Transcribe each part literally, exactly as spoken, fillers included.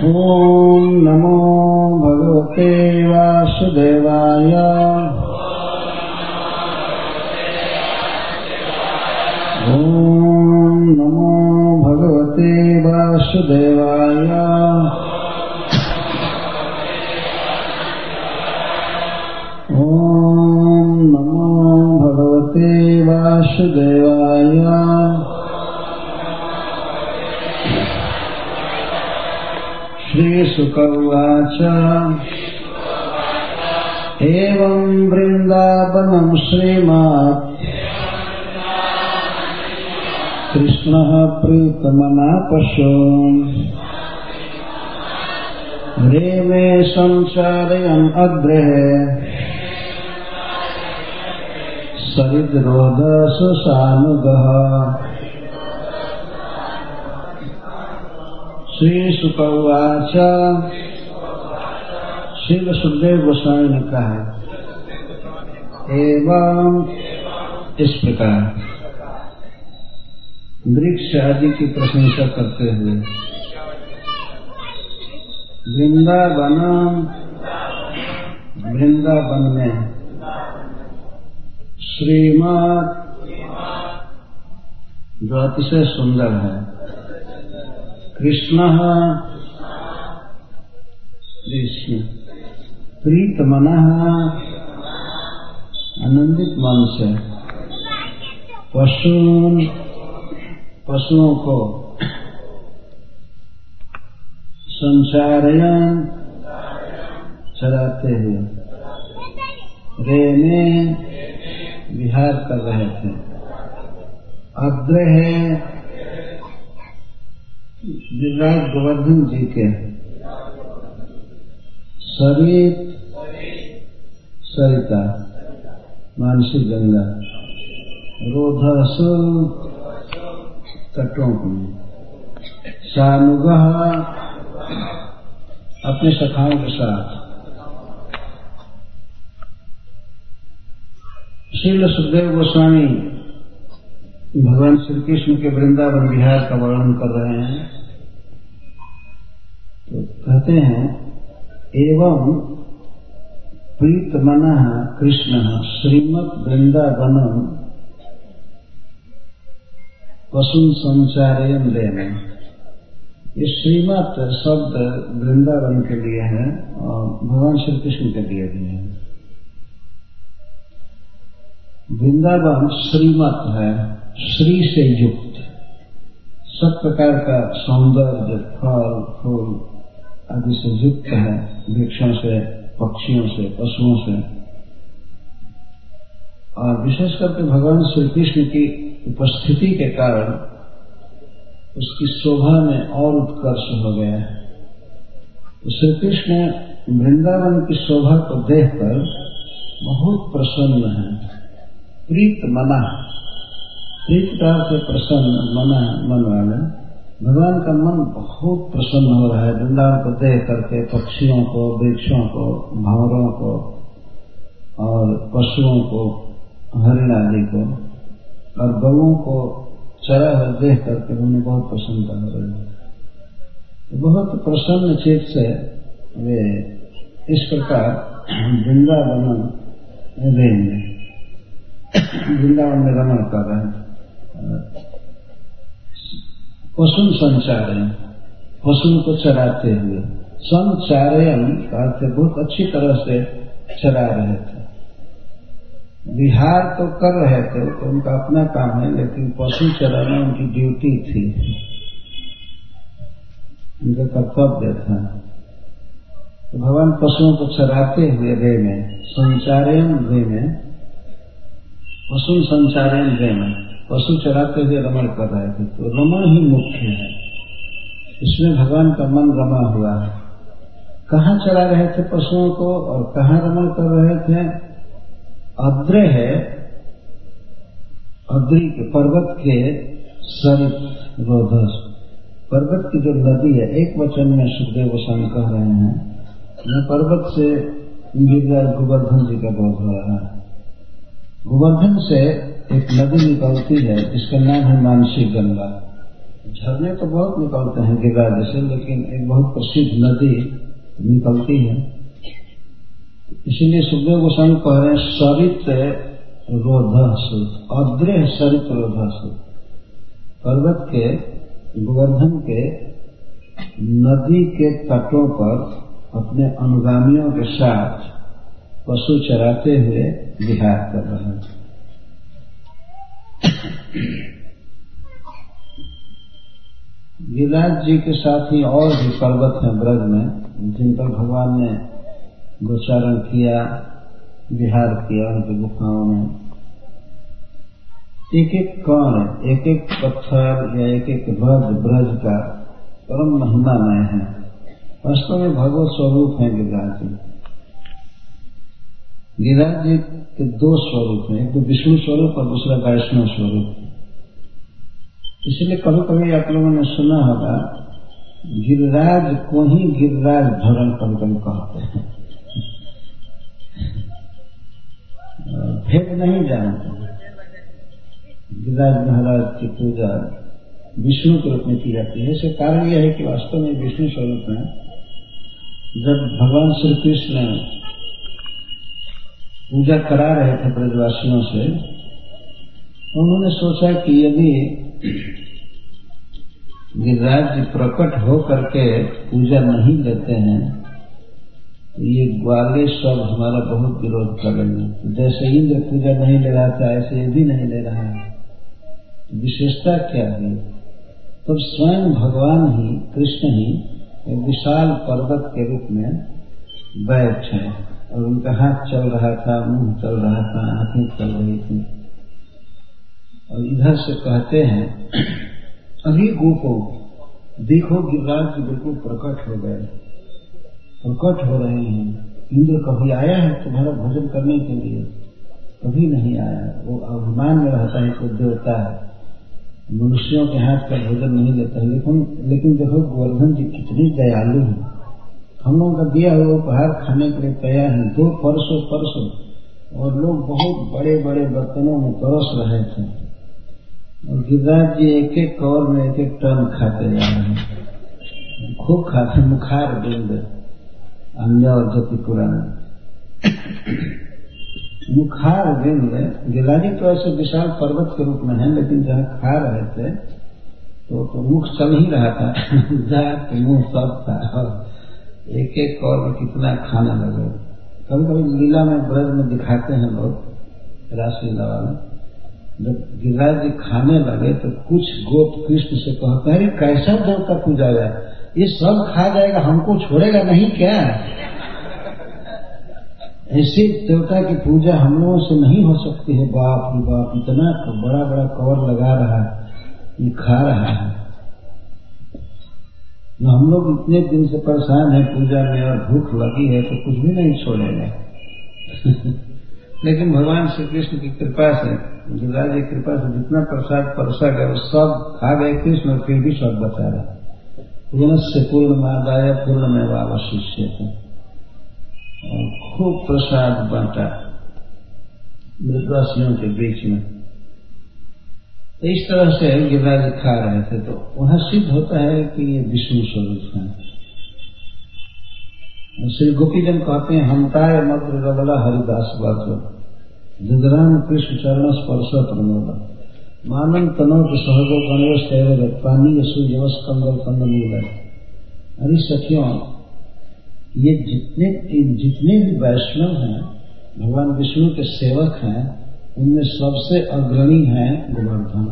ओम नमो भगवते वासुदेवाय। ओम नमो भगवते वासुदेवाय। ओम नमो भगवते वासुदेवाय। श्रीशुक उवाच एवं वृन्दावनं श्रीमत् कृष्णः प्रीतमनः पशून् रेमे संचारयन् अग्रे सरिद्रोधससानुगः। श्रीशुक उवाच श्रील सुखदेव गोस्वामी ने कहा एवं इस प्रकार वृक्ष आदि की प्रशंसा करते हुए वृंदावन वृंदावन में श्रीमत् जो अतिशय सुंदर है कृष्ण कृष्ण प्रीतमनः आनंदित मन से पशून पशुओं को संचारयन् चराते हुए रेमे विहार कर रहे थे। अग्र है विराट गोवर्धन जी के सरित सरिता मानसी गंगा रोधसु तटों में सानुगः अपने सखाओं के साथ। श्रील सुखदेव गोस्वामी भगवान श्री कृष्ण के वृंदावन विहार का वर्णन कर रहे हैं तो कहते हैं एवं प्रीतमनः कृष्ण श्रीमद् वृंदावनम पशुन संचारयन् रेमे। ये श्रीमत शब्द वृंदावन के लिए है और भगवान श्री कृष्ण के लिए भी है। वृंदावन श्रीमत है, श्री से युक्त, सब प्रकार का सौंदर्य फल फूल आदि से युक्त है, वृक्षों से पक्षियों से पशुओं से। और विशेष करके भगवान श्री कृष्ण की उपस्थिति के कारण उसकी शोभा में और उत्कर्ष हो गया है। तो श्री कृष्ण वृंदावन की शोभा को देखकर बहुत प्रसन्न है। प्रीत मना, प्रीत का अर्थ प्रसन्न, मना मन वाले। भगवान का मन बहुत प्रसन्न हो रहा है वृंदावन को देख करके, पक्षियों को, वृक्षों को, भंवरों को और पशुओं को, हरिण आदि को और गौओं को चरा हुआ देख करके उन्हें बहुत प्रसन्नता हो रही है। बहुत प्रसन्न चित्त से वे इस प्रकार वृंदावन रहेंगे, वृंदावन में रमण कर रहे हैं। पशु संचारयन्, पशु को चराते हुए, संचारयन् का अर्थ बहुत अच्छी तरह से चरा रहे थे। विहार तो कर रहे थे तो उनका अपना काम है, लेकिन पशु चराना उनकी ड्यूटी थी, उनका कर्तव्य था। तो भगवान पशुओं को चराते हुए वे में संचारयन् वे में पशु संचारयन् वे में पशु चराते हुए रमण कर रहे थे। तो रमण ही मुख्य है, इसमें भगवान का मन रमा हुआ है। कहाँ चरा रहे थे पशुओं को और कहाँ रमण कर रहे थे? अद्र है, अद्री के पर्वत के सरित रोधस, पर्वत की जो नदी है, एक वचन में सुखदेव गोस्वामी कह रहे हैं न पर्वत से गिरिराज गोवर्धन जी का बोध हो रहा है। गोवर्धन से एक नदी निकलती है जिसका नाम है मानसी गंगा। झरने तो बहुत निकलते हैं गिरिराज से, लेकिन एक बहुत प्रसिद्ध नदी निकलती है। इसलिए सुखदेव गोस्वामी कह रहे हैं सरित रोधसु, अद्रेह सरित रोधसु। पर्वत के, गोवर्धन के नदी के तटों पर अपने अनुगामियों के साथ पशु चराते हुए विहार कर रहे हैं। गिरिराज जी के साथ ही और भी पर्वत हैं ब्रज में, जिन पर भगवान ने गोचारण किया, विहार किया उनकी गुफाओं में। एक एक कण, एक एक पत्थर या एक एक रज ब्रज का परम महिमामय है। वास्तव में भगवत स्वरूप है गिरिराज जी। गिरिराज जी के दो स्वरूप हैं, एक तो विष्णु स्वरूप और दूसरा वैष्णव स्वरूप। इसलिए कभी कभी आप लोगों ने सुना होगा गिरिराज को ही गिरिराज धरण कभी कभी कहते हैं। भेद नहीं जानते। गिरिराज महाराज की पूजा विष्णु के रूप में की जाती है। इसका कारण यह है कि वास्तव में विष्णु स्वरूप में जब भगवान श्री कृष्ण पूजा करा रहे थे ब्रजवासियों से, उन्होंने सोचा कि यदि गिरिराज जी प्रकट हो करके पूजा नहीं लेते हैं तो ये ग्वाले सब हमारा बहुत विरोध करेंगे। जैसे इंद्र पूजा नहीं ले रहा था ऐसे ये भी नहीं ले रहा है। विशेषता क्या है? तब स्वयं भगवान ही, कृष्ण ही एक विशाल पर्वत के रूप में बैठे और उनका हाथ चल रहा था, मुंह चल रहा था, आंखें चल रही थी। और इधर से कहते हैं अभी गोपो देखो गिरिराज जी बिल्कुल प्रकट हो गए, प्रकट हो रहे हैं। इंद्र कभी आया है तुम्हारा भजन करने के लिए? कभी नहीं आया। वो अभिमान में रहता है, कोई देवता है, मनुष्यों के हाथ का भोजन नहीं लेता है। लेकिन लेकिन देखो गोवर्धन जी कितनी दयालु हैं, हम लोगों का दिया हुआ उपहार खाने के लिए तैयार हैं। दो परसों परसों और लोग बहुत बड़े बड़े बर्तनों में परस रहे थे और गिरिराज जी एक एक कौर में एक एक टन खाते जा रहे हैं, खूब खाते। मुखार बिंद अन्य और ज्योति पुराण मुखार बिंद। गिरिराज जी तो ऐसे विशाल पर्वत के रूप में है, लेकिन जहाँ खा रहे थे तो, तो मुख चल ही रहा था जात मुंह सब था और एक एक कौर में कितना खाना लगे। कभी कभी लीला में ब्रज में दिखाते हैं लोग, रासलीला वाले, जब गिरिराज जी खाने लगे तो कुछ गोप कृष्ण से कहते हैं कैसा देवता पूजा जाए, ये सब खा जाएगा, हमको छोड़ेगा नहीं क्या? ऐसे देवता की पूजा हम लोगों से नहीं हो सकती है। बाप रे बाप, इतना बड़ा बड़ा कवर लगा रहा है, ये खा रहा है। हम लोग इतने दिन से परेशान है पूजा में और भूख लगी है तो कुछ भी नहीं छोड़ेगा। लेकिन भगवान श्री कृष्ण की कृपा से, गिरिराज की कृपा से जितना प्रसाद परसा गया वो सब खा गए कृष्ण, और फिर भी सब बचा रहा। पूर्णस्य पूर्णमादाय पूर्णमेवावशिष्यते, और खूब प्रसाद बांटा ब्रजवासियों के बीच में। तो इस तरह से गिरिराज खा रहे थे तो वहां सिद्ध होता है कि ये विष्णु स्वरूप है। श्री गोपीजन कहते हैं हमताय मद्र रवला हरिदास वाचो जगराम कृष्ण चरण स्पर्श प्रमोद मानन तनो के सहगो गणेश तैव पानी यसु यवस कंदल कंदल। अरे सखियों, ये जितने जितने भी वैष्णव हैं, भगवान विष्णु के सेवक हैं, उनमें सबसे अग्रणी है गोवर्धन।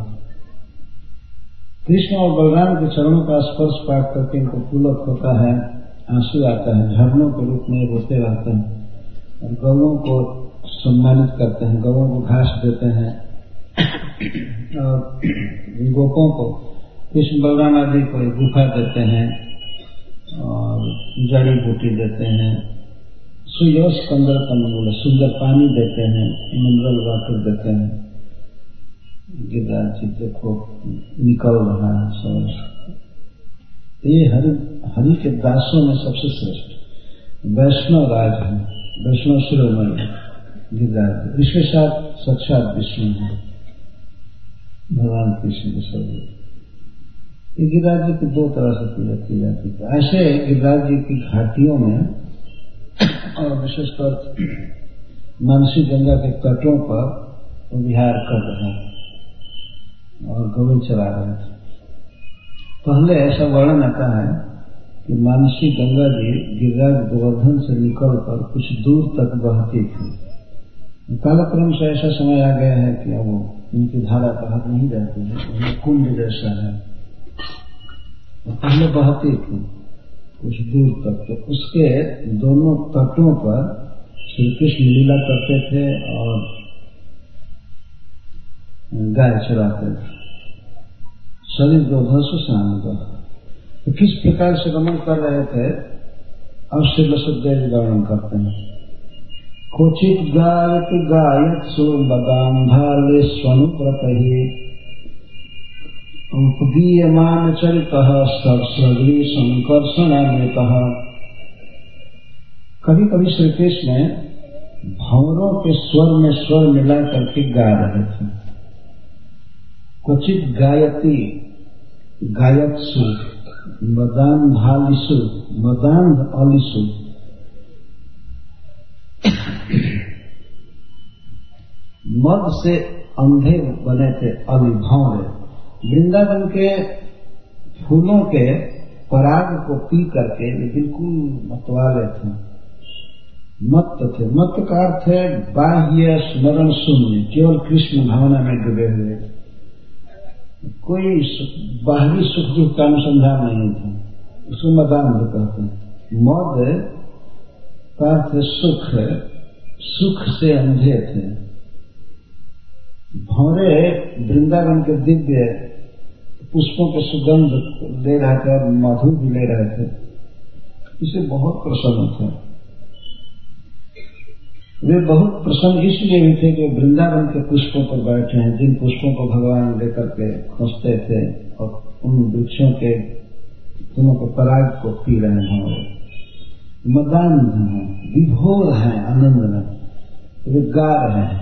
कृष्ण और बलराम के चरणों का स्पर्श पाकर करके इनको पुलक होता है, आंसू आता है, झरनों के रूप में रोते रहते हैं और गौओं को सम्मानित करते हैं, गौओं को घास देते हैं और गोपों को, कृष्ण बलराम आदि को गुफा देते हैं और जड़ी बूटी देते हैं, सुयश कंदर कंदमूल सुंदर पानी देते हैं, मिनरल वाटर देते हैं। गिरिराज जी देखो निकल रहा है सब। ये हरि हरि के दासों में सबसे श्रेष्ठ वैष्णव राज है, वैष्णव शिरोमणि गिरिराज। इसके साथ साक्षात विष्णु है, भगवान कृष्ण के स्वरूप। गिरिराज जी की दो तरह से पूजा की जाती है। ऐसे गिरिराज जी की घाटियों में और विशेषकर मानसी गंगा के तटों पर विहार कर रहे हैं और गौवें चला रहे थे। पहले ऐसा वर्णन आता है कि मानसी गंगा जी गिरिराज गोवर्धन से निकलकर कुछ दूर तक बहती थी। कालक्रम से ऐसा समय आ गया है कि अब उनकी धारा बाहर नहीं रहती है, कुंड जैसा है। पहले बहती थी कुछ दूर तक, तो उसके दोनों तटों पर श्री कृष्ण लीला करते थे और गाय चराते थे। शरीर गोधस स्नान कर, तो किस प्रकार से गमन कर रहे थे अब श्री वसुदेव जी वर्णन करते हैं। क्वचित गायत गायत सो बदांधाले स्वनुप्रत ही उपगीयमान चरितः सर्वश्रवी संकर्षणान्वितः। कभी कभी श्री कृष्ण भंवरों के स्वर में स्वर मिला करके गा रहे थे। क्वचित गायती गायत्सु मदान भालिसु मदान अलिसु। मद से अंधे बने थे अली भंवरे। वृंदावन के फूलों के पराग को पी करके वे बिल्कुल मतवाले थे, मत्त थे। मत्त का अर्थ है बाह्य स्मरण शून्य, केवल कृष्ण भावना में डूबे हुए, कोई बाहरी सुख दुख का अनुसंधान नहीं था। उसको मदान भी कहते हैं। मद का अर्थ है सुख, सुख से अंधे थे। भंवरे वृंदावन के दिव्य पुष्पों के सुगंध ले रहे थे और मधु भी ले रहे थे, इसे बहुत प्रसन्न थे। वे बहुत प्रसन्न इसलिए भी थे कि वृंदावन के पुष्पों पर बैठे हैं, जिन पुष्पों को भगवान लेकर के खोजते थे और उन वृक्षों के फूलों के पराग को पी रहे हैं। भंवरे मदान हैं, विभोर हैं आनंद में, वे गा रहे हैं।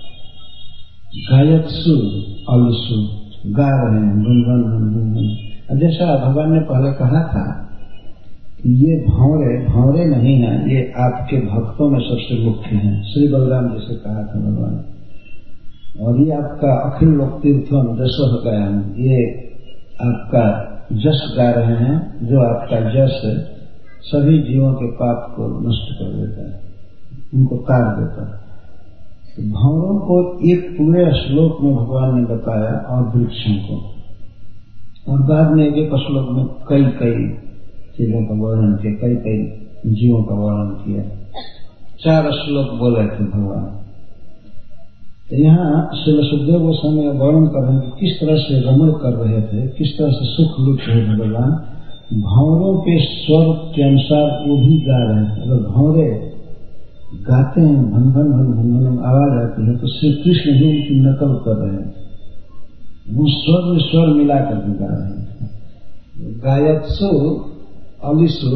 गायत्सु अलसु, गा रहे हैं गुनगुन गुनगुन। जैसा भगवान ने पहले कहा था कि ये भंवरे भंवरे नहीं है, ये आपके भक्तों में सबसे मुख्य हैं। श्री बलराम जी से कहा था भगवान, और ये आपका अखिल लोक तीर्थम जसो हो गया, ये आपका जस गा रहे हैं, जो आपका जस सभी जीवों के पाप को नष्ट कर देता है, उनको काट देता है। भंवरों को एक पूरे श्लोक में भगवान ने बताया और वृक्षों को, और बाद में एक श्लोक में कई कई चीजों का वर्णन किया, कई कई जीवों का वर्णन किया। चार श्लोक बोले थे भगवान। तो यहाँ श्री वसुदेव गोस्वामी वर्णन कर रहे हैं कि किस तरह से रमण कर रहे थे, किस तरह से सुख लुट रहे थे भगवान। भंवरों के स्वर के अनुसार वो भी गा रहे थे। अगर भंवरे गाते हैं, भन भन भन भन भन आवाज आती है, तो श्री कृष्ण ही उनकी नकल कर रहे हैं। वो स्वर में स्वर मिला कर गा रहे हैं। गायत्सु अलिसु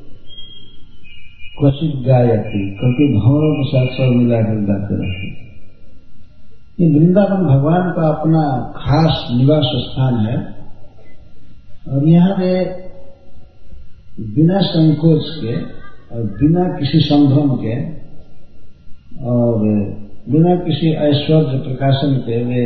क्वचित गायत्री, क्योंकि भंवरों के साथ स्वर मिला कर गाते रहते। ये वृंदावन भगवान का अपना खास निवास स्थान है, और यहाँ वे बिना संकोच के और बिना किसी संभ्रम के और बिना किसी ऐश्वर्य प्रकाशन के वे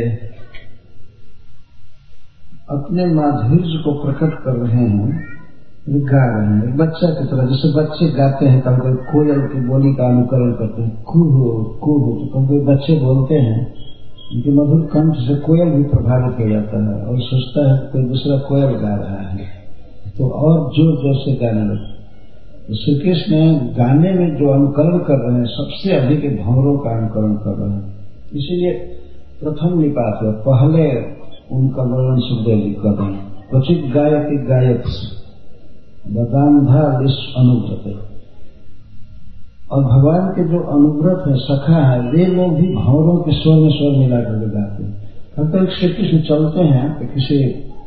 अपने माधुर्य को प्रकट कर रहे हैं, वे गा रहे हैं। एक बच्चा की तरह, जैसे बच्चे गाते हैं, कभी कभी कोयल की बोली का अनुकरण करते हैं, कुहू कुहू, तो कभी बच्चे बोलते हैं, उनके मधुर कंठ से कोयल भी प्रभावित हो जाता है और सोचता है कोई दूसरा कोयल गा रहा है, तो और जोर जोर से गाने लगता है। श्री कृष्ण गाने में जो अनुकरण कर रहे हैं, सबसे अधिक भंवरों का अनुकरण कर रहे हैं। इसीलिए प्रथम निपात है, पहले उनका वर्णन सुखदेव जी कर रहे हैं। क्वचित गायति गायक बदान्धा विश्व अनुव्रत। और भगवान के जो अनुव्रत है, सखा है, वे लोग भी भंवरों के स्वर में स्वर मिला करके गाते हैं। कभी श्री कृष्ण चलते हैं तो किसी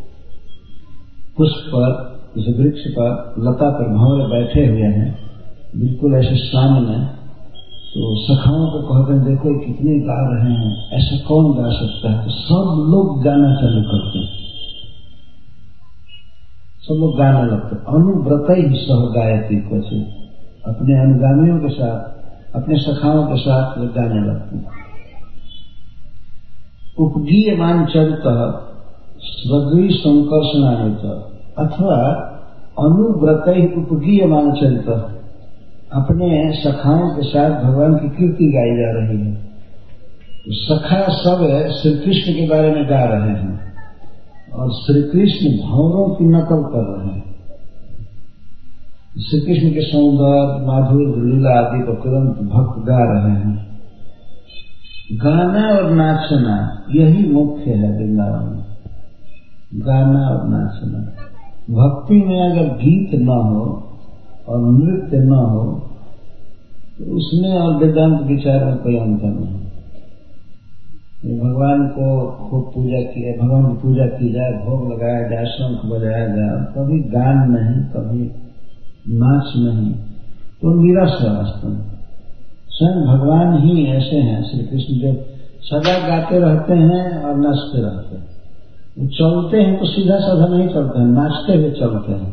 पुष्प पर, किसी वृक्ष पर, लता पर भंवरे बैठे हुए हैं बिल्कुल ऐसे सामने, तो सखाओं को कहते हैं देखो कितने गा रहे हैं, ऐसा कौन गा सकता है। तो सब लोग गाना चालू करते हैं, सब लोग गाने लगते। अनुव्रत ही सह गायत्री क्वचित, अपने अनुगामियों के साथ, अपने सखाओं के साथ वे गाने लगते। उपगीयमान चरितः स्वगृह संकर्षणान्वित, अथवा अनुव्रत ही उपगीयमान चरितः, अपने सखाओं के साथ भगवान की कीर्ति गाई जा रही है। तो सखा सब श्री कृष्ण के बारे में गा रहे हैं और श्री कृष्ण भौरों की नकल कर रहे हैं। श्री कृष्ण के सौंदर्य, माधुर्य, लीला आदि को तुरंत भक्त गा रहे हैं। गाना और नाचना यही मुख्य है वृंदावन में, गाना और नाचना। भक्ति में अगर गीत न हो और नृत्य न हो तो उसमें और वेदांत विचार में कोई अंतर नहीं। भगवान को खूब पूजा किया, भगवान की पूजा की जाए, भोग लगाया जाए, शंख बजाया जाए, कभी गान नहीं, कभी नाच नहीं, तो निरस है वास्तव में। स्वयं भगवान ही ऐसे हैं श्री कृष्ण, जो सदा गाते रहते हैं और नाचते रहते हैं। वो चलते हैं तो सीधा साधा नहीं चलते हैं, नाचते हुए चलते हैं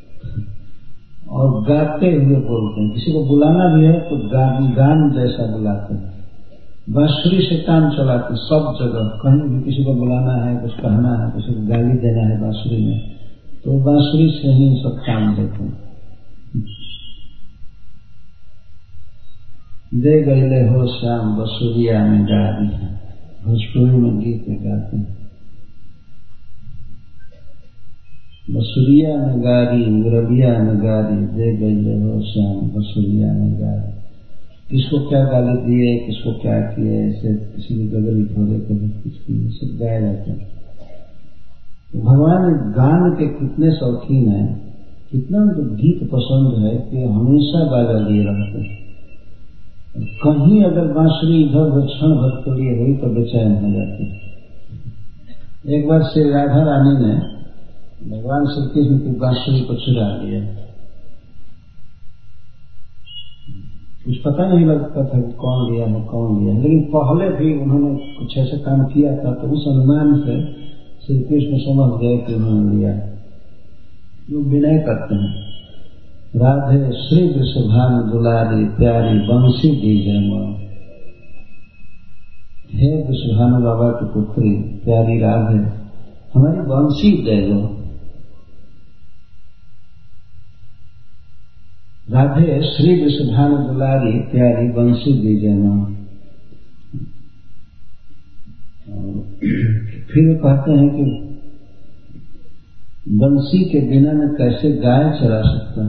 और गाते हुए बोलते हैं। किसी को बुलाना भी है तो गान, गान जैसा बुलाते हैं। बांसुरी से काम चलाते सब जगह, कहीं भी किसी को बुलाना है, कुछ कहना है, किसी को गाली देना है बांसुरी में, तो बांसुरी से ही सब काम देते हैं। दे गईले हो श्याम बसुरिया में गारी है, भोजपुरी में गीत गाते हैं। बसुरिया में गारी, मुरलिया में गारी, दे गईले हो श्याम बसुरिया में गारी। किसको क्या गाली दिए, किसको क्या किए, ऐसे किसी की गगरी खोले, कभी कुछ किए, सब गाया जाता है। तो भगवान गान के कितने शौकीन हैं, कितना उनको गीत पसंद है कि हमेशा बाजा लिए रहते हैं। कहीं अगर बांसुरी इधर उधर क्षण भर के लिए हुई तो बेचैन हो जाते हैं। एक बार श्री राधा रानी ने भगवान श्री कृष्ण की बांसुरी को चुरा लिया। कुछ पता नहीं लगता था कि कौन लिया है कौन लिया है, लेकिन पहले भी उन्होंने कुछ ऐसा काम किया था तो उस अनुमान से श्री कृष्ण समझ गए कि उन्होंने लिया। वो विनय करते हैं, राधे श्री वृषभान दुलारी प्यारी बंसी दीजिए मों। हे वृषभानु बाबा की पुत्री प्यारी राधे, हमारी बंसी दे दो। राधे श्री वृषभानु दुलारी प्यारी बंसी दीजिए मों। फिर वो कहते हैं कि बंसी के बिना मैं कैसे गाय चरा सकता,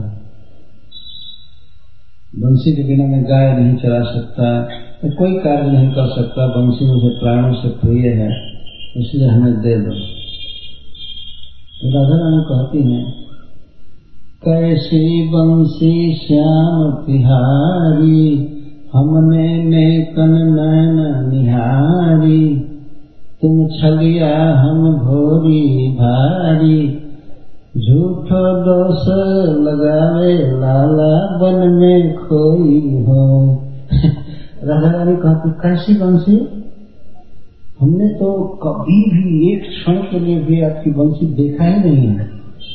बंसी के बिना मैं गाय नहीं चरा सकता, मैं कोई कार्य नहीं कर सकता, बंसी मुझे प्राणों से प्रिय है, इसलिए हमें दे दो। तो राधा रानी कहती हैं, कैसी बंसी श्याम तिहारी, हमने नेकन नैन निहारी, तुम छलिया हम भोरी भारी, झूठो दोष लगावे लाला बन में खोई हो। राधा रानी कहती, कैसी बंसी, हमने तो कभी भी एक क्षण के लिए भी आपकी बंसी देखा ही नहीं है।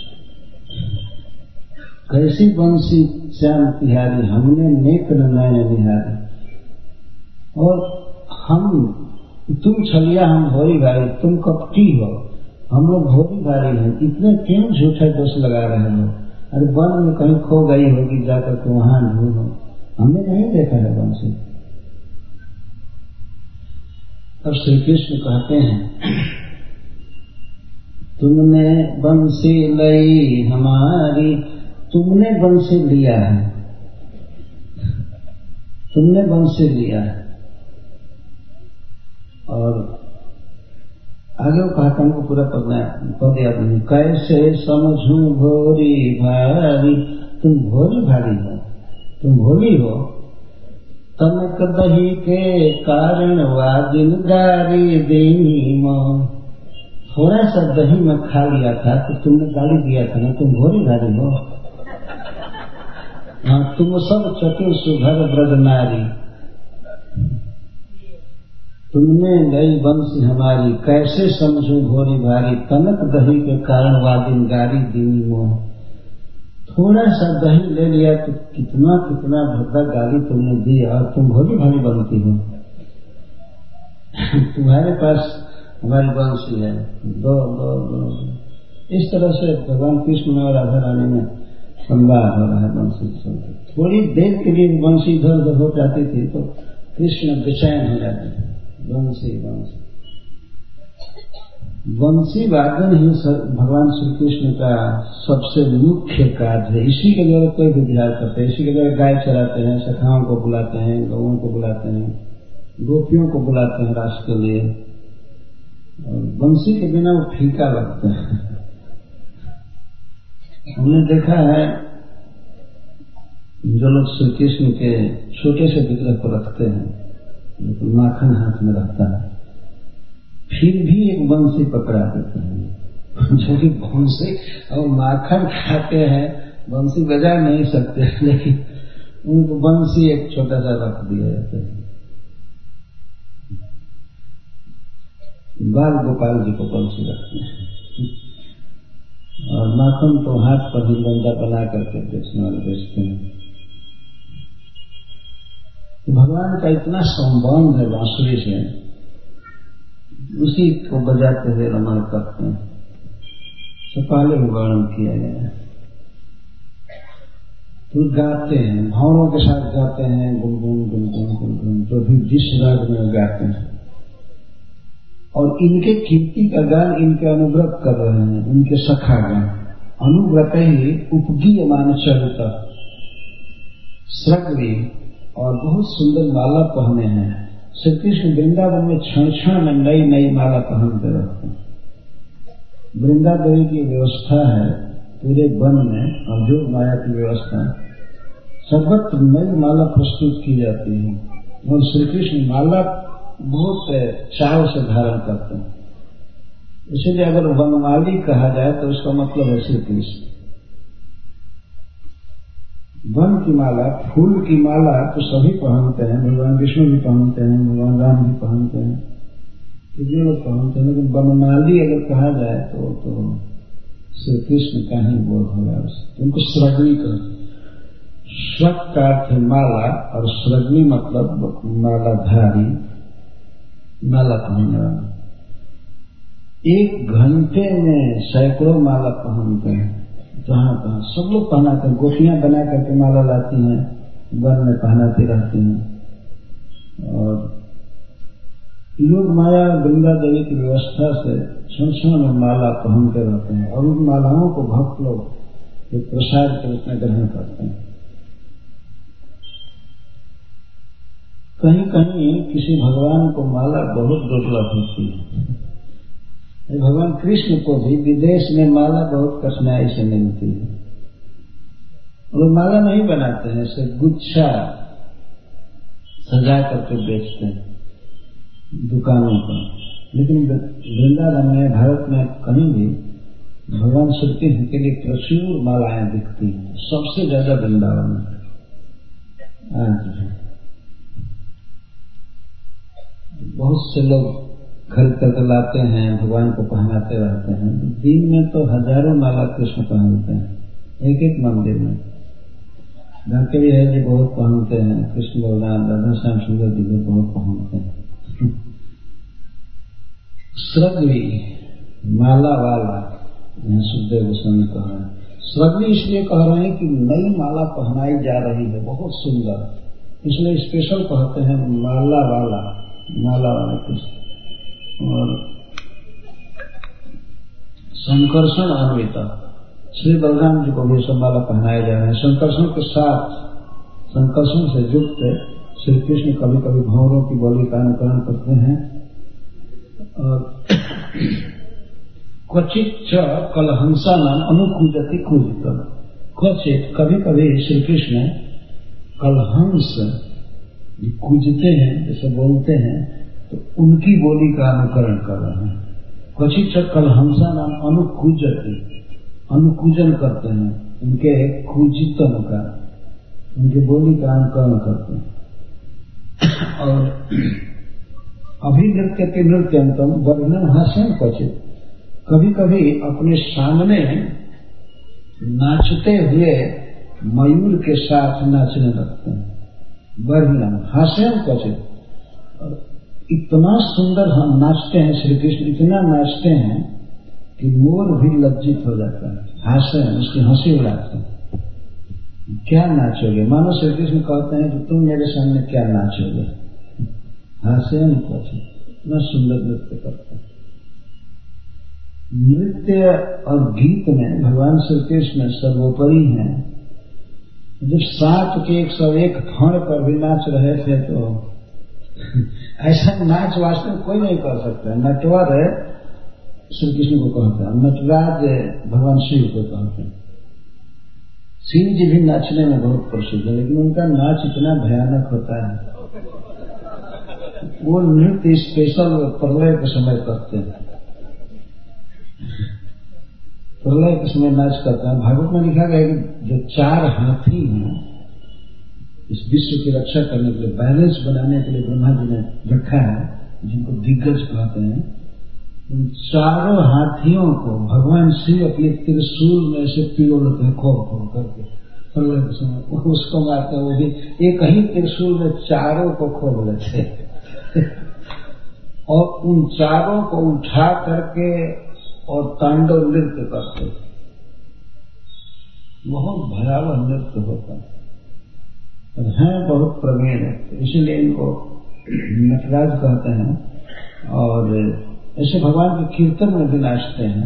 कैसी बंसी श्याम तिहारी, हमने नेक नैन निहारी, और हम तुम छलिया हम भोरी भारी, तुम कपटी हो, हम लोग भोरी भारी हैं, इतने क्यों झूठे दोष लगा रहे हो? अरे वन में कहीं खो गई होगी, जाकर के वहां ढूंढो, हमने नहीं देखा है बंसी। तब श्री कृष्ण कहते हैं, तुमने बंसी लई हमारी, तुमने बंसी लिया है, तुमने बंसी लिया है। और आगे वो कहता हमको पूरा पढ़ना पद याद नहीं, कैसे समझू भोरी भारी, तुम भोरी भारी हो, तुम भोली हो, तनक दही के कारण वादिन गारी देनी मां। थोड़ा सा दही में खा लिया था तो तुमने गाली दिया था ना, तुम भोरी भारी हो। हाँ, तुम सब चतुर सुधर ब्रज नारी, तुमने गई बंसी हमारी, कैसे समझो भोरी भारी, तनक दही के कारण वादिन गारी दीनी मोह। थोड़ा सा दही ले लिया तो कितना कितना भद्दा गाली तुमने दी, और तुम भोली भाली बनती हो। तुम्हारे पास हमारी बंसी है, दो दो दो। इस तरह से भगवान कृष्ण में और राधा रानी में संवाद हो रहा है बंसी से। थोड़ी देर के लिए बंसी इधर उधर हो जाती थी तो कृष्ण बेचैन हो जाते थे। बंसी बंसी बंसी वादन ही भगवान श्री कृष्ण का सबसे मुख्य कार्य है। इसी के द्वारा कोई भी विहार करते हैं, इसी के द्वारा गाय चराते हैं, सखाओं को बुलाते हैं, गौओं को बुलाते हैं, गोपियों को बुलाते हैं रास के लिए। और बंसी के बिना वो फीका लगता है। हमने देखा है जो लोग श्री कृष्ण के छोटे से विग्रह को रखते हैं, लेकिन माखन हाथ में रहता है, फिर भी एक बंसी पकड़ा देते हैं, जो कि बंसी और माखन खाते हैं, बंसी बजा नहीं सकते, लेकिन उनको बंसी एक छोटा सा रख दिया जाता है। बाल गोपाल जी को बंसी रखते हैं, और माखन तो हाथ पर ही बंदा बना करके बेचने वाले बेचते हैं। भगवान का इतना संबंध है बांसुरी से, उसी को बजाते हुए रमण करते हैं। तो पहले भी वर्णन किया गया है। तो गाते हैं, भावों के साथ गाते हैं, गुनगुन गुनगुन गुनगुन, जो भी जिस राग में गाते हैं। और इनके कीर्ति का गान इनके अनुव्रत कर रहे हैं, इनके सखा गान। अनुव्रत ही उपगीयमान चरित श्रगवी, और बहुत सुंदर माला पहने हैं। श्री कृष्ण वृंदावन में क्षण क्षण में नई नई माला पहनते रहते हैं। वृंदादेवी की व्यवस्था है पूरे वन में, और जो माया की व्यवस्था सर्वत्र नई माला प्रस्तुत की जाती है, और श्री कृष्ण माला बहुत चाव से धारण करते हैं। इसलिए अगर वनमाली कहा जाए तो उसका मतलब है श्री कृष्ण। वन की माला, फूल की माला तो सभी पहनते हैं, भगवान विष्णु भी पहनते हैं, भगवान राम भी पहनते हैं, कितने लोग पहनते हैं, लेकिन वनमाली अगर कहा जाए तो तो श्री कृष्ण का ही बोध होगा। उनको श्रगवी कर, श्रग का अर्थ माला, और श्रगवी मतलब मालाधारी, माला पहनने वाला। एक घंटे में सैकड़ों माला पहनते हैं, जहां कहा सब लोग पहनाते हैं। गोपियां बना करके माला लाती हैं, वन में पहनाती रहती हैं। और लोग माया वृंदा देवी की व्यवस्था से क्षण क्षण में माला पहनते रहते हैं, और उन मालाओं को भक्त लोग एक प्रसाद के रूप में ग्रहण करते हैं। कहीं कहीं किसी भगवान को माला बहुत दुर्लभ होती है। भगवान कृष्ण को भी विदेश में माला बहुत कठिनाई से मिलती है। वो माला नहीं बनाते हैं, इसे गुच्छा सजा करके बेचते हैं दुकानों पर। लेकिन वृंदावन में, भारत में कहीं भी भगवान श्री कृष्ण के लिए प्रचुर मालाएं बिकती हैं, सबसे ज्यादा वृंदावन में। आज बहुत से लोग खरीद करके लाते हैं, भगवान को पहनाते रहते हैं। दिन में तो हजारों माला कृष्ण पहनते हैं, एक एक मंदिर में। ढाके भी है जी बहुत पहनते हैं, कृष्ण बलराम राधा श्याम सुंदर जी बहुत पहनते हैं। श्रगवी माला वाला, सुखदेव गोस्वामी कहा है। श्रगवी इसलिए कह रहे हैं कि नई माला पहनाई जा रही है, बहुत सुंदर, इसलिए स्पेशल कहते हैं माला वाला, माला वाला कृष्ण। और संकर्षण अन्वित श्री बलराम जी को भी सब माला पहनाए जा रहे हैं। संकर्षण के साथ, संकर्षण से युक्त श्री कृष्ण कभी कभी भौरों की बोली का अनुकरण करते हैं। और क्वचित च कलहंसा नाम अनुकूजति कूजितम, क्वचित कभी कभी श्री कृष्ण कलहंस कूजते हैं, जैसे बोलते हैं, तो उनकी बोली का अनुकरण कर रहे हैं। क्वचित कलहंसा नाम अनुकूजति, अनुकूजन करते हैं, उनके कूजितम का, उनकी बोली का अनुकरण करते हैं। और अभिनृत्य के नृत्यंतम वर्णन हास्यम क्वचित। कभी कभी अपने सामने नाचते हुए मयूर के साथ नाचने लगते हैं। वर्णन हास्यम क्वचित। इतना सुंदर हम नाचते हैं, श्री कृष्ण इतना नाचते हैं कि मोर भी लज्जित हो जाता है। हास्यम, उसकी हंसी उड़ाते हैं। क्या नाचोगे? मानो श्री कृष्ण कहते हैं कि तुम मेरे सामने क्या नाचोगे? हास्यम क्वचित। इतना सुंदर नृत्य करते हैं। नृत्य और गीत में भगवान श्री कृष्ण सर्वोपरि हैं। जब सात के एक सौ एक फण पर भी नाच रहे थे तो ऐसा नाच वास्तव में कोई नहीं कर सकता। नटवर श्री कृष्ण को कहते हैं, नटराज भगवान शिव को कहते हैं। शिव जी भी नाचने में बहुत प्रसिद्ध है, लेकिन उनका नाच इतना भयानक होता है। वो नृत्य स्पेशल प्रलय के समय करते हैं। प्रलय के समय नाच करते हैं। भागवत में लिखा गया कि जो चार हाथी हैं इस विश्व की रक्षा करने के लिए, बैलेंस बनाने के लिए ब्रह्मा जी ने रखा है, जिनको दिग्गज कहते हैं। उन चारों हाथियों को भगवान शिव अपने त्रिशूल में से पिरोलते हैं, खोल खोल करके प्रलय के समय उसको मारते हैं। वो भी एक ही त्रिशूल में चारों को खोल लेते और उन चारों को उठा करके और तांडव नृत्य करते। बहुत भयावह नृत्य होता है, हैं बहुत प्रवीण, इसीलिए इनको नटराज कहते हैं। और ऐसे भगवान के कीर्तन में भी नाचते हैं,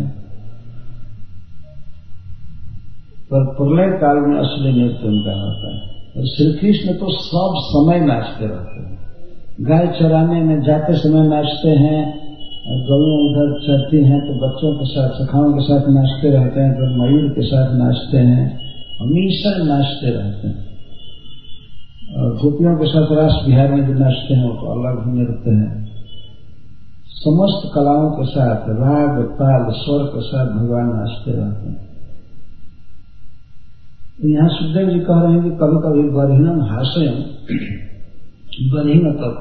पर प्रलय काल में असली नृत्य उनका होता है। और श्री कृष्ण तो सब समय नाचते रहते हैं। गाय चराने में जाते समय नाचते हैं, गौएं उधर चरती हैं तो बच्चों के साथ, सखाओं के साथ नाचते रहते हैं, फिर मयूर के साथ नाचते हैं, हमेशा नाचते रहते हैं। और गोपियों के साथ रास बिहार में जो नाचते हैं वो तो अलग ही नृत्य है। समस्त कलाओं के साथ, राग ताल स्वर के साथ भगवान नाचते रहते हैं। तो यहाँ सुखदेव जी कह रहे हैं कि कभी कभी बरहीनम हास्यम, बरहीन मतलब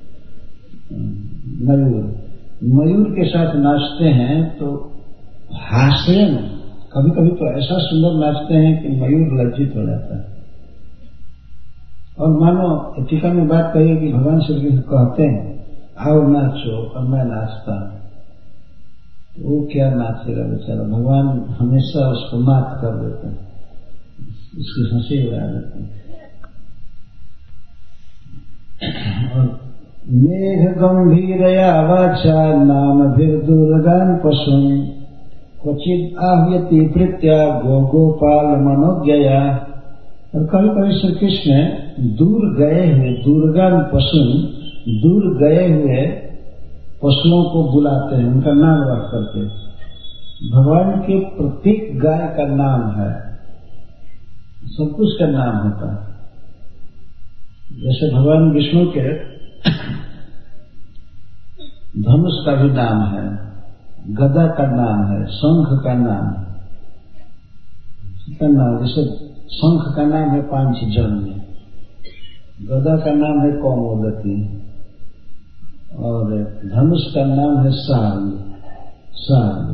मयूर, मयूर के साथ नाचते हैं तो हास्यम, कभी कभी तो ऐसा सुंदर नाचते हैं कि मयूर लज्जित हो जाता है। और मानो टीका में बात कही कि भगवान श्री कृष्ण कहते हैं आओ नाचो, और मैं नाचता हूं, तो वो क्या नाचेगा बेचारा। भगवान हमेशा उसको मात कर देते हैं, उसकी हंसी उड़ा देते हैं। और मेघ गंभीरया वाचा नाम भीर दुर्गान पशुन क्वचित आह्यति प्रीत्या गो गोपाल मनोज्ञया। और कभी कभी श्री कृष्ण दूर गए हुए दुर्गान पशुन, दूर गए हुए पशुओं को बुलाते हैं, उनका नाम रख करके। भगवान के प्रत्येक गाय का नाम है, सब कुछ का नाम होता है। जैसे भगवान विष्णु के धनुष का भी नाम है, गदा का नाम है, शंख का नाम है, नाम जैसे शंख का नाम है पांचजन्य, गदा का नाम है कौमोदती, और धनुष का नाम है साल साल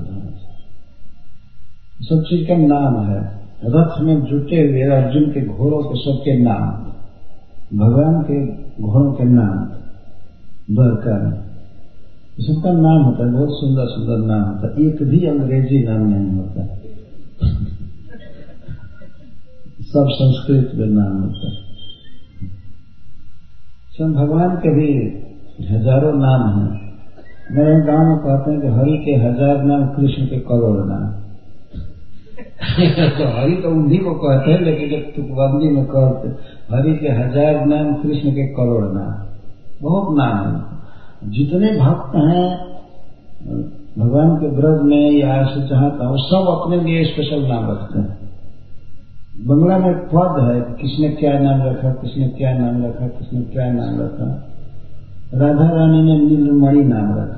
सब चीज का नाम है। रथ में जुटे हुए अर्जुन के घोड़ों के सबके नाम, भगवान के घोड़ों के नाम, द्वारका में सबका नाम होता है। बहुत सुंदर सुंदर नाम होता है, एक भी अंग्रेजी नाम नहीं होता, सब संस्कृत में नाम होता है। सब भगवान के भी हजारों नाम हैं। मेरे गांव में कहते हैं कि हरि के हजार नाम, कृष्ण के करोड़ नाम। तो हरि तो उन्हीं को कहते हैं, लेकिन जब तुकबंदी में कहते हरि के हजार नाम, कृष्ण के करोड़ नाम, बहुत नाम है। जितने भक्त हैं भगवान के ब्रज में या ऐसे जहां का, वो सब अपने लिए स्पेशल नाम रखते हैं। बंगला में पद है, किसने क्या नाम रखा, किसने क्या नाम रखा, किसने क्या नाम रखा। राधा रानी ने नीलमणि नाम रखा,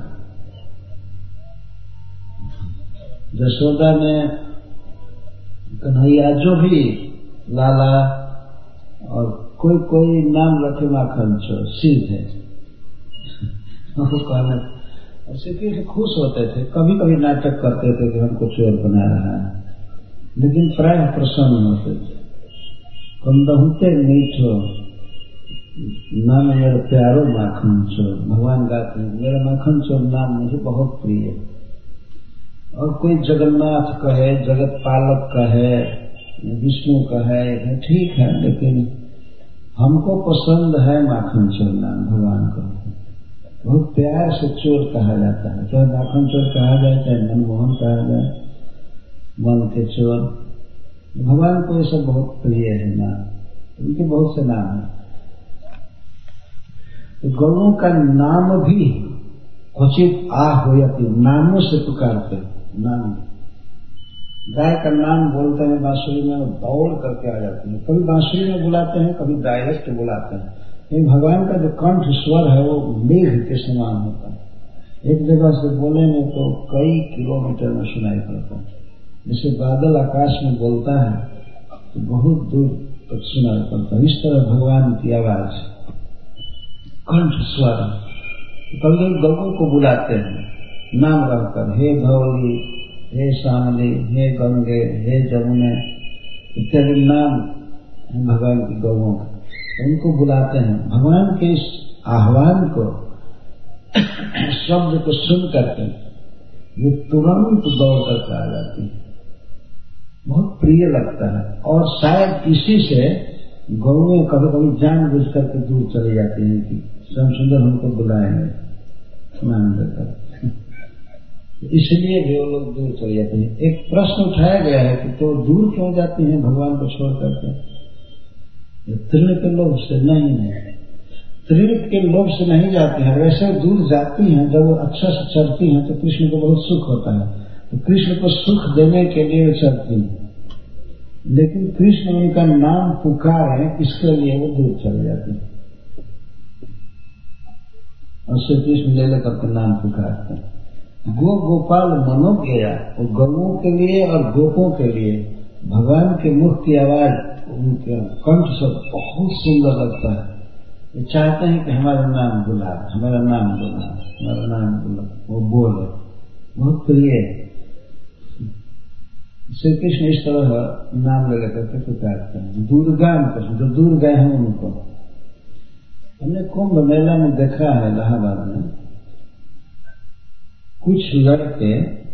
यशोदा ने कन्हैया, जो भी लाला, और कोई कोई नाम रखे माखन चोर, सीधे। वो कहने श्री कृष्ण खुश होते थे, कभी कभी नाटक करते थे कि हमको चोर बना रहा है, लेकिन प्राय प्रसन्न होते थे। कंदहुते मीठो नाम मेरा प्यारो माखन चोर, भगवान गाते हैं मेरा माखन चोर नाम मुझे बहुत प्रिय है। और कोई जगन्नाथ कहे, जगत पालक कहे, विष्णु कहे, ठीक है, लेकिन हमको पसंद है माखन चोर नाम भगवान को। बहुत प्यार से चोर कहा जाता है, चाहे माखन चोर कहा जाए, चाहे मनमोहन कहा जाए, मन के चोर। भगवान को ये सब बहुत प्रिय है नाम, उनके बहुत से नाम है। तो गौओं का नाम भी क्वचित आ हो जाती, नामों से पुकारते नाम। गाय का नाम बोलते हैं बांसुरी में, दौड़ करके आ जाती है। कभी बांसुरी में बुलाते हैं, कभी डायरेक्ट बुलाते हैं। लेकिन भगवान का जो कंठ स्वर है वो मेघ के समान होता है, एक जगह से बोलेंगे तो कई किलोमीटर में सुनाई पड़ता है। जैसे बादल आकाश में बोलता है तो बहुत दूर तक सुनाई पड़ता है, इस तरह भगवान की आवाज कंठ स्वर। कभी गौओं को बुलाते हैं नाम रखकर, हे धौली, हे श्यामली, हे गंगे, हे जमुने इत्यादि नाम भगवान की गौओं का, उनको बुलाते हैं। भगवान के इस आह्वान को शब्द को सुन करके ये तुरंत दौड़ करके आ जाती है, बहुत प्रिय लगता है। और शायद इसी से गौएं कभी कभी जान बुझ करके दूर चले जाती हैं कि श्याम सुंदर हमको बुलाएंगे नाम देकर, इसलिए भी वो लोग दूर चले जाते हैं। एक प्रश्न उठाया गया है कि तो दूर क्यों जाती हैं भगवान को छोड़ करके? तृण के लोभ से नहीं है, तृण के लोभ से नहीं जाती हैं। वैसे दूर जाती हैं, जब वो अच्छा से चलती हैं तो कृष्ण को बहुत सुख होता है, तो कृष्ण को सुख देने के लिए चलती हैं। लेकिन कृष्ण उनका नाम पुकारे इसके लिए वो दूर चले जाती हैं, और श्री कृष्ण ले लेकर के नाम पुकारते हैं। गो गोपाल मनो गया, वो गौओं के लिए और गोपों के लिए भगवान के मुख की आवाज, उनके कंठ से बहुत सुंदर लगता है। वो चाहते हैं कि हमारा नाम बुला, हमारा नाम बुला, हमारा नाम बुला, वो बोले, बहुत प्रिय। श्री कृष्ण इस तरह नाम ले लेकर के पुकारते हैं। दुर्गा जो दूर गए हैं उनको हमने कुंभ मेला में देखा है, इलाहाबाद में कुछ लड़के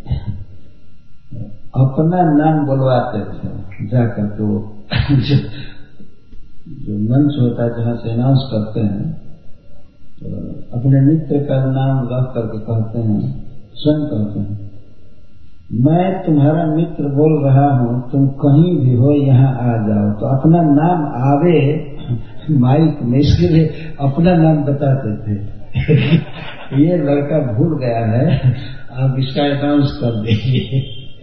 अपना नाम बुलवाते थे जाकर के, वो जो, जो मंच होता है जहां से अनाउंस करते हैं, तो अपने मित्र का नाम रख करके कहते हैं, स्वयं कहते हैं, मैं तुम्हारा मित्र बोल रहा हूं, तुम कहीं भी हो यहाँ आ जाओ। तो अपना नाम आवे माइक में, इसके लिए अपना नाम बताते थे। ये लड़का भूल गया है, आप इसका अनाउंस कर दीजिए।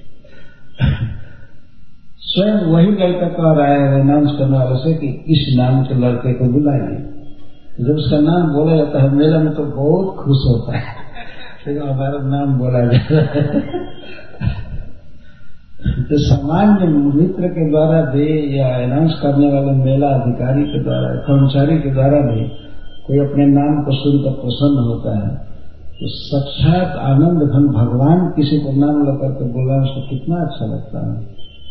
स्वयं वही लड़का कह रहा है अनाउंस करने वाले से कि इस नाम के लड़के को बुलाइए। जब उसका नाम बोला जाता है मेला में तो बहुत खुश होता है, तो हमारा नाम बोला जाता है। तो सामान्य मित्र के द्वारा भी या अनाउंस करने वाले मेला अधिकारी के द्वारा, कर्मचारी के द्वारा भी कोई अपने नाम को सुनकर प्रसन्न होता है, तो साक्षात आनंद घन भगवान किसी को नाम लेकर के बोला, उसको कितना अच्छा लगता है।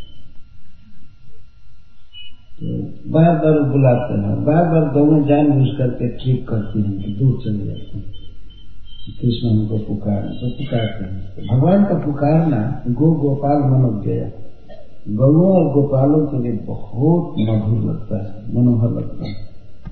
तो बार बार बुलाते हैं, बार बार दोनों जान बुझ करके ठीक करती हैं कि दूर चले जाते हैं। कृष्ण हमको पुकार तो पुकारते हैं। भगवान का पुकारना गो गोपाल मनो गया, गौओं और गोपालों के लिए बहुत मधुर लगता है, मनोहर लगता है।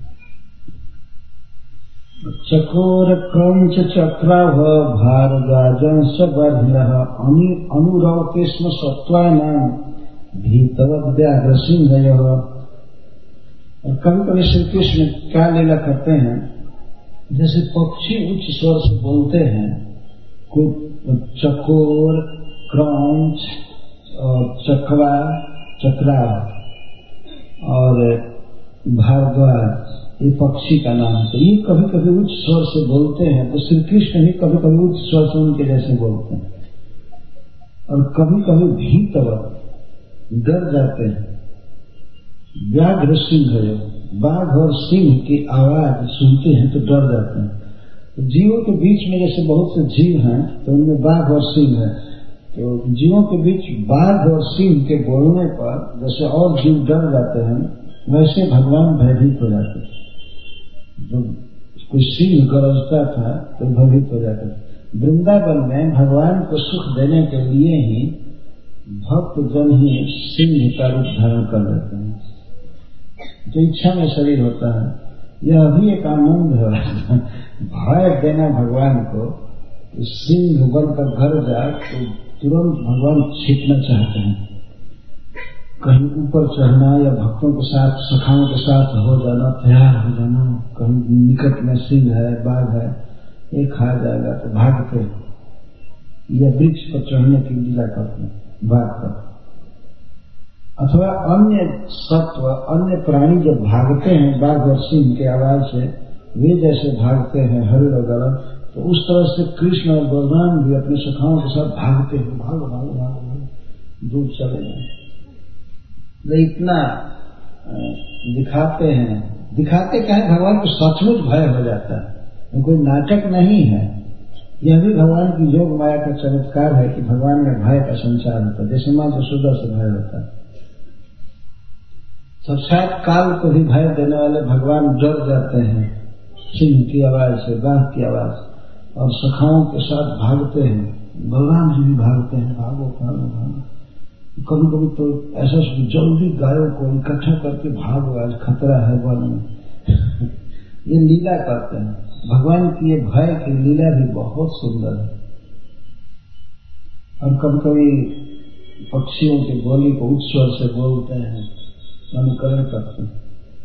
चकोर क्रंच चक्राव भारद्वाजंस बर्हिणः अनुरव कृष्ण सत्वानां भीतव व्याघ्र सिंहयः। और कभी कभी श्री कृष्ण क्या लीला करते हैं, जैसे पक्षी उच्च स्वर से बोलते हैं, कोई चकोर, क्रंच और चकवा, चक्राव और भारद्वाज, ये पक्षी का नाम है। तो ये कभी कभी उच्च स्वर से बोलते हैं, तो श्री कृष्ण भी कभी कभी उच्च स्वर से उनके जैसे बोलते हैं। और कभी कभी भीतर डर जाते हैं। व्याघ्र सिंह, बाघ और सिंह की आवाज सुनते हैं तो डर जाते हैं। तो जीवों के बीच में जैसे बहुत से जीव हैं तो उनमें बाघ और सिंह है, तो जीवों के बीच बाघ और सिंह के बोलने पर जैसे और जीव डर जाते हैं, वैसे भगवान भयभीत हो जाते हैं। जब कोई सिंह गरजता था तो भयभीत हो जाते थे। वृंदावन में भगवान को सुख देने के लिए ही भक्त जन ही सिंह का रूप धारण कर लेते हैं। जो इच्छा में शरीर होता है, यह भी एक आनंद है। भय देना भगवान को, तो सिंह बनकर घर जाए तो तुरंत भगवान छीटना चाहते हैं। कहीं ऊपर चढ़ना या भक्तों के साथ सखाओं के साथ हो जाना, तैयार हो जाना, कहीं निकट में सिंह है, बाघ है, एक खा जाएगा तो भागते, या वृक्ष पर चढ़ने की लीला करते हैं बाघ पर। अथवा अन्य सत्व, अन्य प्राणी जब भागते हैं बाघ और सिंह के आवाज से, वे जैसे भागते हैं हरिण वगैरह, तो उस तरह से कृष्ण और बलराम भी अपने सखाओं के साथ भागते हैं, भागो भागो भागो भागो, दूर चले जाए। इतना दिखाते हैं, दिखाते क्या है, भगवान को सचमुच भय हो जाता है, कोई नाटक नहीं है। यह भी भगवान की योग माया का चमत्कार है कि भगवान में भय का संचार होता है, जैसे मां यशोदा से भय होता है। साक्षात काल को भी भय देने वाले भगवान डर जाते हैं सिंह की आवाज से, बाघ की आवाज, और सखाओं के साथ भागते हैं। बलराम जी भी भागते हैं, भागो भागो भागो। कभी कभी तो ऐसा जल्दी गायों को इकट्ठा करके भागो, आज खतरा है वन में। ये लीला करते हैं। भगवान की ये भय की लीला भी बहुत सुंदर है। और कभी कभी पक्षियों के बोली को उच्च स्वर से बोलते हैं, अनुकरण करते हैं।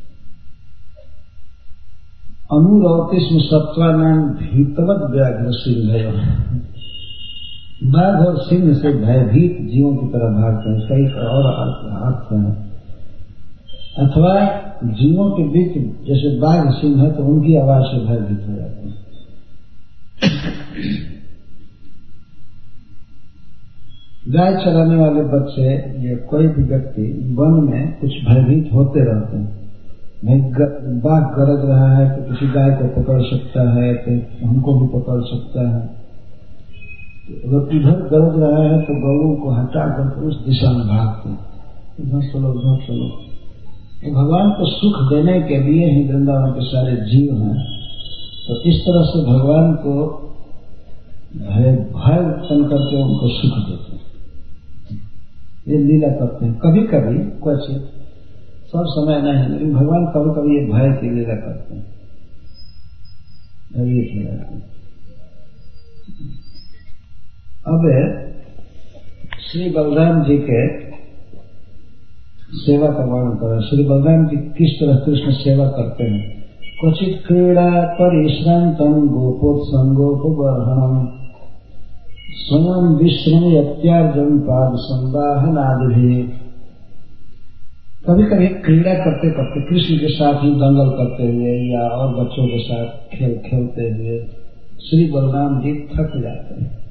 अनुरौतिस्म सत्वानाम भीतवत व्याघ्र सिंह, बाघ और सिंह से भयभीत जीवों की तरह भागते हैं। कई और अर्थ हैं। अथवा जीवों के बीच जैसे बाघ सिंह है तो उनकी आवाज से भयभीत हो जाते हैं। गाय चराने वाले बच्चे या कोई भी व्यक्ति वन में कुछ भयभीत होते रहते हैं। भाई बाघ गरज रहा है तो किसी गाय को पकड़ सकता है, तो हमको भी पकड़ सकता है। अगर इधर गरज रहा है तो गौरों को हटा कर उस दिशा में भागते हैं, इधर चलो उधर चलो। तो भगवान को सुख देने के लिए ही वृंदावन के सारे जीव हैं। तो इस तरह से भगवान को भय भय उत्पन्न करके उनको सुख देते हैं। ये लीला करते हैं कभी कभी, क्वचित, सब समय नहीं, लेकिन भगवान कभी कभी ये भय की लीला करते हैं। अब श्री बलराम जी के सेवा का वर्णन करें। श्री बलराम जी किस तरह कृष्ण सेवा करते हैं। क्वचित क्रीड़ा परिश्रांतम गोपोत्संगोपबर्हणम स्वयं विश्रमयत्यार्जन पाद संवाहनादि। कभी कभी क्रीड़ा करते करते कृष्ण के साथ ही दंगल करते हुए या और बच्चों के साथ खेल खेलते हुए श्री बलराम जी थक जाते हैं।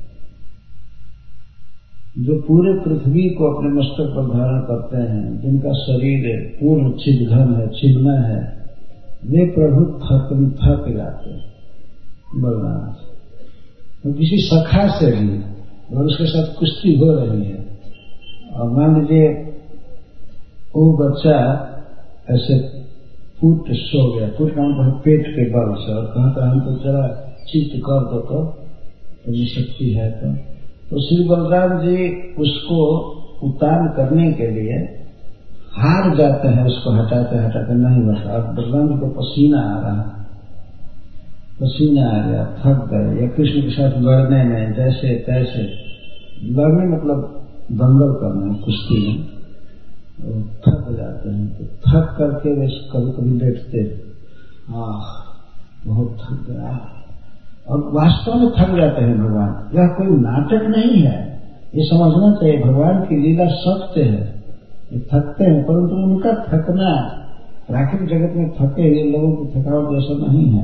जो पूरे पृथ्वी को अपने मस्तक पर धारण करते हैं, जिनका शरीर पूर्ण छिदघन है, छिदना है, वे प्रभु थक थक जाते हैं बलराम से। तो किसी सखा से भी और उसके साथ कुश्ती हो रही है और मान लीजिए वो बच्चा ऐसे फूट सो गया, फूट का मतलब पेट के बल से, और कहता है हमको जरा चित्त कर दो तो मुझे शक्ति है। तो, तो श्री बलराम जी उसको उतान करने के लिए हार जाते हैं, उसको हटाते हटाते नहीं बचा। अब बलराम जी को पसीना आ रहा, पसीना आ गया, थक गए, या कृष्ण के साथ लड़ने में जैसे तैसे, लड़ने मतलब दंगल करना, कुश्ती में थक जाते हैं। तो थक करके वे कभी कभी लेटते, आह बहुत थक गया, और वास्तव में थक जाते हैं भगवान। यह कोई नाटक नहीं है, ये समझना चाहिए। भगवान की लीला सत्य है, ये थकते हैं, परंतु उनका थकना प्राकृतिक जगत में थके ये लोगों की थकावट जैसा नहीं है।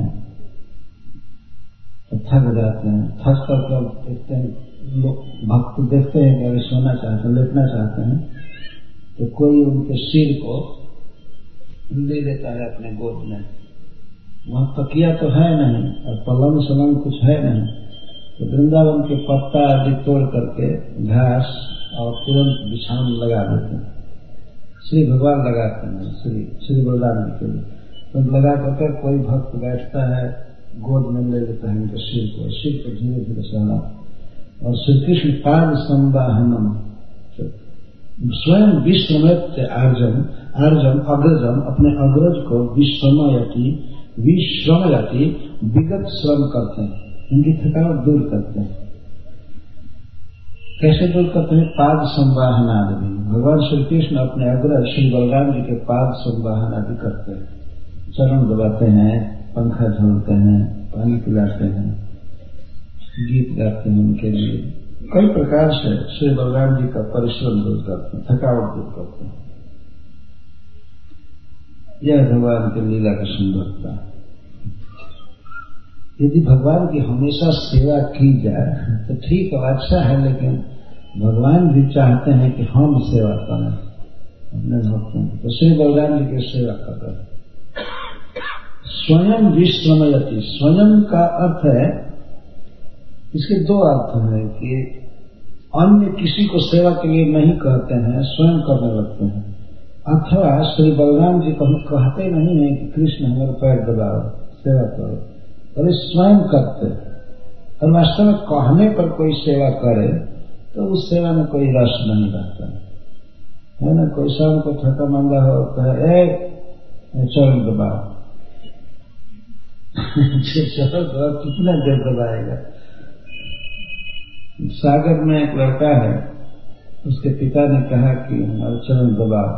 तो थक जाते हैं, थक कर देखते हैं, लोग भक्त देखते हैं कि अगर सोना चाहते हैं, लेटना चाहते हैं, तो कोई उनके सिर को ले लेता है अपने गोद में, वहां तकिया तो है नहीं और पलंग सलंग कुछ है नहीं, तो वृंदावन के पत्ता आदि तोड़ करके घास और तुरंत बिछावन लगा देते हैं। श्री भगवान लगाते हैं, श्री श्री बलराम जी के लिए तो लगा करके कोई भक्त बैठता है, गोद में ले लेता है उनके सिर को, सिर को धीरे धीरे सहला, और श्री कृष्ण पाद संवाहनम स्वयं विश्रमित आर्जन आर्जन अग्रजन अपने अग्रज को विश्रमयति विश्रमयति विगत श्रम करते हैं, उनकी थकावट दूर करते हैं। कैसे दूर करते हैं? पाद संवाहन आदि। भगवान श्री कृष्ण अपने अग्रज श्री बलराम जी के पाद संवाहन आदि करते हैं, चरण दबाते हैं, पंखा झोलते हैं, पानी पिलाते हैं, गीत गाते हैं, उनके लिए कई प्रकार से श्री बलराम जी का परिश्रम दूर करते हैं, थकावट दूर करते हैं। यह भगवान की लीला की सुंदरता। यदि भगवान की हमेशा सेवा की जाए तो ठीक है, अच्छा है, लेकिन भगवान भी चाहते हैं कि हम सेवा करें अपने भक्तों की, तो श्री बलराम जी की सेवा कर रहे हैं। स्वयं विश्रमयति, स्वयं का अर्थ है, इसके दो अर्थ हैं कि अन्य किसी को सेवा के लिए नहीं कहते हैं, स्वयं करने लगते हैं, अथवा श्री बलराम जी कभी कहते नहीं है कि कृष्ण हमारे पैर दबाओ सेवा करो, और स्वयं करते। और वास्तव में कहने पर कोई सेवा करे तो उस सेवा में कोई रस नहीं रहता है ना। कोई शाम को थका मांगा हो, कहे ए चरण दबाओ चरण दबाओ, कितना देर दबाएगा। सागर में एक लड़का है, उसके पिता ने कहा कि हमारे चरण दबाओ,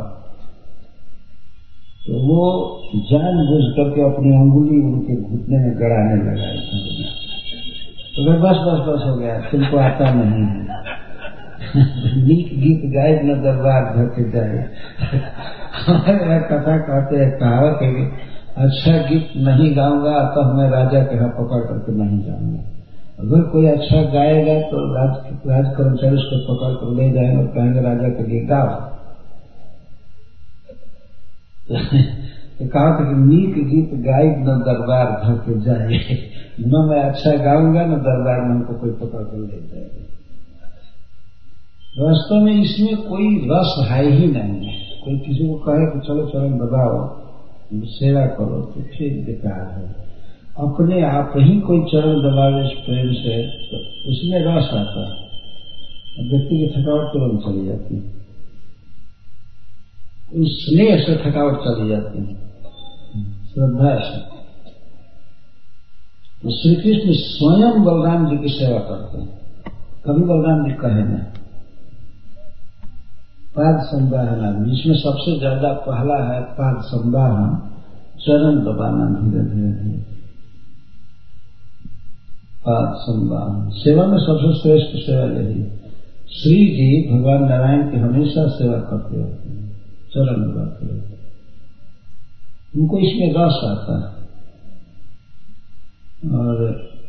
तो वो जानबूझ करके अपनी अंगुली उनके घुटने में गड़ाने लगा। तो फिर बस बस बस हो गया, तुमको आता नहीं है नीक गीत गाय न दरबार धके जाए कथा कहते हैं, कहावत है कि अच्छा गीत नहीं गाऊंगा तो मैं राजा के हाथ पकड़ करके नहीं जाऊंगा। अगर कोई अच्छा गाएगा तो राज राज कर्मचारी उसको पकड़ कर ले जाएंगे और कहेंगे राजा के लिए गाओ। तो कहा था कि नीक गीत गाय न दरबार धके जाए, न मैं अच्छा गाऊंगा न दरबार में हमको कोई पकड़ कर ले जाएगा। वास्तव में इसमें कोई रस है ही नहीं है। कोई किसी को कहे कि चलो चरण दबाओ सेवा करो तो ठीक बेकार है। अपने आप ही कोई चरण दबावे प्रेम से तो उसमें रस आता है, व्यक्ति की थकावट तुरंत चली जाती है, उस स्नेह से थकावट चली जाती है, श्रद्धा से। तो श्री कृष्ण स्वयं बलराम जी की सेवा करते हैं, कभी बलराम जी कहे नहीं। पाद संवाहन, जिसमें सबसे ज्यादा पहला है पाद संवाहन, चरण दबाना धीरे धीरे धीरे। पाद संवाहन सेवा में सबसे श्रेष्ठ सेवा यही। श्री जी भगवान नारायण की हमेशा सेवा करते होते हैं, चरण दबाते रहते हैं, उनको इसमें रस आता है। और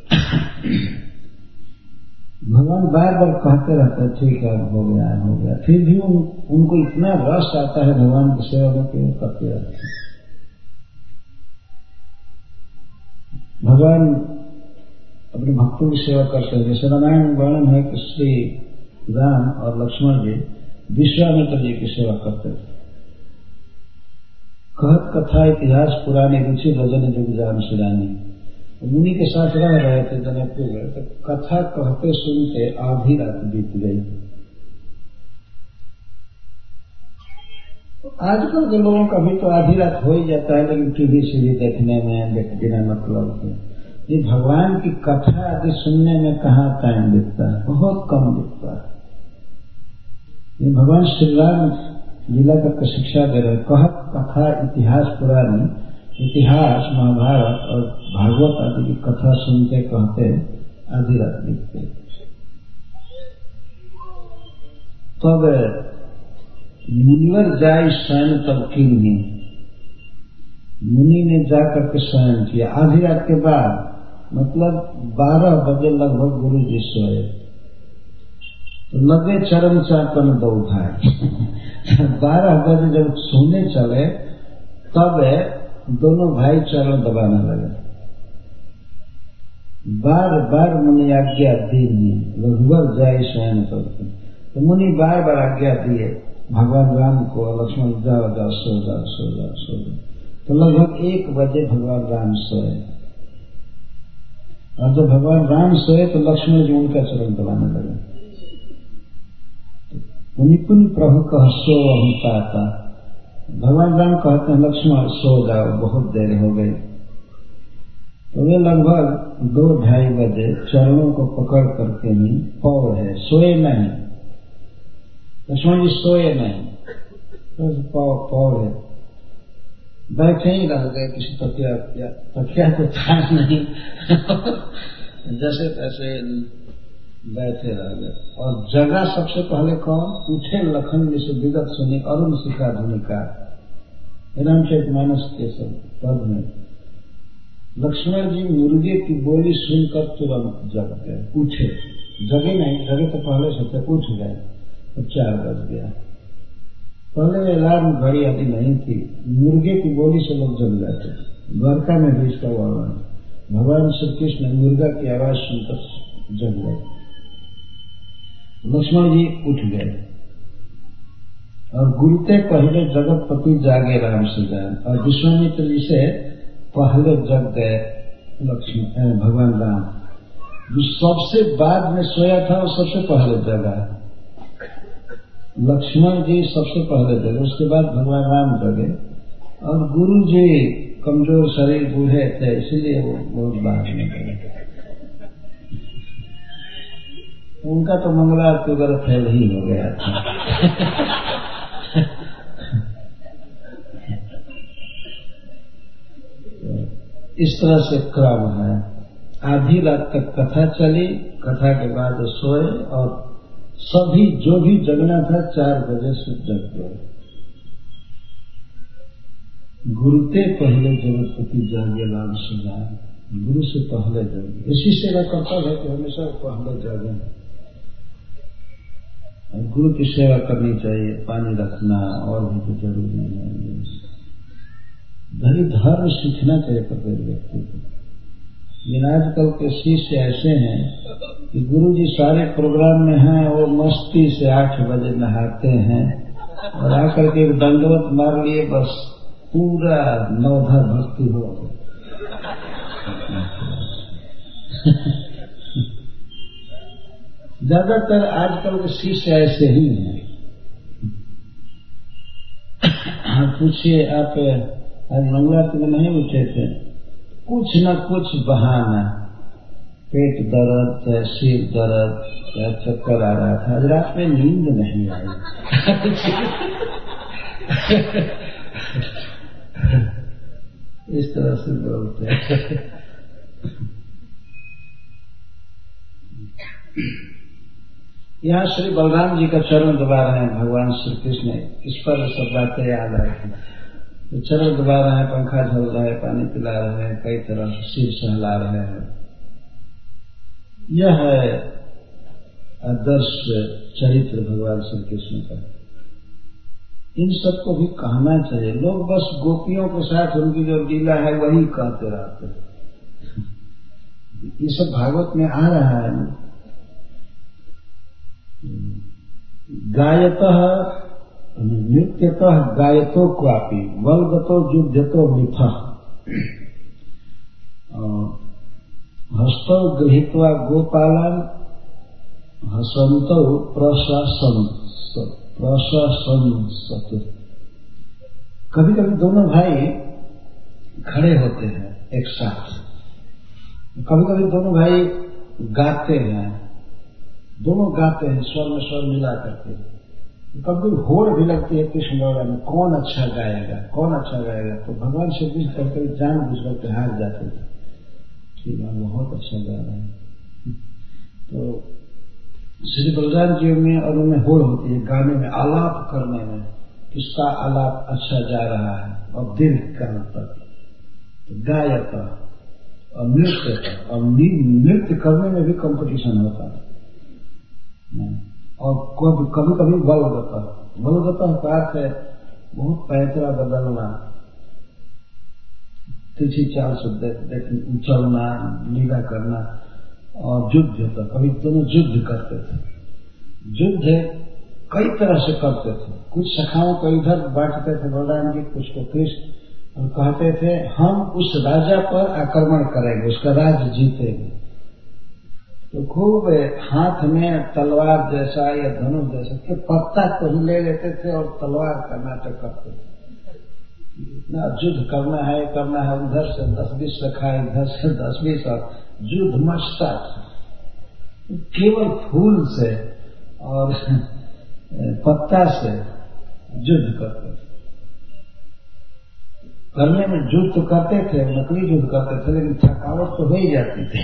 भगवान बार बार कहते रहते हैं ठीक है हो गया हो गया, फिर भी उन, उनको इतना रस आता है भगवान की सेवा में कि वो करते रहते हैं। भगवान अपने भक्तों की सेवा करते हैं। जैसे रामायण में वर्णन है कि श्री राम और लक्ष्मण जी विश्वामित्र जी की सेवा करते थे। कहत कथा इतिहास पुराने रुचि रजन जुग जान सिरानी। मुनि के साथ रह रहे थे जनकपुर में, तो कथा कहते सुनते आधी रात बीत गई। आजकल के लोगों का भी तो आधी रात हो ही जाता है, लेकिन टीवी सीवी देखने में बिना मतलब के। ये भगवान की कथा आदि सुनने में कहाँ टाइम बीतता है, बहुत कम बीतता है। ये भगवान श्री राम लीला का शिक्षा दे रहे। कहत कथा इतिहास पुरानी, इतिहास महाभारत और भागवत आदि की कथा सुनते कहते आधी रात बीतते। तब मुनिवर जाय शयन तब किन्हीं, मुनि ने जाकर के शयन किया आधी रात के बाद, मतलब बारह बजे लगभग गुरु जी सोए। तो लगे चरण चापन दौधाए बारह बजे जब सोने चले तब दोनों भाई चरण दबाने लगे। बार बार मुनि आज्ञा दीजिए, रघुवर जाय शयन करते। तो मुनि बार बार आज्ञा दिए भगवान राम को, लक्ष्मण जाओ जाओ सो जाओ सो जाओ सो जाओ। तो लगभग एक बजे भगवान राम सोए, और जब भगवान राम सोए तो लक्ष्मण जी उनका चरण दबाने लगे। मुनि पुनि प्रभु कह सो हम पाता। भगवान राम कहते हैं लक्ष्मण सो जाओ, बहुत देर हो गई। तो वे लगभग दो ढाई बजे चरणों को पकड़ करके ही पौ है, सोए नहीं। लक्ष्मण जी सोए नहीं, तो पौ पौ है, बैठे ही रह गए। किसी तकिया तकिया तो था नहीं जैसे तैसे बैठे रह गए। और जगह सबसे पहले कौन उठे? लखन जी से विगत सुनी अरुण शिखा धुनिका, रामचरितमानस के सब पद में लक्ष्मण जी मुर्गे की बोली सुनकर तुरंत जग गए, उठे। जगे नहीं, जगे तो पहले से थे, उठ गए। तो चार बज गया। पहले अलार्म घड़ी आदि नहीं थी, मुर्गे की बोली से लोग जग जाते। द्वारका में भी इसका वर्णन, भगवान श्री कृष्ण मुर्गा की आवाज सुनकर जग गए। लक्ष्मण जी उठ गए और गुरुते पहले जगतपति जागे राम से जाए, और विश्वामित्र जी से पहले जग गए लक्ष्मण भगवान राम। जो सबसे बाद में सोया था वो सबसे पहले जगा। लक्ष्मण जी सबसे पहले जगे, उसके बाद भगवान राम जगे। और गुरु जी कमजोर शरीर बूढ़े थे, इसलिए वो बहुत बाद में गए। उनका तो मंगलारती वगैरह फेल ही हो गया था इस तरह से क्रम है। आधी रात तक कथा चली, कथा के बाद सोए, और सभी जो भी जगना था चार बजे से जग गए। गुरुते पहले जगतपति जागे राम से जाए, गुरु से पहले जागे। इसी सेवा करता है कि हमेशा पहले जागे। गुरु की सेवा करनी चाहिए, पानी रखना और भी तो जरूरी है। धरी धर्म सीखना चाहिए प्रत्येक व्यक्ति को। लेकिन आजकल के शिष्य ऐसे हैं कि गुरु जी सारे प्रोग्राम में हैं, वो मस्ती से आठ बजे नहाते हैं और आकर के दंडवत मार लिए, बस पूरा नवधा भक्ति हो गई ज्यादातर आजकल के शिष्य ऐसे ही हैं। पूछिए आप, आज मंगलारती में नहीं उठे थे, कुछ न कुछ बहाना, पेट दर्द या सिर दर्द या चक्कर आ रहा था, रात में नींद नहीं आई इस तरह से बोलते हैं। यहाँ श्री बलराम जी का चरण दबा रहे हैं भगवान श्री कृष्ण। इस पर सब बातें याद आई थी। तो चरण दबा रहे हैं, पंखा झल रहा है, पानी पिला रहे हैं, कई तरह से सिर सहला रहे हैं। यह है आदर्श चरित्र भगवान श्री कृष्ण का। इन सबको भी कहना चाहिए। लोग बस गोपियों के साथ उनकी जो लीला है वही कहते रहते हैं। ये सब भागवत में आ रहा है। गायतः नृत्यतः गायतो क्वापि वल्गतो युध्यतो मिथः हस्तो गृहीत्वा गोपालन हसंतो प्रशासन प्रशासन सत। कभी कभी दोनों भाई खड़े होते हैं एक साथ, कभी कभी दोनों भाई गाते हैं, दोनों गाते हैं स्वर में स्वर मिला करके। कभी होड़ भी लगती है कृष्ण गौरा में, कौन अच्छा गाएगा कौन अच्छा गाएगा। तो भगवान श्री कृष्ण कभी जान बुझ करके हार जाते थे, ठीक है बहुत अच्छा गा रहे हैं। तो श्री बलराम जी में और उनमें होड़ होती है गाने में, आलाप करने में, किसका आलाप अच्छा जा रहा है और दीर्घ काल तक। तो गायक और नृत्य का, और नृत्य करने में भी कंपटीशन होता है। और कभी कभी कभी बलगता बलगता का अर्थ है बहुत पैतरा बदलना। तिरछी चाल से चलना, लीला करना और युद्ध होता। कभी दोनों युद्ध करते थे। युद्ध कई तरह से करते थे। कुछ सखाओं को इधर बांटते थे बलराम जी, कुछ को कृष्ण, और कहते थे हम उस राजा पर आक्रमण करेंगे, उसका राज्य जीतेंगे। तो खूब हाथ में तलवार जैसा या धनुष जैसा के पत्ता को ही ले लेते थे और तलवार का नाटक करते थे। इतना युद्ध करना है करना है, उधर से दस बीस रखा, इधर से दस बीस, और युद्ध मचता था। केवल फूल से और पत्ता से युद्ध करते थे। करने में युद्ध तो करते थे, नकली युद्ध करते थे, लेकिन थकावट तो हो ही जाती थी।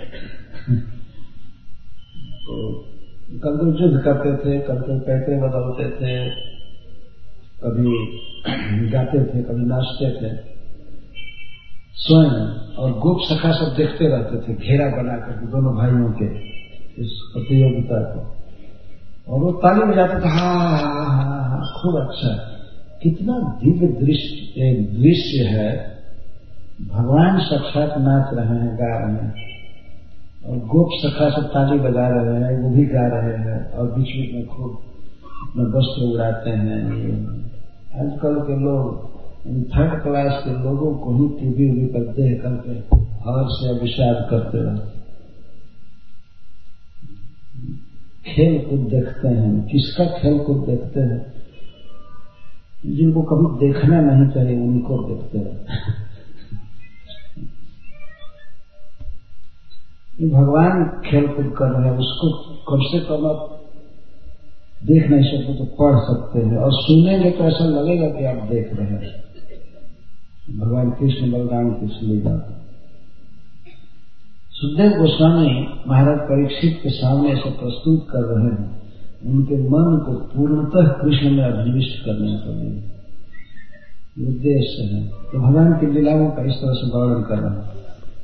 तो कभी युद्ध करते थे, कभी पैसे बदलते थे, कभी गाते थे, कभी नाचते थे स्वयं। और गोप सखा सब देखते रहते थे, घेरा बना करके दोनों भाइयों के इस प्रतियोगिता को, और वो ताली बजाते थे, हा हा हा हा, खूब अच्छा। कितना दिव्य दृश्य दृश्य है। भगवान साक्षात नाच रहे हैं, गा रहे हैं, और गोप सखा सब ताली बजा रहे हैं, वो भी गा रहे हैं, और बीच बीच में खूब अपने वस्त्र उड़ाते हैं। आजकल के लोग थर्ड क्लास के लोगों को ही टीवी वी पर देख करके हर्ष से विषाद करते रहते। खेल कूद देखते हैं, किसका खेल कूद देखते हैं? जिनको कभी देखना नहीं चाहिए उनको देखते हैं। भगवान खेल कूद कर रहे हैं, उसको कम से कम आप देख नहीं सकते तो पढ़ सकते हैं, और सुनेंगे तो ऐसा लगेगा कि आप देख रहे हैं भगवान कृष्ण बलराम की लीला। सुखदेव गोस्वामी महाराज परीक्षित के सामने ऐसा प्रस्तुत कर रहे हैं, उनके मन को पूर्णतः कृष्ण में अभिनिविष्ट करने के लिए उद्देश्य है। तो भगवान की लीलाओं का इस तरह से वर्णन कर रहे हैं।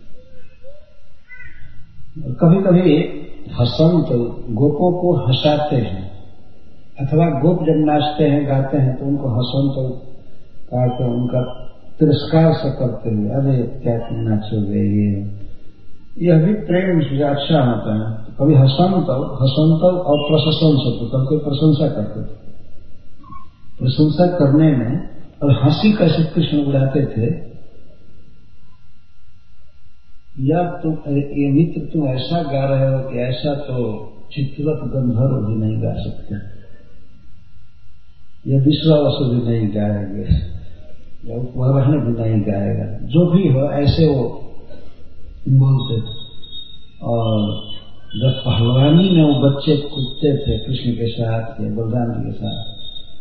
कभी कभी हसंत गोपों को हंसाते हैं, अथवा गोप जब नाचते हैं गाते हैं तो उनको हसंत करके उनका तिरस्कार से करते हुए, अरे क्या तुम नाचोगे, ये यह भी प्रेम से अच्छा होता है। कभी हसंत हसंत और प्रशंसा, तो कभी प्रशंसा करते थे। प्रशंसा करने में और हंसी कैसे कृष्ण उड़ाते थे, या तुम ये मित्र तुम ऐसा गा रहे हो कि ऐसा तो चित्रवत गंधर्व भी नहीं गा सकते, या विश्वावसु भी नहीं गाएंगे, या उपवरण भी नहीं गाएगा, जो भी हो ऐसे वो बोलते थे। और जब पहलवानी में वो बच्चे कूदते थे कृष्ण के साथ या बलराम जी के साथ,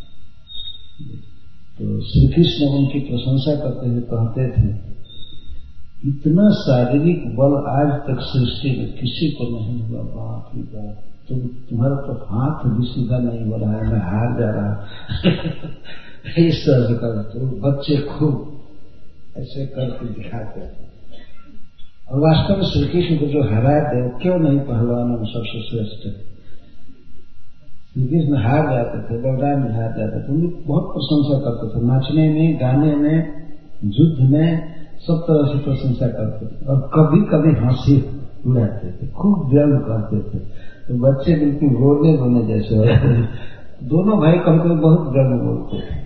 तो श्री कृष्ण उनकी प्रशंसा करते हुए कहते थे, इतना शारीरिक बल आज तक सृष्टि में किसी को नहीं हुआ, बाप रे बाप, तुम तुम्हारा तो हाथ भी सीधा नहीं हो रहा है, मैं हार जा रहा। इस तरह से कर तो बच्चे खूब ऐसे करके दिखाते थे। और वास्तव में श्री कृष्ण को जो हरा दे, क्यों नहीं पहलवानों में सबसे श्रेष्ठ है। श्री कृष्ण हार जाते थे, बलराम भी हार जाते थे, उनकी बहुत प्रशंसा करते थे, नाचने में, गाने में, युद्ध में, सब तरह से प्रशंसा करते थे। और कभी कभी हंसी उड़ाते थे, खूब व्यंग करते थे, तो बच्चे बिल्कुल रोने रोने जैसे हो जाते थे। दोनों भाई कभी कभी बहुत व्यंग बोलते थे।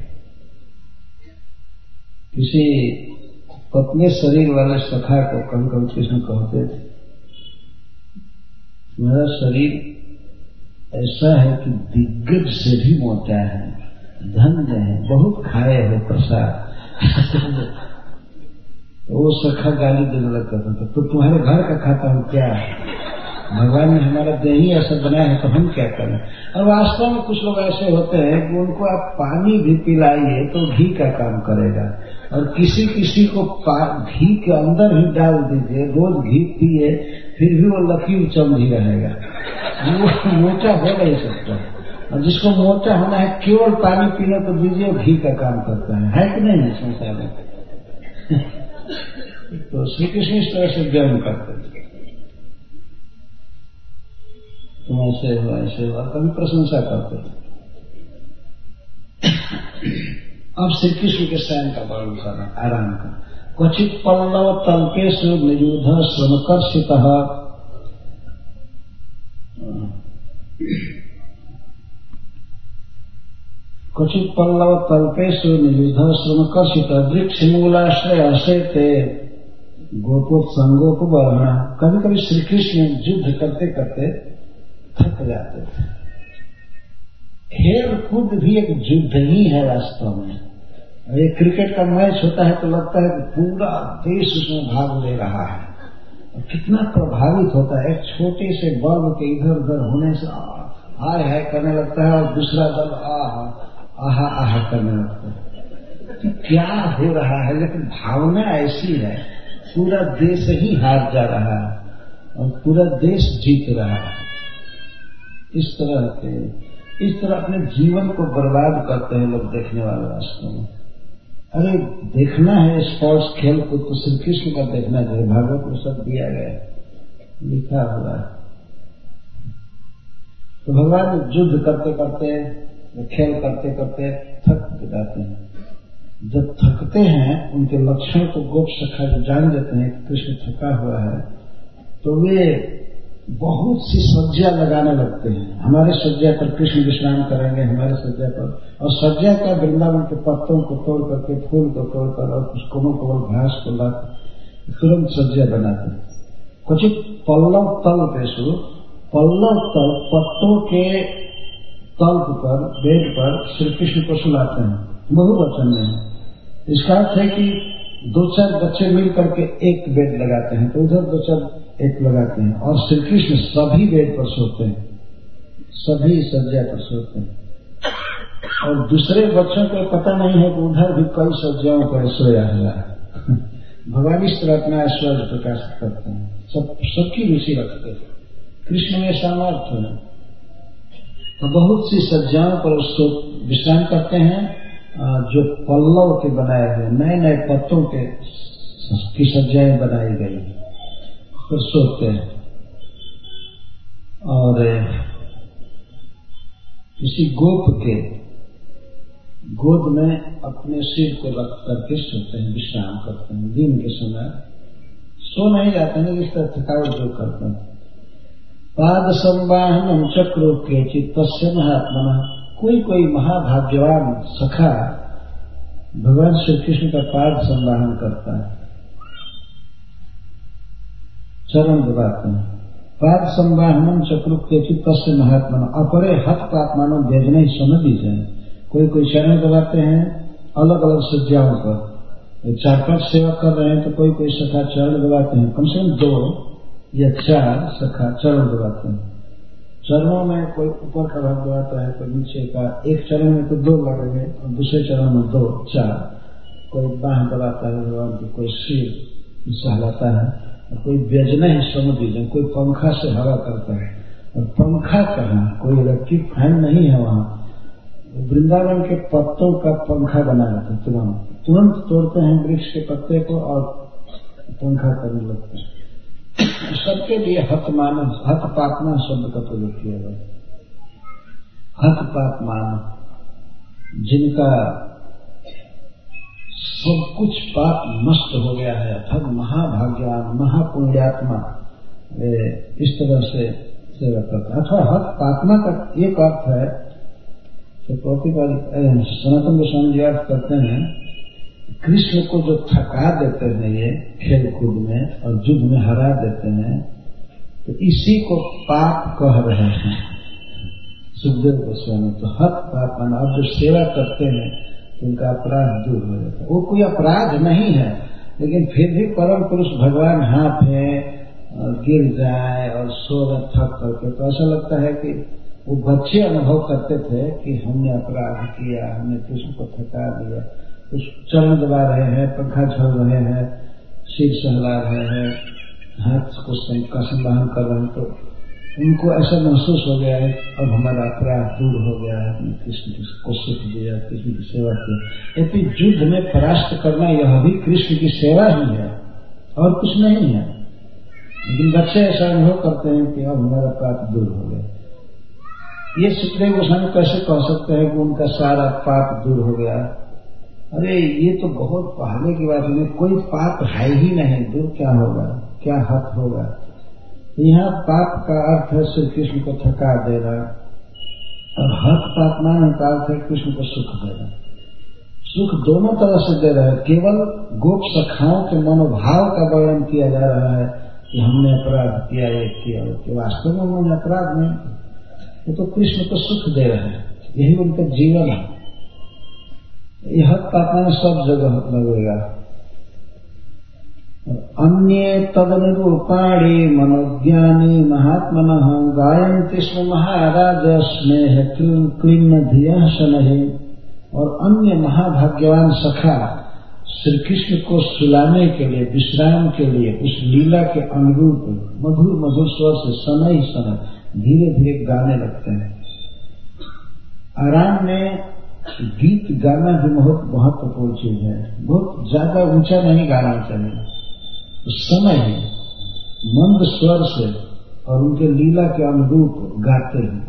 किसी पतले शरीर वाले सखा को कभी कभी कृष्ण कहते थे, मेरा शरीर ऐसा है कि दिग्गज से भी मोटा है, धन्य है, बहुत खाए हो प्रसाद। तो वो सखा गाली देने लगता था, तो तुम्हारे घर का खाता हूँ क्या, भगवान ने हमारा देह ही ऐसा बनाया है तो हम क्या करें। और वास्तव में कुछ लोग ऐसे होते हैं कि उनको आप पानी भी पिलाइए तो घी का काम करेगा, और किसी किसी को घी के अंदर ही डाल दीजिए, रोज घी पिए, फिर भी वो लकीर चम ही रहेगा, वो मोटा हो नहीं सकता। और जिसको मोटा होना है केवल पानी पीने को दीजिए, घी का काम करता है, है कि नहीं है संसार में। तो श्री कृष्ण इस तरह से व्यंग करते थे, तुम ऐसे हो ऐसे हो, कभी प्रशंसा करते थे। अब श्री कृष्ण के शयन का वर्णन करना, आराम का। क्वचित पल्लव तल्पेषु नियुध श्रमकर्षितः क्वचित पल्लव तल्पेषु नियुध श्रमकर्षितः वृक्षमूलाश्रय आश्रयते गोपोत्संगोपवर्णा। कभी कभी श्री कृष्ण युद्ध करते करते थक जाते थे। खेल कूद भी एक युद्ध ही है वास्तव में। एक क्रिकेट का मैच होता है तो लगता है कि पूरा देश उसमें भाग ले रहा है और कितना प्रभावित होता है। एक छोटे से बल्ब के इधर उधर होने से हाय हाय करने लगता है और दूसरा दल आहा आहा आहा करने लगता है। क्या हो रहा है, लेकिन भावना ऐसी है पूरा देश ही हार जा रहा है और पूरा देश जीत रहा है। इस तरह के इस तरह अपने जीवन को बर्बाद करते हैं लोग देखने वाले वास्तव में। अरे देखना है स्पोर्ट्स खेल को तो श्री कृष्ण का देखना चाहिए। भागवत में सब दिया गया लिखा हुआ है। तो भगवान युद्ध करते करते खेल करते करते थक जाते हैं। जब थकते हैं उनके लक्षण को गोप सखा जो जान लेते हैं कि कृष्ण थका हुआ है तो वे बहुत सी सज्जा लगाने लगते हैं। हमारे सज्जा पर कृष्ण विश्राम करेंगे, हमारे सज्जा पर। और सज्जा का वृंदावन के पत्तों को तोड़ करके, फूल को तोड़कर और कुछ कोमल कोमल घास को लाकर तुरंत सज्जा बनाते हैं। कुछ पल्लव तल पेशु, पल्लव तल पत्तों के तल्प पर, बेड पर श्री कृष्ण को सुलाते हैं। बहुवचन में इसका अर्थ है कि दो चार बच्चे मिल करके एक बेड लगाते हैं तो उधर दो चार एक लगाते हैं और श्री कृष्ण सभी बेड पर सोते हैं, सभी सज्जा पर सोते हैं। और दूसरे बच्चों को पता नहीं है कि उधर भी कई सज्जाओं पर सोया हुआ है। भगवान इस तरह अपना ऐश्वर्य प्रकाशित करते हैं, सब सबकी रुचि रखते हैं। कृष्ण में सामर्थ्य है तो बहुत सी सज्जाओं पर उसको विश्राम करते हैं जो पल्लव के बनाए हुए नए नए पत्तों के की सज्जाएं बनाई गई तो सोते हैं। और किसी गोप के गोद में अपने सिर को रख करके सोते हैं, विश्राम करते हैं। दिन के समय सो नहीं जाते हैं, इस तरह थकावट जो करते हैं। पाद संवाहनम चक्रो के चित्तस्य महात्मा। कोई कोई महाभाग्यवान सखा भगवान श्री कृष्ण का पाद संवाहन करता है, चरण दबाते हैं। पाद संवाहनम चक्रो के चित्तस्य महात्मा। अपरे हत पात्मानो भेजने ही समझ लीजिए। कोई कोई चरण दबाते हैं अलग अलग सज्जाओं पर। चार पांच सेवा कर रहे हैं तो कोई कोई सखा चरण दबाते हैं, कम से कम दो या चार सखा चरण दबाते हैं। चरणों में कोई ऊपर का भाग दबाता है, कोई नीचे का। एक चरण में तो दो लगेंगे और दूसरे चरण में दो चार। कोई बाह दबाता है भगवान की, कोई सिर सहलाता है और कोई व्यजना ही समझ लीजिए। कोई पंखा से हवा करता है और पंखा कहाँ, कोई इलेक्ट्रिक फैन नहीं है वहां। वृंदावन के पत्तों का पंखा बना रहता है। तुरंत तुरंत तोड़ते हैं वृक्ष के पत्ते को और पंखा करने लगते हैं। सबके लिए हतमान हत पात्मा शब्द का प्रयोग किया गया। हत पात्मान जिनका सब कुछ पाप नष्ट हो गया है, अर्थात महाभाग्यवान महापुण्यात्मा इस तरह से सेवा करता है। अथवा हत पात्मा का एक अर्थ है तो प्रतिपादित सनातन गोस्वामी जी अर्थ करते हैं, कृष्ण को जो थका देते हैं ये खेल कूद में और युद्ध में हरा देते हैं तो इसी को पाप कह रहे हैं सुखदेव गोस्वामी। तो हत पाप माना अब जो सेवा करते हैं तो उनका अपराध दूर हो जाता है। वो कोई अपराध नहीं है, लेकिन फिर भी परम पुरुष भगवान हाथे गिर जाए और सो रहे थक करके तो ऐसा लगता है कि वो बच्चे अनुभव करते थे कि हमने अपराध किया, हमने कृष्ण को थका दिया। कुछ चरण दबा रहे हैं, पंखा झल रहे हैं, सिर सहला रहे हैं, हाथ को का संवाहन कर रहे हैं तो उनको ऐसा महसूस हो गया है अब हमारा अपराध दूर हो गया है, हमने कृष्ण को सुख दिया, कृष्ण की सेवा की। यदि युद्ध में परास्त करना यह भी कृष्ण की सेवा ही है और कुछ नहीं है। लेकिन बच्चे ऐसा अनुभव करते हैं कि अब हमारा पाप दूर हो गया। ये सुखदेव गोस्वामी कैसे कह सकते हैं कि उनका सारा पाप दूर हो गया? अरे ये तो बहुत पहले की बात है, कोई पाप है ही नहीं, दूर क्या होगा, क्या हक होगा। यहाँ पाप का अर्थ है श्री कृष्ण को थका देना, और हक पापमान का अर्थ है कृष्ण को सुख देना। सुख दोनों तरह से दे रहा है। केवल गोप सखाओं के मनोभाव का वर्णन किया जा रहा है कि हमने अपराध किया, ये किया, कि वास्तव में उन्होंने अपराध नहीं, वो तो कृष्ण को सुख दे रहे हैं, यही उनका जीवन है। यह हक पापमान सब जगह लगेगा। अन्ये तदनुरूपाणि मनोज्ञानी महात्मनः गायन्ति स्म महाराज स्नेह क्लीन्न धियः शनैः। और अन्य महाभाग्यवान सखा श्री कृष्ण को सुलाने के लिए, विश्राम के लिए उस लीला के अनुरूप मधुर मधुर स्वर से शनै शनै धीरे धीरे गाने लगते हैं। आराम में गीत गाना भी बहुत महत्वपूर्ण चीज है। बहुत ज्यादा ऊंचा नहीं गाना चाहिए, उस समय ही मंद स्वर से और उनके लीला के अनुरूप गाते हैं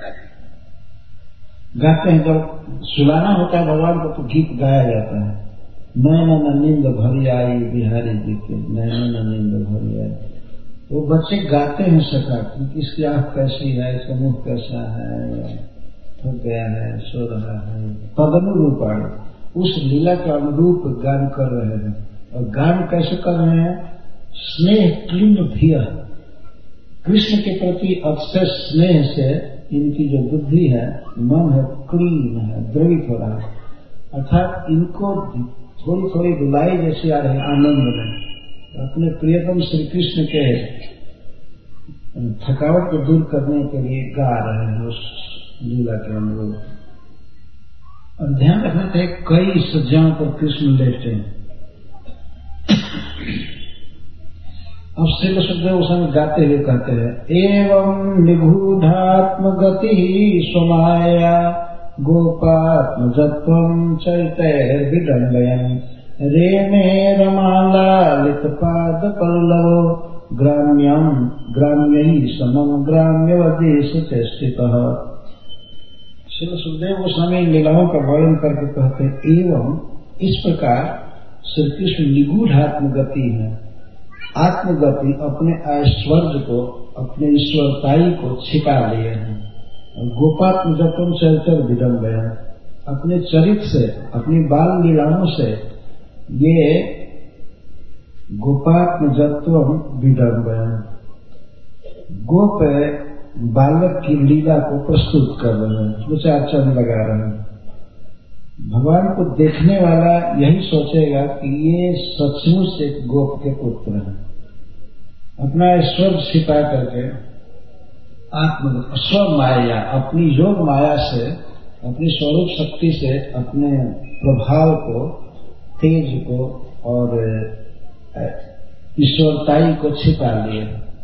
गाते हैं जब सुलाना होता है भगवान को तो गीत गाया जाता है। नैन नींद भरी आई बिहारी जी के, नैन नींद भरी आई। वो बच्चे गाते हैं सका कि इसकी आंख कैसी है, इसका मुंह कैसा है, थक गया है, सो रहा है। तदनुरूपाणि उस लीला के अनुरूप गान कर रहे हैं। और गान कैसे कर रहे हैं? स्नेह क्लीन्न धियः, कृष्ण के प्रति अतिशय स्नेह से इनकी जो बुद्धि है, मन है, क्लीन है, द्रवित हो रहा है। अर्थात इनको थोड़ी थोड़ी रुलाई जैसी आ रही है आनंद में, अपने प्रियतम श्री कृष्ण के थकावट को दूर करने के लिए गा रहे हैं उस लीला के अनुरूप। और ध्यान रखना चाहिए कई सज्जाओं पर कृष्ण लेटे हैं। अब श्री सुखदेव उस समय गाते हुए कहते हैं, एवं निगूढ़ात्म गति स्वमाया गोपात्मजत्वं चैतैर्विडम्बयन् रेमे रमालालित पाद पल्लवो ग्राम्यं ग्राम्यैः समं ग्राम्यवदेश चेष्टितः। श्री सुखदेव गोस्वामी लीलाओं का वर्णन करके कहते हैं, एवं इस प्रकार श्री कृष्ण निगूढ़ आत्मगति है। आत्मगति अपने ऐश्वर्य को, अपने ईश्वरताई को छिपा लिए हैं। गोपात्म जत्वम चरित्र विडम्बयन्, अपने चरित्र से, अपनी बाल लीलाओं से ये गोपात्म जत्वम विडम्बयन्, गोप बालक की लीला को प्रस्तुत कर रहे हैं, उसमें चार चंद लगा रहे हैं। भगवान को देखने वाला यही सोचेगा कि ये सचमुच एक गोप के पुत्र हैं। अपना ऐश्वर्य छिपा करके आत्म स्व माया, अपनी योग माया से, अपनी स्वरूप शक्ति से अपने प्रभाव को, तेज को और ईश्वरताई को छिपा लिए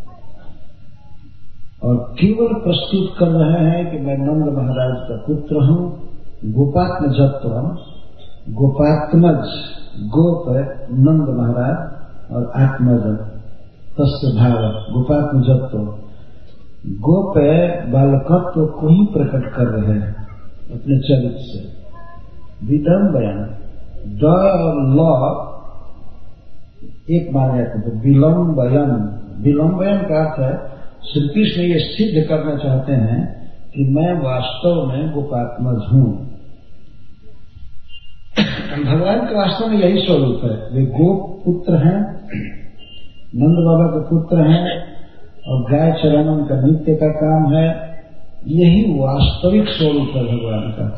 और केवल प्रस्तुत कर रहे हैं कि मैं नंद महाराज का पुत्र हूं। गोपात्म जत्व, गोपात्मज, गोप नंद महाराज और आत्मज तस्य भाव, गोपात्म जत्व, गोप बालकत्व को ही प्रकट कर रहे हैं अपने चरित्र से। विडम्बयन्, द ल एक माने जाते हैं, विलंबयन। विलंबयन का अर्थ है श्री कृष्ण ये सिद्ध करना चाहते हैं कि मैं वास्तव में गोपात्मज हूं। भगवान का वास्तव में यही स्वरूप है। वे गोप पुत्र हैं, नंद बाबा के पुत्र हैं और गाय चराना उनका नित्य का काम है। यही वास्तविक स्वरूप है भगवान का।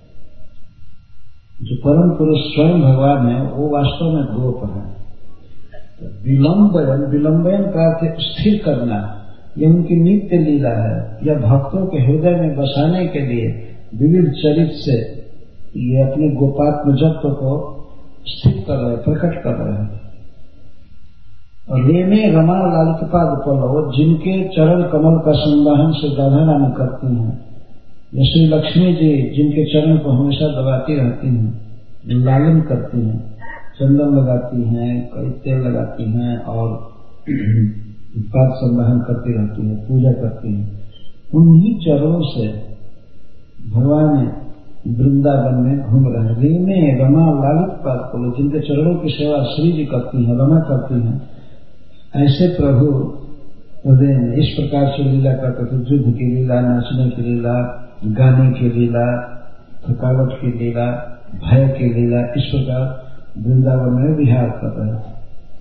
जो परम पुरुष स्वयं भगवान है वो वास्तव में गोप है। तो विलंबयन, विलंबयन का अर्थ स्थिर करना, यह उनकी नित्य लीला है। यह भक्तों के हृदय में बसाने के लिए विविध चरित्र से ये अपने गोपात्मजत्व को स्थिर कर रहे, प्रकट कर रहे हैं। और रेमे रमा लालित पाद पल्लव, जिनके चरण कमल का संवाहन से राधा रानी करती हैं, या श्री लक्ष्मी जी जिनके चरण को हमेशा दबाती रहती हैं, लालन करती हैं, चंदन लगाती हैं, कई तेल लगाती हैं और पाद संवाहन करती रहती हैं, पूजा करती हैं। उन्हीं चरणों से भगवान वृंदावन में घूम रहे हैं। रीमे रमा लालित पाद को जिनके चरणों की सेवा श्री जी करती हैं, रमा करती हैं, ऐसे प्रभु हृदय में इस प्रकार से लीला करते थे। युद्ध की लीला, नाचने की लीला, गाने की लीला, थकावट की लीला, भय की लीला, इस प्रकार वृंदावन में विहार कर रहे थे।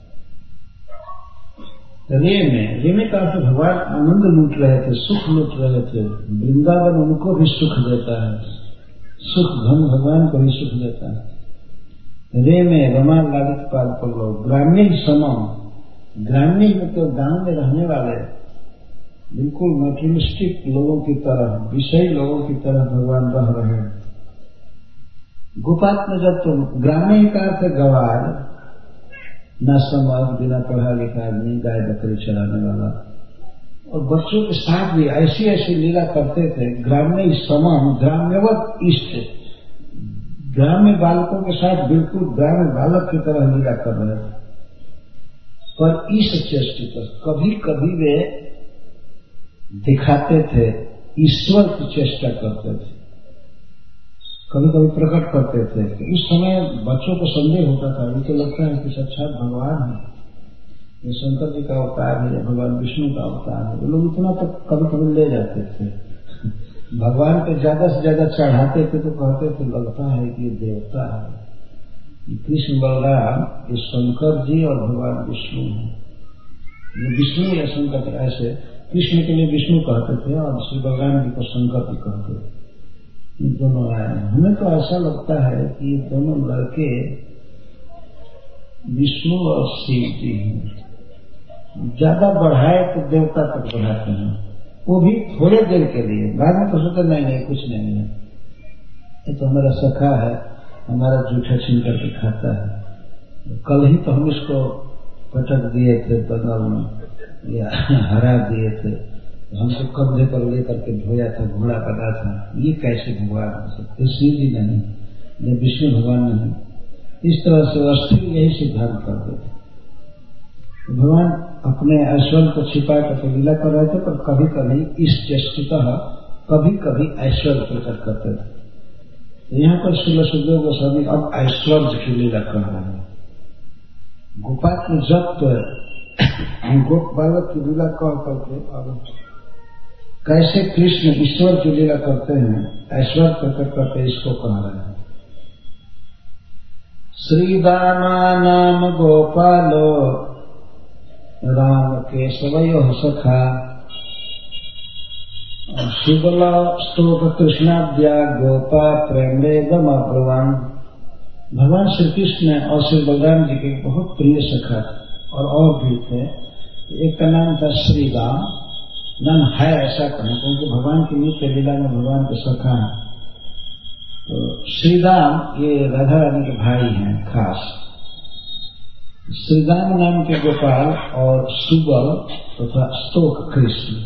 रे में रेमे का अर्थ भगवान आनंद लूट रहे थे, सुख लूट रहे थे। वृंदावन उनको भी सुख देता है, सुख धन भगवान को भी सुख देता है। रे में रमा लालित पाद पर लोग ग्रामीण समम, ग्रामीण में तो गांव में रहने वाले बिल्कुल मटेरियलिस्टिक लोगों की तरह, विषयी लोगों की तरह भगवान रह रहे हैं। गोपात में जब तुम ग्रामीण का अर्थ गवार, न समझ, बिना पढ़ा लिखा आदमी, गाय बकरी चलाने वाला, और बच्चों के साथ भी ऐसी ऐसी लीला करते थे। ग्राम्य समम, ग्राम्यवत इष्ट, ग्राम्य बालकों के साथ बिल्कुल ग्राम्य बालक की तरह लीला कर रहे थे। पर इस चेष्टित कभी कभी वे दिखाते थे, ईश्वर की चेष्टा करते थे, कभी कभी प्रकट करते थे। तो उस समय बच्चों को संदेह होता था, उनको लगता है कि साक्षात भगवान है, ये शंकर जी का अवतार है या भगवान विष्णु का अवतार है। वो लोग इतना तक कभी कभी ले जाते थे। भगवान पे ज्यादा से ज्यादा चढ़ाते थे तो कहते थे लगता है कि ये देवता है। कृष्ण बलराम ये शंकर जी और भगवान विष्णु है। ये विष्णु या शंकर जी, ऐसे कृष्ण के लिए विष्णु कहते थे और श्री बलराम जी को शंकर जी कहते थे। ये दोनों आए। हमें तो ऐसा लगता है कि ये दोनों लड़के विष्णु और शिव जी हैं। ज्यादा बढ़ाए तो देवता तक बढ़ाते हैं, वो भी थोड़े देर के लिए। बाद में तो सोचते नहीं नहीं कुछ नहीं है, ये तो हमारा सखा है, हमारा जूठा छीन करके खाता है। कल ही तो हम इसको पटक दिए थे बंगाल में या हरा दिए थे, हमसे कब्जे पर लेकर के धोया था, घोड़ा बना था। ये कैसे भगवान हो सकते? शिव जी नहीं, ये विष्णु भगवान नहीं। इस तरह से अस्थिर यही सिद्धांत करते थे। भगवान अपने ऐश्वर्य को छिपा करके लीला कर रहे थे, पर कभी कभी इस चेष्टितः कभी कभी ऐश्वर्य प्रकट करते थे। तो यहाँ पर श्री सुखदेव गोस्वामी अब ऐश्वर्य की लीला कर रहे हैं। गोपात में जब तो गोप बालक की लीला कह करके और कैसे कृष्ण ईश्वर की लीला करते हैं, ऐश्वर्य प्रकट करते, इसको कह रहे हैं। श्री दामा नाम गोपालो राम केशवयो सखा शुक्ला स्तोक कृष्णाद्या गोपा प्रेमेदम अब्रवान। भगवान श्री कृष्ण और श्री बलराम जी के बहुत प्रिय सखा और और भी थे। एक का नाम था श्री राम, नाम है ऐसा कहें क्योंकि भगवान की नित्य लीला में भगवान के सखा है। तो श्री राम ये राधा रानी के भाई हैं खास। श्री राम नाम के गोपाल और सुबल तथा तो स्तोक कृष्ण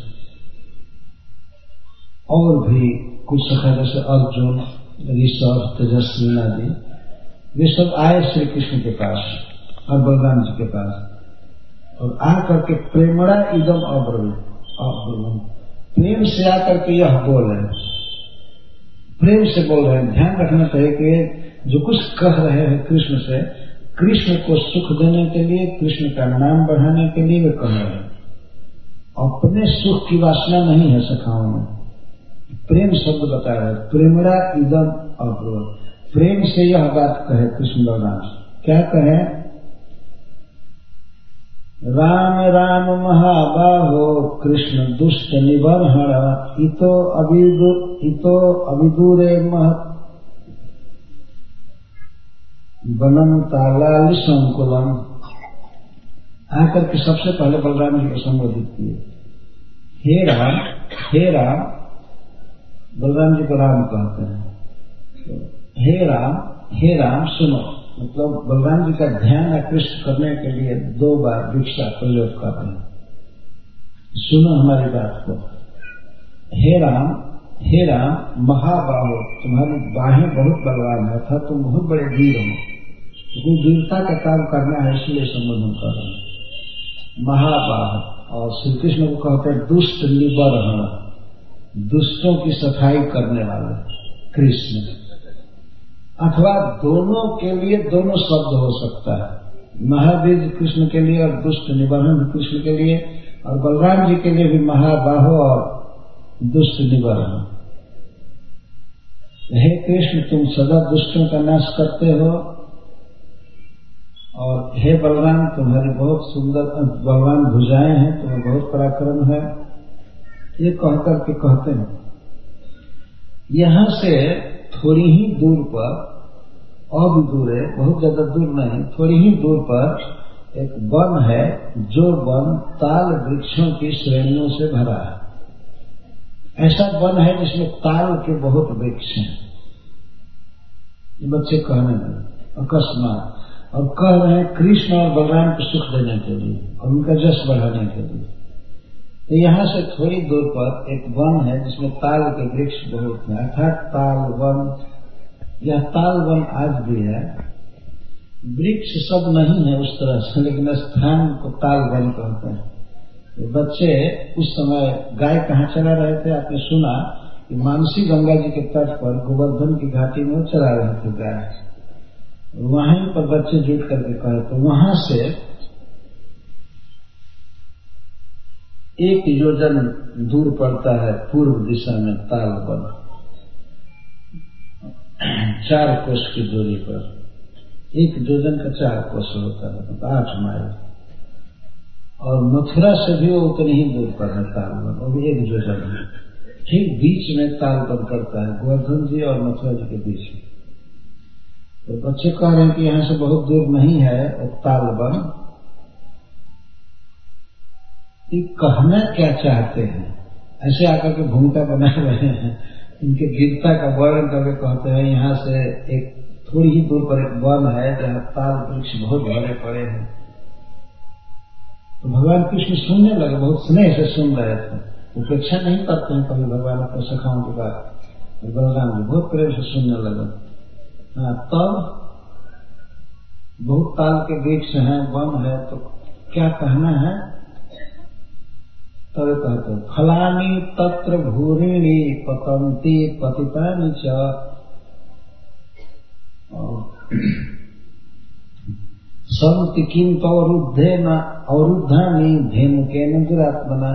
और भी कुछ सखा जैसे अर्जुन, ऋषभ, तेजस्वी आदि, वे सब आए श्री कृष्ण के पास और बलराम जी के पास और आकर के प्रेमड़ा इदम अब्रवीण, प्रेम से आकर के यह बोल रहे हैं, प्रेम से बोल रहे हैं। ध्यान रखना चाहिए कि जो कुछ कह रहे हैं कृष्ण से, कृष्ण को सुख देने के लिए, कृष्ण का नाम बढ़ाने के लिए वे कह रहे हैं। अपने सुख की वासना नहीं है सखाओं में, प्रेम शब्द बता रहे हैं। प्रेमड़ा इदम अब्रवीण, प्रेम से यह बात कहे कृष्ण बलराम। क्या कहे? राम राम महाबाहो कृष्ण दुष्ट निबर्हण इतो अविदु इतो अविदूरे महत् बनम तालाल संकुलम। आकर के सबसे पहले बलराम जी को संबोधित किए, हे राम, हे राम। बलराम जी को राम कहते हैं। तो हे राम, हे राम सुनो, मतलब बलराम जी का ध्यान आकृष्ट करने के लिए दो बार भिक्षा प्रयोग कर रहे हैं। सुनो हमारी बात को। हे राम, हे राम महाबाहो, तुम्हारी बाहें बहुत बलवान है, अर्थात तुम बहुत बड़े वीर हो, तो वीरता का काम करना है, इसलिए संबोधन कर रहे हैं महाबाह। और श्री कृष्ण को कहते हैं दुष्ट निबर्हण, दुष्टों की सफाई करने वाले कृष्ण। अथवा दोनों के लिए दोनों शब्द हो सकता है, महाबीज कृष्ण के लिए और दुष्ट निवारण कृष्ण के लिए, और बलराम जी के लिए भी महाबाहो और दुष्ट निवारण। हे कृष्ण, तुम सदा दुष्टों का नाश करते हो, और हे बलराम, तुम्हारी बहुत सुंदर बलवान भुजाएं हैं, तुम्हें बहुत पराक्रम है। ये कहकर के कहते हैं। यहां से थोड़ी ही दूर पर, और भी दूर है, बहुत ज्यादा दूर नहीं, थोड़ी ही दूर पर एक वन है, जो वन ताल वृक्षों की श्रेणियों से भरा है। ऐसा वन है जिसमें ताल के बहुत वृक्ष हैं। ये बच्चे कहने लगे अकस्मात, और कह रहे हैं कृष्ण और बलराम को सुख देने के लिए और उनका जश बढ़ाने के लिए। तो यहां से थोड़ी दूर पर एक वन है जिसमें ताल के वृक्ष बहुत हैं, अर्थात ताल वन। यह ताल वन आज भी है, वृक्ष सब नहीं है उस तरह से, लेकिन स्थान को ताल वन कहते हैं। तो बच्चे उस समय गाय कहाँ चला रहे थे, आपने सुना कि मानसी गंगा जी के तट पर गोवर्धन की घाटी में चला रहे थे गाय। वहीं पर बच्चे जुट करके कहे, तो वहां से एक योजन दूर पड़ता है पूर्व दिशा में ताल वन, चार कोस की दूरी पर। एक योजन का चार कोस होता है, तो आठ माइल। और मथुरा से भी वो उतनी ही दूर पर है ताल वन, वो भी एक योजन है। ठीक बीच में ताल वन पड़ता है, गोवर्धन जी और मथुरा जी के बीच में। तो बच्चे कह रहे हैं कि यहां से बहुत दूर नहीं है ताल वन। ये कहना क्या चाहते हैं, ऐसे आकर के भूमिका बना रहे हैं, इनके गिरता का वर्णन करके कहते हैं यहां से एक थोड़ी ही दूर पर एक वन है जहां ताल वृक्ष बहुत भरे पड़े हैं। तो भगवान कृष्ण सुनने लगे, बहुत स्नेह से सुन रहे थे, उपेक्षा नहीं करते हैं कभी भगवान अपने सखाओं की बात। बलराम जी बहुत प्रेम से सुनने लगे। हाँ, तब बहुत ताल के वृक्ष हैं, वन है, तो क्या कहना है? तब कहते हैं फलानी तत्र भूरिणी पतंती पतितानि च, संति किंतु अवरुद्धेन अवरुद्धानि धेनुकेन दुरात्मना।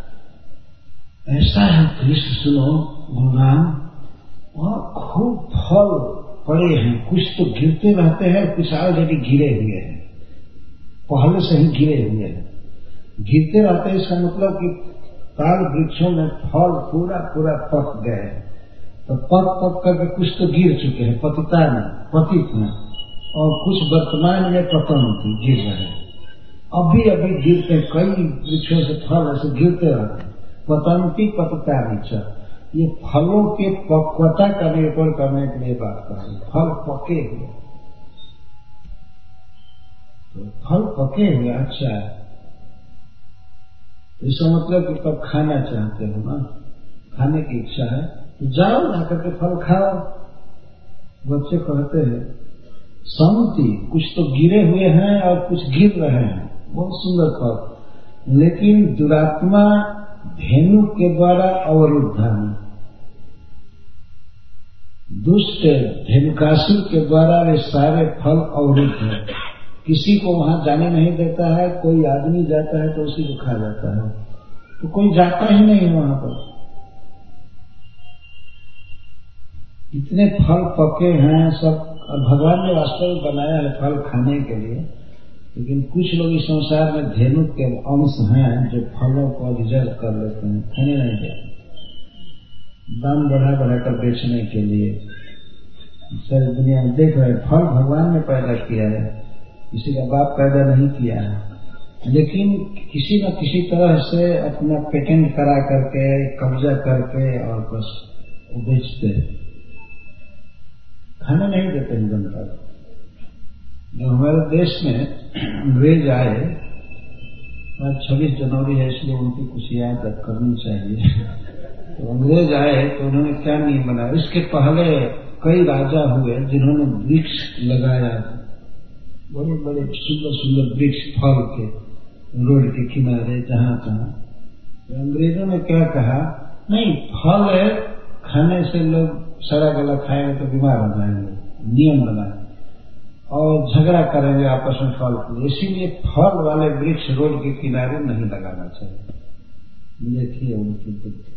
ऐसा है कृष्ण, सुनो भगवान, और खूब फल पड़े हैं, कुछ तो गिरते रहते हैं, कुछ ऑलरेडी गिरे हुए हैं, पहले से ही गिरे हुए हैं। गिरते रहते हैं इसका मतलब कि ताल वृक्षों में फल पूरा पूरा पक गए, तो पक पक करके कुछ तो गिर चुके हैं, पतिता में, पतित में, और कुछ वर्तमान में पतंती गिर रहे हैं। अभी अभी गिरते, कई वृक्षों से फल ऐसे गिरते रहते हैं। पतंती पतिता नीचा, ये फलों के पक्वता का निर्भर करने के लिए बात कर रहे हैं। फल पके हुए, तो फल पके हुए, अच्छा है, इसका मतलब कि तब खाना चाहते हो ना, खाने की इच्छा है, तो जाओ जाकर के फल खाओ। बच्चे कहते हैं संति, कुछ तो गिरे हुए हैं और कुछ गिर रहे हैं, बहुत सुंदर फल, लेकिन दुरात्मा धेनु के द्वारा अवरुद्धानि, दुष्ट धेनुकासुर के द्वारा वे सारे फल अवरुद्ध है। किसी को वहां जाने नहीं देता है, कोई आदमी जाता है तो उसी को खा जाता है, तो कोई जाता ही नहीं है वहां पर। इतने फल पके हैं सब, भगवान ने वास्तव में बनाया है फल खाने के लिए, लेकिन कुछ लोग इस संसार में धेनु के अंश हैं जो फलों को रिजर्व कर लेते हैं, खाने नहीं देते, दाम बढ़ा बढ़ा कर बेचने के लिए। सारी दुनिया में देख रहे हैं, फल भगवान ने पैदा किया है, किसी का बाप पैदा नहीं किया है, लेकिन किसी न किसी तरह से अपना पेटेंट करा करके, कब्जा करके और बस वो बेचते हैं, खाने नहीं देते हैं जनता को। जो हमारे देश में अंग्रेज आए, आज छब्बीस जनवरी है इसलिए उनकी कुछ याद करनी चाहिए। तो अंग्रेज आए तो उन्होंने क्या नियम बनाया, इसके पहले कई राजा हुए जिन्होंने वृक्ष लगाया, बड़े बड़े सुंदर सुंदर वृक्ष फल के, रोड के किनारे जहां तहां। तो अंग्रेजों ने क्या कहा, नहीं फल है, खाने से लोग सड़ा गला खाएंगे तो बीमार हो जाएंगे, नियम बनाए और झगड़ा करेंगे आपस में फल के लिए। इसीलिए फल वाले वृक्ष रोड के किनारे नहीं लगाना चाहिए। देखिए उनकी बुद्धि।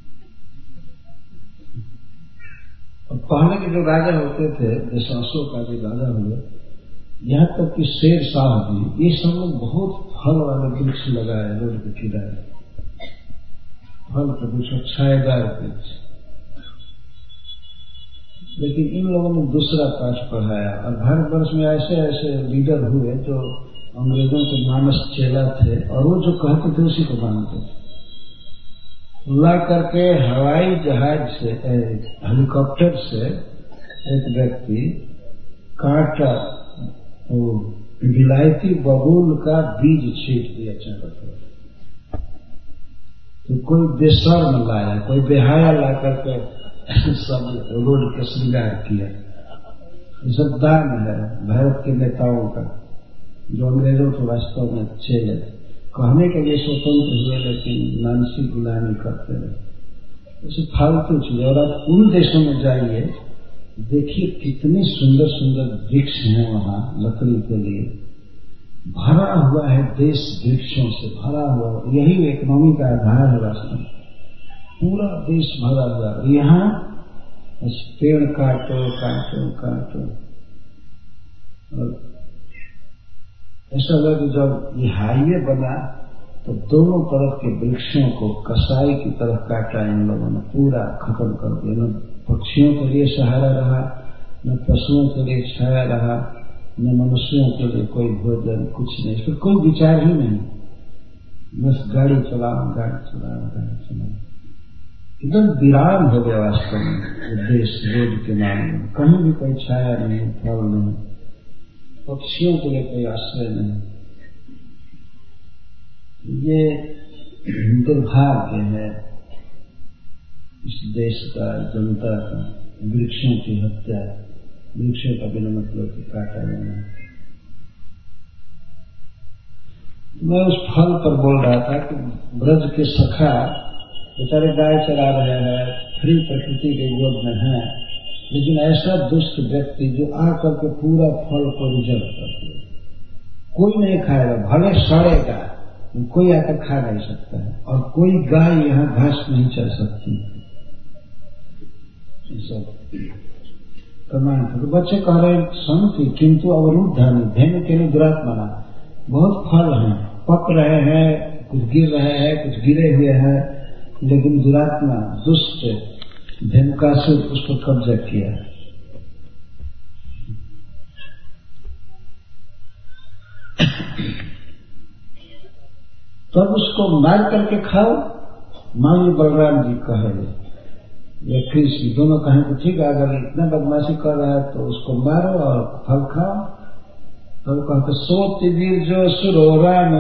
और पहले के जो राजा होते थे, जैसे अशोक आदि राजा हुए, यहाँ तक कि शेर शाह भी, ये सब लोग बहुत फल वाले वृक्ष लगाए रोड के किनारे, फल के वृक्ष, छाएदार वृक्ष। लेकिन इन लोगों ने दूसरा पाठ पढ़ाया और भारतवर्ष में ऐसे ऐसे लीडर हुए जो अंग्रेजों के मानस चेला थे और वो जो कहते थे उसी को मानते थे। ला करके हवाई जहाज से, हेलीकॉप्टर से एक व्यक्ति काटा, वो विलायती बबूल का बीज छीट दिया चारों तरफ। तो कोई बेशर्म लाया, कोई बेहाया ला करके सब रोड का श्रृंगार किया। ये सब दान है भारत के नेताओं का, जो अंग्रेजों के वास्तव में चेले कहने के लिए स्वतंत्र हुए, लेकिन मानसिक गुलामी करते रहे। ऐसे फालतू चीज। और आप उन देशों में जाइए, देखिए कितने सुंदर सुंदर वृक्ष हैं वहां लकड़ी के लिए, भरा हुआ है देश वृक्षों से भरा हुआ। यही इकोनॉमी का आधार है वास्तव में, पूरा देश भरा हुआ। यहाँ पेड़ काटो काटो काटो। और ऐसा लगा कि जब ये हाईवे बना तो दोनों तरफ के वृक्षों को कसाई की तरफ काटा इन लोगों ने, पूरा खत्म कर दिया। न पक्षियों के लिए सहारा रहा, न पशुओं के लिए छाया रहा, न मनुष्यों के लिए कोई भोजन, कुछ नहीं। इस पर कोई विचार ही नहीं, बस गाड़ी चलाओ गाड़ी चलाओ गाड़ी चलाओ। एकदम वीरान हो गया वास्तव में देश रोड के मामले में। कहीं भी कोई छाया नहीं, फल नहीं, पक्षियों के लिए कोई आश्रय नहीं। ये दुर्भाग्य है इस देश का, जनता का। वृक्षों की हत्या, वृक्षों का बिना मतलब की काटा जाना। मैं उस फल पर बोल रहा था कि ब्रज के सखा बेचारे गाय चला रहे हैं, फ्री प्रकृति के गोद में है, लेकिन ऐसा दुष्ट व्यक्ति जो आकर के पूरा फल को रिजर्व कर दिया। कोई नहीं खाएगा, भले सड़ेगा, कोई आकर खा नहीं सकता है। और कोई गाय यहाँ घास नहीं चल सकती। प्रमाण तो बच्चे कह रहे संति किंतु अवरुद्धानि धैर्य के लिए दुरात्मना। बहुत फल हैं, पक रहे हैं, कुछ गिर रहे हैं, कुछ गिरे हुए हैं, लेकिन दुरात्मा दुष्ट धैर्यकासुर उस पर कब्जा किया। तब उसको मार करके खाओ। मान लो बलराम जी कहे या कृष्ण दोनों कहें तो ठीक है, अगर इतना बदमाशी कर रहा है तो उसको मारो और फल खाओ। तो कहते सोति वीर्जो सुरो राम,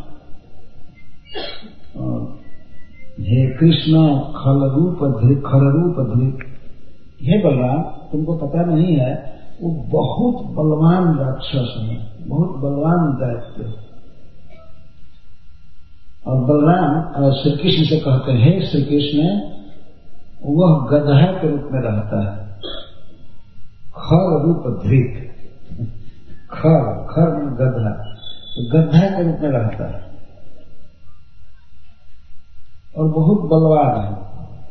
हे कृष्ण खल रूप धृत खल रूप धृत। हे बलराम, तुमको पता नहीं है वो बहुत बलवान राक्षस है, बहुत बलवान दैत्य। और बलराम श्री कृष्ण से कहते हैं, हे श्री कृष्ण, वह गधा के रूप में रहता है, खर रूप धृत। खर खर में गधा, तो गधा के रूप में रहता है और बहुत बलवान है।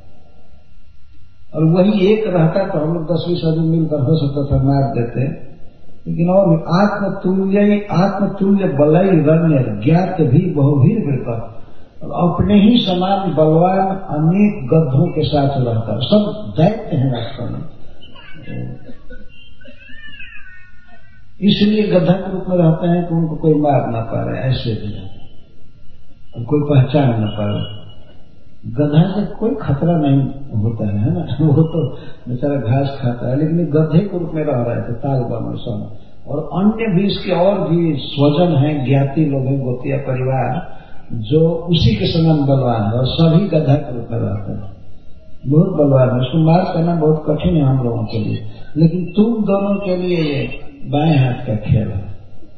और वही एक रहता तो हम लोग दस बीस आदमी मिलकर हो सकता था मार देते, लेकिन और आत्मतुल्य आत्मतुल्य बलई रण्य ज्ञात भी बहुवीर वृता। और अपने ही समान बलवान अनेक गद्धों के साथ रहता है। सब दैत्य हैं वास्तव में, इसलिए गधा के रूप में रहते हैं कि उनको कोई मार ना पा रहे, ऐसे भी और कोई पहचान न पाए। गधा से कोई खतरा नहीं होता है, है ना, वो तो बेचारा घास खाता है, लेकिन गधे के रूप में रह रहे थे ताल बामण सब। और अन्य भी इसके और भी स्वजन हैं, ज्ञाति लोग हैं, गोतिया परिवार, जो उसी के समान बलवान है और सभी गधा के रूप में रहते हैं, बहुत बलवान है। उसको मार करना बहुत कठिन है हम लोगों के लिए, लेकिन तुम दोनों के लिए ये बाएं हाथ का खेल है।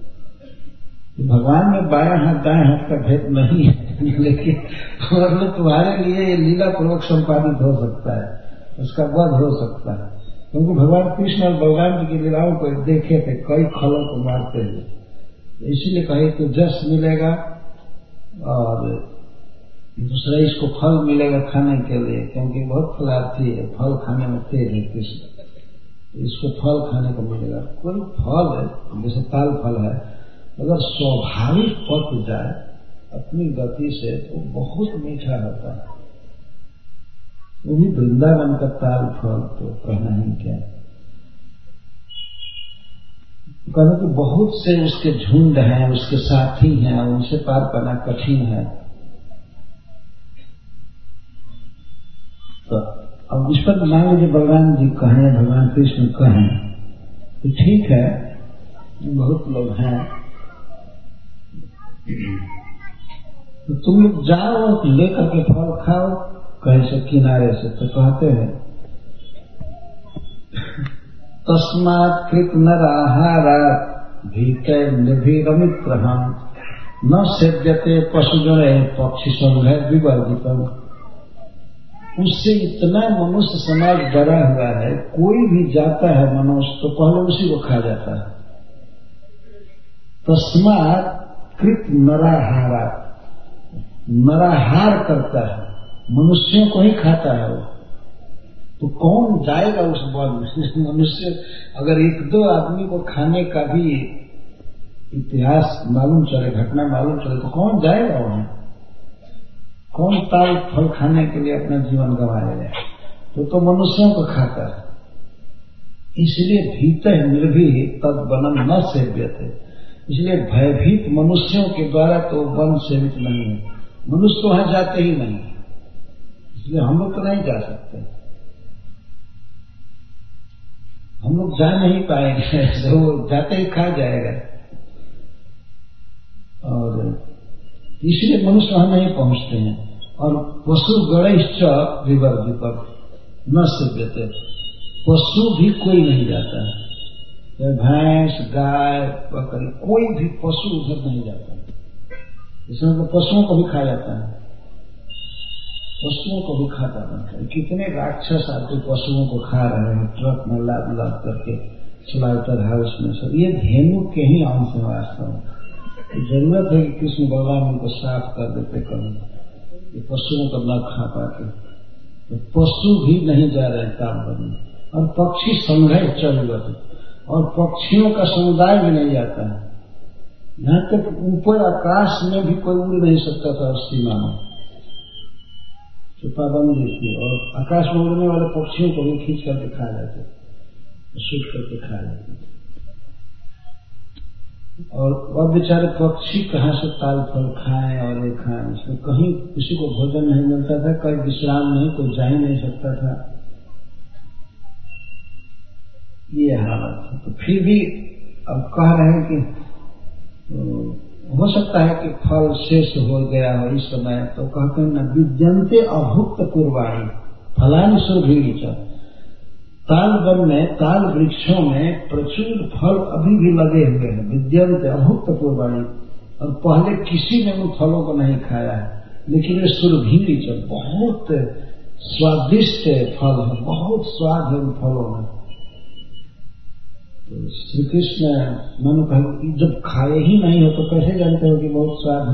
भगवान में बाएं हाथ दाएं हाथ का भेद नहीं है, लेकिन मतलब तुम्हारे लिए ये लीला पूर्वक संपादित हो सकता है, उसका वध हो सकता है। क्योंकि भगवान कृष्ण और बलराम जी की लीलाओं को देखे थे कई फलों को मारते हुए, इसीलिए कहे तो जस मिलेगा और दूसरा इसको फल मिलेगा खाने के लिए, क्योंकि बहुत फलार्थी है, फल खाने में तेज है कृष्ण, इसको फल खाने को मिलेगा। कोई फल है जैसे ताल फल है, अगर स्वाभाविक पक जाए अपनी गति से तो बहुत मीठा होता है, वो भी वृंदावन का ताल फल तो कहना ही क्या। कहना कि बहुत से उसके झुंड हैं, उसके साथी हैं, उनसे पार पाना कठिन है। तो अब इस पर मान लीजिए बलराम जी कहें, भगवान कृष्ण कहें तो ठीक है, बहुत लोग हैं, तो तुम लोग जाओ लेकर के फल खाओ कहीं से किनारे से। तो कहते हैं तस्मात् कृत नराहारा भीतर निर्भीरमित्रहम न सेव्यते पशुजने पक्षी संघ विवर्जितम। उससे इतना मनुष्य समाज डरा हुआ है, कोई भी जाता है मनुष्य तो पहले उसी को खा जाता है। तस्मात् कृत नराहारा, नराहार करता है, मनुष्यों को ही खाता है वो। तो कौन जाएगा उस वन में? मनुष्य अगर एक दो आदमी को खाने का भी इतिहास मालूम चले, घटना मालूम चले, तो कौन जाएगा वहां? कौन ताल फल खाने के लिए अपना जीवन गंवाएगा? तो तो मनुष्यों को खाता है। इसलिए भीतर निर्भीत तद वनम न सेव्यते, इसलिए भयभीत मनुष्यों के द्वारा तो वन सेवित नहीं है, मनुष्य तो वहां जाते ही नहीं, इसलिए हम लोग तो नहीं जा सकते, हम लोग जा नहीं पाएंगे, वो जाते ही खा जाएगा। और इसलिए मनुष्य वहां नहीं पहुंचते हैं। और पशु गणेश विवर्जित न सेव्यते, पशु भी कोई नहीं जाता है, भैंस गाय बकरी कोई भी पशु उधर नहीं जाता है। इसमें तो पशुओं को भी खा जाता है, पशुओं को भी खाता बनता है। कितने राक्षस आके पशुओं को खा रहे हैं, ट्रक में लाद लाद करके स्लाइटर हाउस में सब। ये धेनु के ही अंश है वास्तव में। जरूरत है कि कृष्ण भगवान उनको साफ कर देते कभी, ये पशुओं को न खा पाते। तो पशु भी नहीं जा रहे काम करने, और पक्षी संघर्ष चल गए, और पक्षियों का समुदाय भी नहीं जाता है। यहाँ तक ऊपर आकाश में भी कोई उड़ नहीं सकता था उस सीमा में, तो पाबंदी थी। और आकाश में उड़ने वाले पक्षियों को भी खींच करके खा जाते, शूट करके खा जाते। और वह बेचारे पक्षी कहाँ से ताल फल खाएं और ये खाएं, उसमें कहीं किसी को भोजन नहीं मिलता था, कहीं विश्राम नहीं, कोई जा ही नहीं सकता था, ये हालत है। तो फिर भी अब कह रहे हैं कि हो सकता है कि फल शेष हो गया हो इस समय, तो कहते हैं न विद्यन्ते अभुक्त पूर्वाणी फलानि सुरभीड़ी च। ताल वन में, ताल वृक्षों में प्रचुर फल अभी भी लगे हुए हैं, विद्यन्ते अभुक्त पूर्वाणी, और पहले किसी ने उन फलों को नहीं खाया है, लेकिन ये सुरभीड़ी च, बहुत स्वादिष्ट फल है, बहुत स्वाद है उन फलों में। तो श्री कृष्ण मैंने कहा जब खाए ही नहीं हो तो कैसे जानते हो कि बहुत स्वाद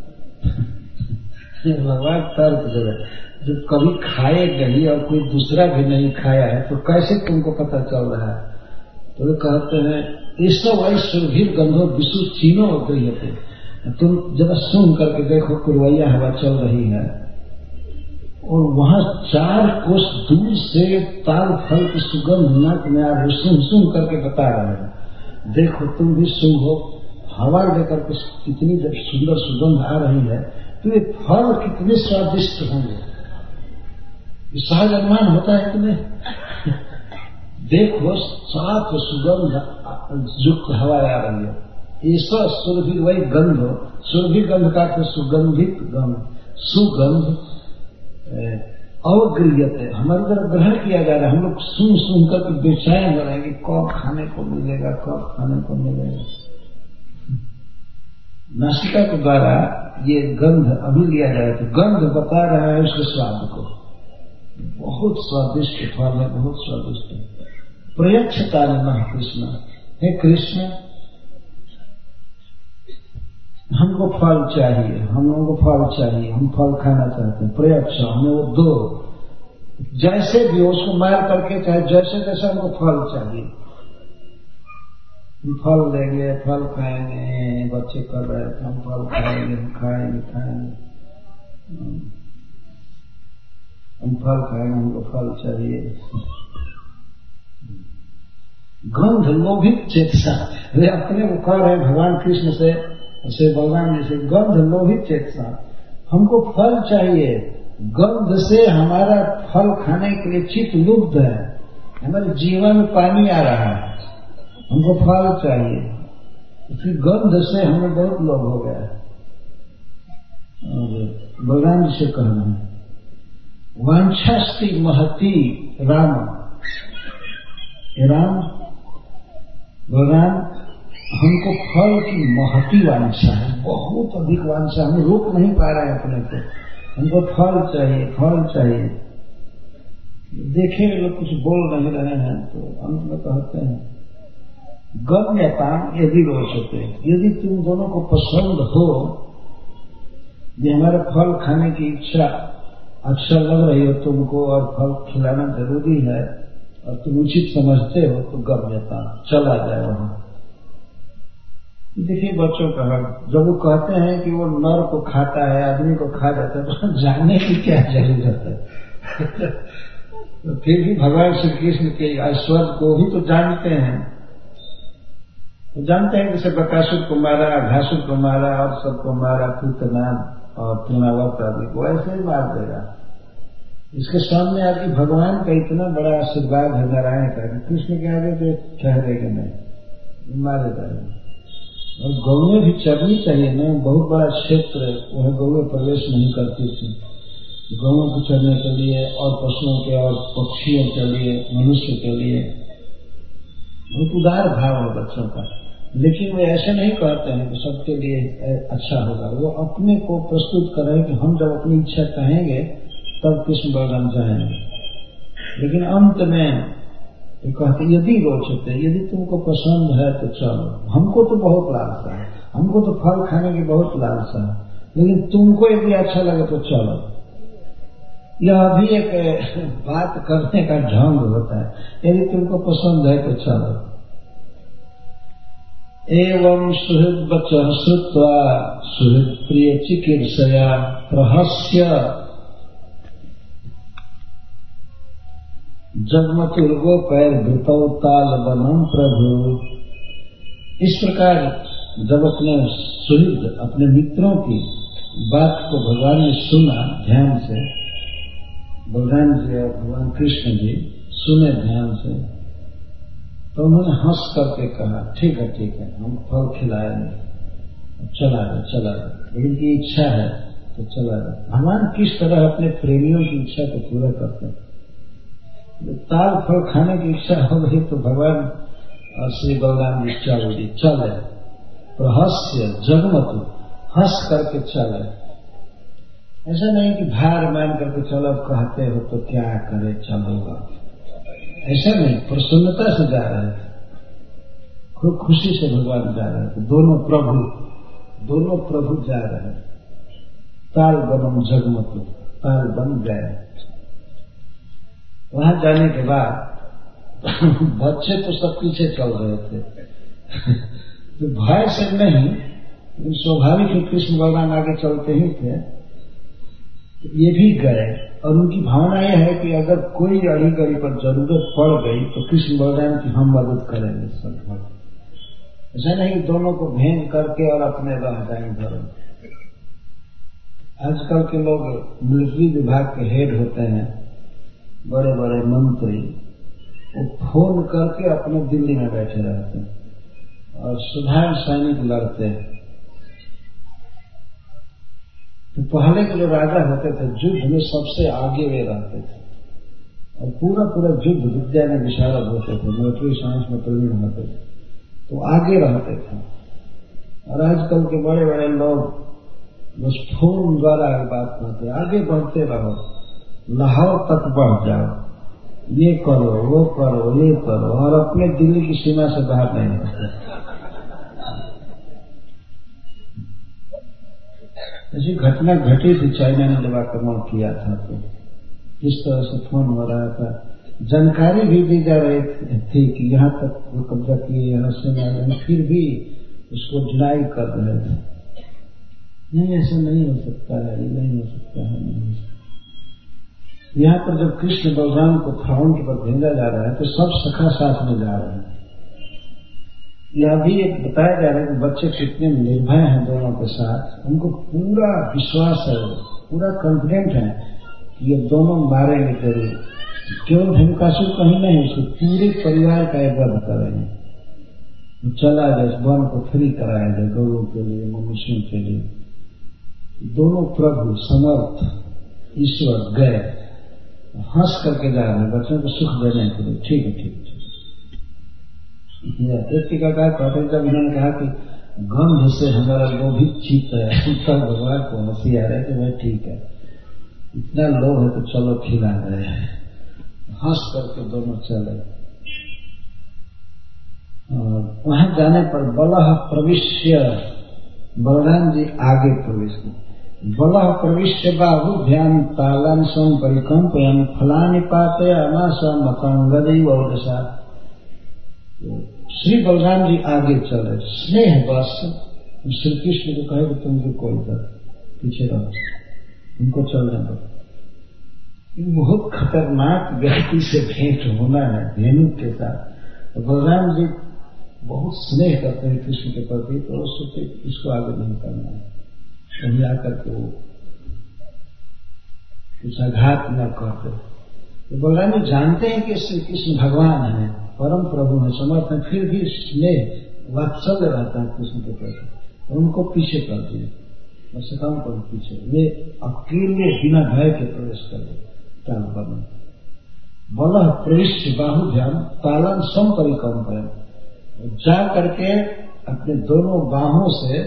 है? भगवान तर्क दे रहे, जब कभी खाए नहीं और कोई दूसरा भी नहीं खाया है तो कैसे तुमको पता चल रहा है? तो वे कहते हैं इसो वही सुरभीर गंधो विशु चीनो गई थे। तुम जरा सुन करके देखो, कुरवैया हवा चल रही है और वहां चार कोस दूर से ताल फल की सुगंध नाक में आ रही, सुन सुन करके बता रहे हैं। देखो तुम भी सुनो, हवा लेकर के कितनी जब सुंदर सुगंध आ रही है तो ये फल कितने स्वादिष्ट होंगे, ये सहज अनुमान होता है कि नहीं? देखो साफ सुगंध युक्त हवा आ रही है, ऐसा सुरभि वही गंध, सुरभि गंध का तो सुगंधित गंध, सुगंध अवगृह्यते हमारी तरफ ग्रहण किया जा रहा है। हम लोग सुन सुन कर बेचैन हो रहे हैं कि कब खाने को मिलेगा, कब खाने को मिलेगा। नासिका के द्वारा ये गंध अभी लिया जाए तो गंध बता रहा है उसके स्वाद को, बहुत स्वादिष्ट फल है, बहुत स्वादिष्ट है। प्रयक्षता नमः कृष्ण। हे कृष्ण, हमको फल चाहिए, हम लोगों को फल चाहिए, हम फल खाना चाहते हैं। प्रयक्ष हमें वो दो, जैसे भी हो उसको मार करके, चाहे जैसे तैसे हमको फल चाहिए। हम फल लेंगे, फल खाएंगे, बच्चे कर रहे थे, हम फल खाएंगे, हम खाएंगे खाएंगे हम फल खाएंगे, हमको फल चाहिए। गंध लोभित चेतसा, वे अपने को कह रहे भगवान कृष्ण से, से भगवान जी से, गंध लोभित चेतसा, हमको फल चाहिए। गंध से हमारा फल खाने के लिए चित्त लुब्ध है, हमारे जीवन में पानी आ रहा है, हमको फल चाहिए। इसकी गंध से हमें बहुत लोभ हो गया है। और भगवान जी से कहना है, वांछास्ति महती राम, राम भगवान हमको फल की महती वांछा है, बहुत अधिक वांछा, हम रोक नहीं पा रहे हैं अपने को, हमको फल चाहिए, फल चाहिए। देखे लोग कुछ बोल नहीं रहे हैं तो अंत में कहते हैं, गम्यता यदि रोचते, यदि तुम दोनों को पसंद हो, ये हमारा फल खाने की इच्छा अच्छा लग रही हो तुमको और फल खिलाना जरूरी है और तुम उचित समझते हो, तो गम्यता चला जाए वहां। देखिए बच्चों का हक, जब वो कहते हैं कि वो नर को खाता है, आदमी को खा जाता है, तो जानने की क्या जरूरत है। तो फिर भी भगवान श्री कृष्ण के ऐश्वर्य को भी तो जानते हैं, तो जानते हैं जैसे बकासुर को मारा, घासुर को मारा और सबको मारा, पूतनाम और तृणावर्त आदि को ऐसे ही मार देगा। इसके सामने आके भगवान का इतना बड़ा आशीर्वाद है नारायण का, कृष्ण के आगे तो ठहरेगा नहीं, मारे जाएगा। और गौएं भी चरनी चाहिए ना, बहुत बड़ा क्षेत्र वह गौएं प्रवेश नहीं करती थी। गौओं को चरने के लिए और पशुओं के और पक्षियों के लिए, मनुष्य के लिए बहुत उदार भाव है बच्चों का। लेकिन वे ऐसे नहीं कहते हैं कि सबके लिए अच्छा होगा, वो अपने को प्रस्तुत कर रहे हैं कि हम जब अपनी इच्छा कहेंगे तब कृष्ण बलराम जाएंगे। लेकिन अंत में ये कहते यदि रोचते, यदि तुमको पसंद है तो चलो, हमको तो बहुत लालसा है, हमको तो फल खाने की बहुत लालसा है, लेकिन तुमको यदि अच्छा लगे तो चलो। यह भी एक बात करने का ढंग होता है, यदि तुमको पसंद है तो चलो। एवं सुहृद वचन श्रुत्वा सुहृद प्रिय चिकीर्षया प्रहस्य जगमतुर्गो पैर भृतौ ताल बनम प्रभु। इस प्रकार जब अपने सुहृद, अपने मित्रों की बात को भगवान ने सुना ध्यान से, भगवान जी और भगवान कृष्ण जी सुने ध्यान से, तो उन्होंने हंस करके कहा, ठीक है ठीक है, हम फल खिलाएंगे, चला रहे चला रहे, इनकी इच्छा है तो चला रहे। भगवान किस तरह अपने प्रेमियों की इच्छा को पूरा करते हैं। ताल फल खाने की इच्छा हो गई तो भगवान और श्री बलराम जी चल जी चले, प्रहस्य जगमतु, हंस करके चले। ऐसा नहीं कि भार मान करके चलो, कहते हो तो क्या करे चलोगा, ऐसा नहीं, प्रसन्नता से जा रहे थे, खूब खुशी से भगवान जा रहे थे। दोनों प्रभु दोनों प्रभु जा रहे, ताल बनम जगमतु, ताल बन गए। वहां जाने के बाद बच्चे तो सब पीछे चल रहे थे तो भय से नहीं, लेकिन स्वाभाविक ही कृष्ण बलराम आगे चलते ही थे, तो ये भी गए। और उनकी भावना यह है कि अगर कोई अड़ी गड़ी पर जरूरत पड़ गई तो कृष्ण बलराम की हम मदद करेंगे सब। ऐसा नहीं दोनों को भेंट करके और अपने रह जाएंगे। आजकल के लोग मिलिट्री विभाग के हेड होते हैं, बड़े बड़े मंत्री, वो फोन करके अपने दिल्ली में बैठे रहते हैं और साधारण सैनिक लड़ते हैं। तो पहले के जो राजा होते थे युद्ध में सबसे आगे वे रहते थे और पूरा पूरा युद्ध विद्या में विशारद होते थे, मिलिट्री साइंस में प्रवीण होते थे, तो आगे रहते थे। और आजकल के बड़े बड़े लोग बस फोन द्वारा बात करते, आगे बढ़ते रहो, लाहौर तक बढ़ जाओ, ये करो, वो करो, ये करो, और अपने दिल्ली की सीमा से बाहर नहीं होते। ऐसी घटना घटी थी, चाइना ने जब आक्रमण किया था तो किस तरह से फोन हो रहा था, जानकारी भी दी जा रही थी कि यहाँ तक वो कब्जा किए, यहाँ से नहीं, फिर भी उसको डिनाई कर रहे थे। नहीं, ऐसा नहीं हो सकता है, ये नहीं हो सकता है, नहीं हो सकता। यहाँ पर जब कृष्ण बलराम को फ्रंट पर भेजा जा रहा है तो सब सखा साथ में जा रहे हैं। यह भी एक बताया जा रहा है कि बच्चे कितने निर्भय हैं दोनों के साथ, उनको पूरा विश्वास है, पूरा कॉन्फिडेंट है कि ये दोनों मारेंगे जरूर। केवल धनकासुर कहीं नहीं, उसके पूरे परिवार का एक वध करेंगे। वो चला गया, वन को फ्री कराया गया गौरों के लिए, मनुष्यों के लिए। दोनों प्रभु समर्थ ईश्वर गए, हंस करके जा रहे हैं बच्चों को सुख देने के लिए। ठीक है, ठीक है। एक टीकाकार कहते जब इन्होंने कहा कि गंध से हमारा लोभित चित्त है, तब भगवान को हंसी आ रहा है कि भाई ठीक है, इतना लोभ है तो चलो खिला रहे हैं। हंस करके दोनों चले, और वहां जाने पर बलह प्रविश्य, बलराम जी आगे प्रवेश किए। बलह प्रविश्य बाहु ध्यान तालन सम परिकंपयन फलानि पाते अनास मतंगदी वौदशा। श्री बलराम जी आगे चले, स्नेह बस श्री कृष्ण को कहे कि तुम रुको, इधर पीछे रहो, उनको चलने दो। बहुत खतरनाक व्यक्ति से भेंट होना है धेनु के साथ। तो बलराम जी बहुत स्नेह करते हैं कृष्ण के प्रति, तो सोचे इसको आगे नहीं करना है, कहीं आकर के वो कुछ आघात न करते। तो बलराम जी जानते हैं कि श्री कृष्ण भगवान है, परम प्रभु है, समर्थ है, फिर भी स्नेह वात्सल्य रहता है कृष्ण के प्रति, तो उनको पीछे कर दिए और सकाम पर पीछे वे अकेले बिना भय के प्रवेश कर दिए ताल पर। बलह प्रविष्ट बाहु ध्यान तालन सम परिकंप है, जा करके अपने दोनों बाहों से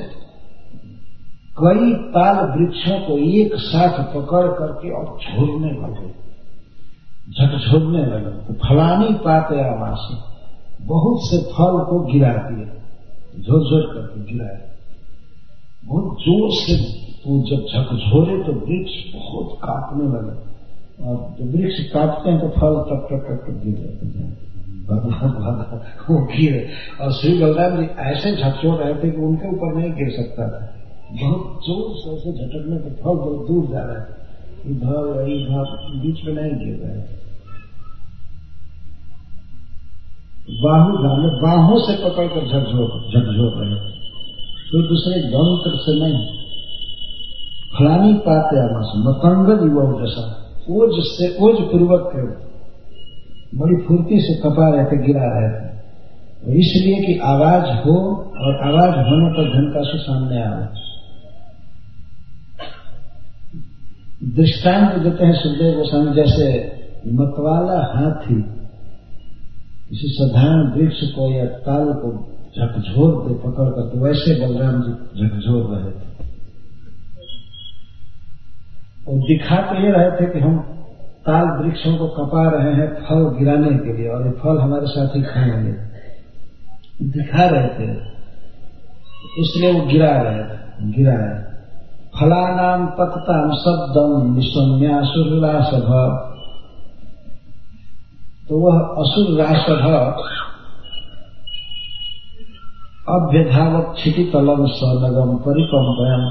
कई ताल वृक्षों को एक साथ पकड़ करके और झोलने लगे, झकझोरने लगे। तो फलानी पाते आवास, बहुत से फल को गिरा दिए, झोर झोर करके गिराए, बहुत जोर से। तो जब झकझोरे तो वृक्ष बहुत कांपने लगे, और जब वृक्ष काटते हैं तो फल टप टप टप टप गिर जाते हैं, वो गिरे। और श्री बलराम जी ऐसे झकझोर रहे थे कि उनके ऊपर नहीं गिर सकता था, बहुत जोर से ऐसे झटकने पर फल बहुत दूर जा रहे थे, इधर इधर बीच में नहीं गिर रहे। बाहु धाम बाहों से पकड़कर झकझोर झकझोर रहे, कोई दूसरे यंत्र से नहीं। फलानी पाते आवास मतंगद युवा जैसा, ओज से ओज पूर्वक बड़ी फुर्ती से कपा रहे थे, गिरा रहे थे, और इसलिए कि आवाज हो, और आवाज होने पर धनकासुर सामने आवे। दृष्टांत देते हैं सुखदेव गोस्वामी, जैसे मतवाला हाथी किसी साधारण वृक्ष को या ताल को झकझोर दे पकड़ कर, तो वैसे बलराम जी झकझोर रहे थे। और दिखा तो ये रहे थे कि हम ताल वृक्षों को कपा रहे हैं फल गिराने के लिए, और ये फल हमारे साथ ही खाएंगे, दिखा रहे थे, इसलिए वो गिरा रहे थे, गिरा रहे। फलानाम पतताम शब्दम विषम्यासुर रासभ, तो वह असुर रासभ अभ्यधावत क्षितितलम सनगम परिकंपयम।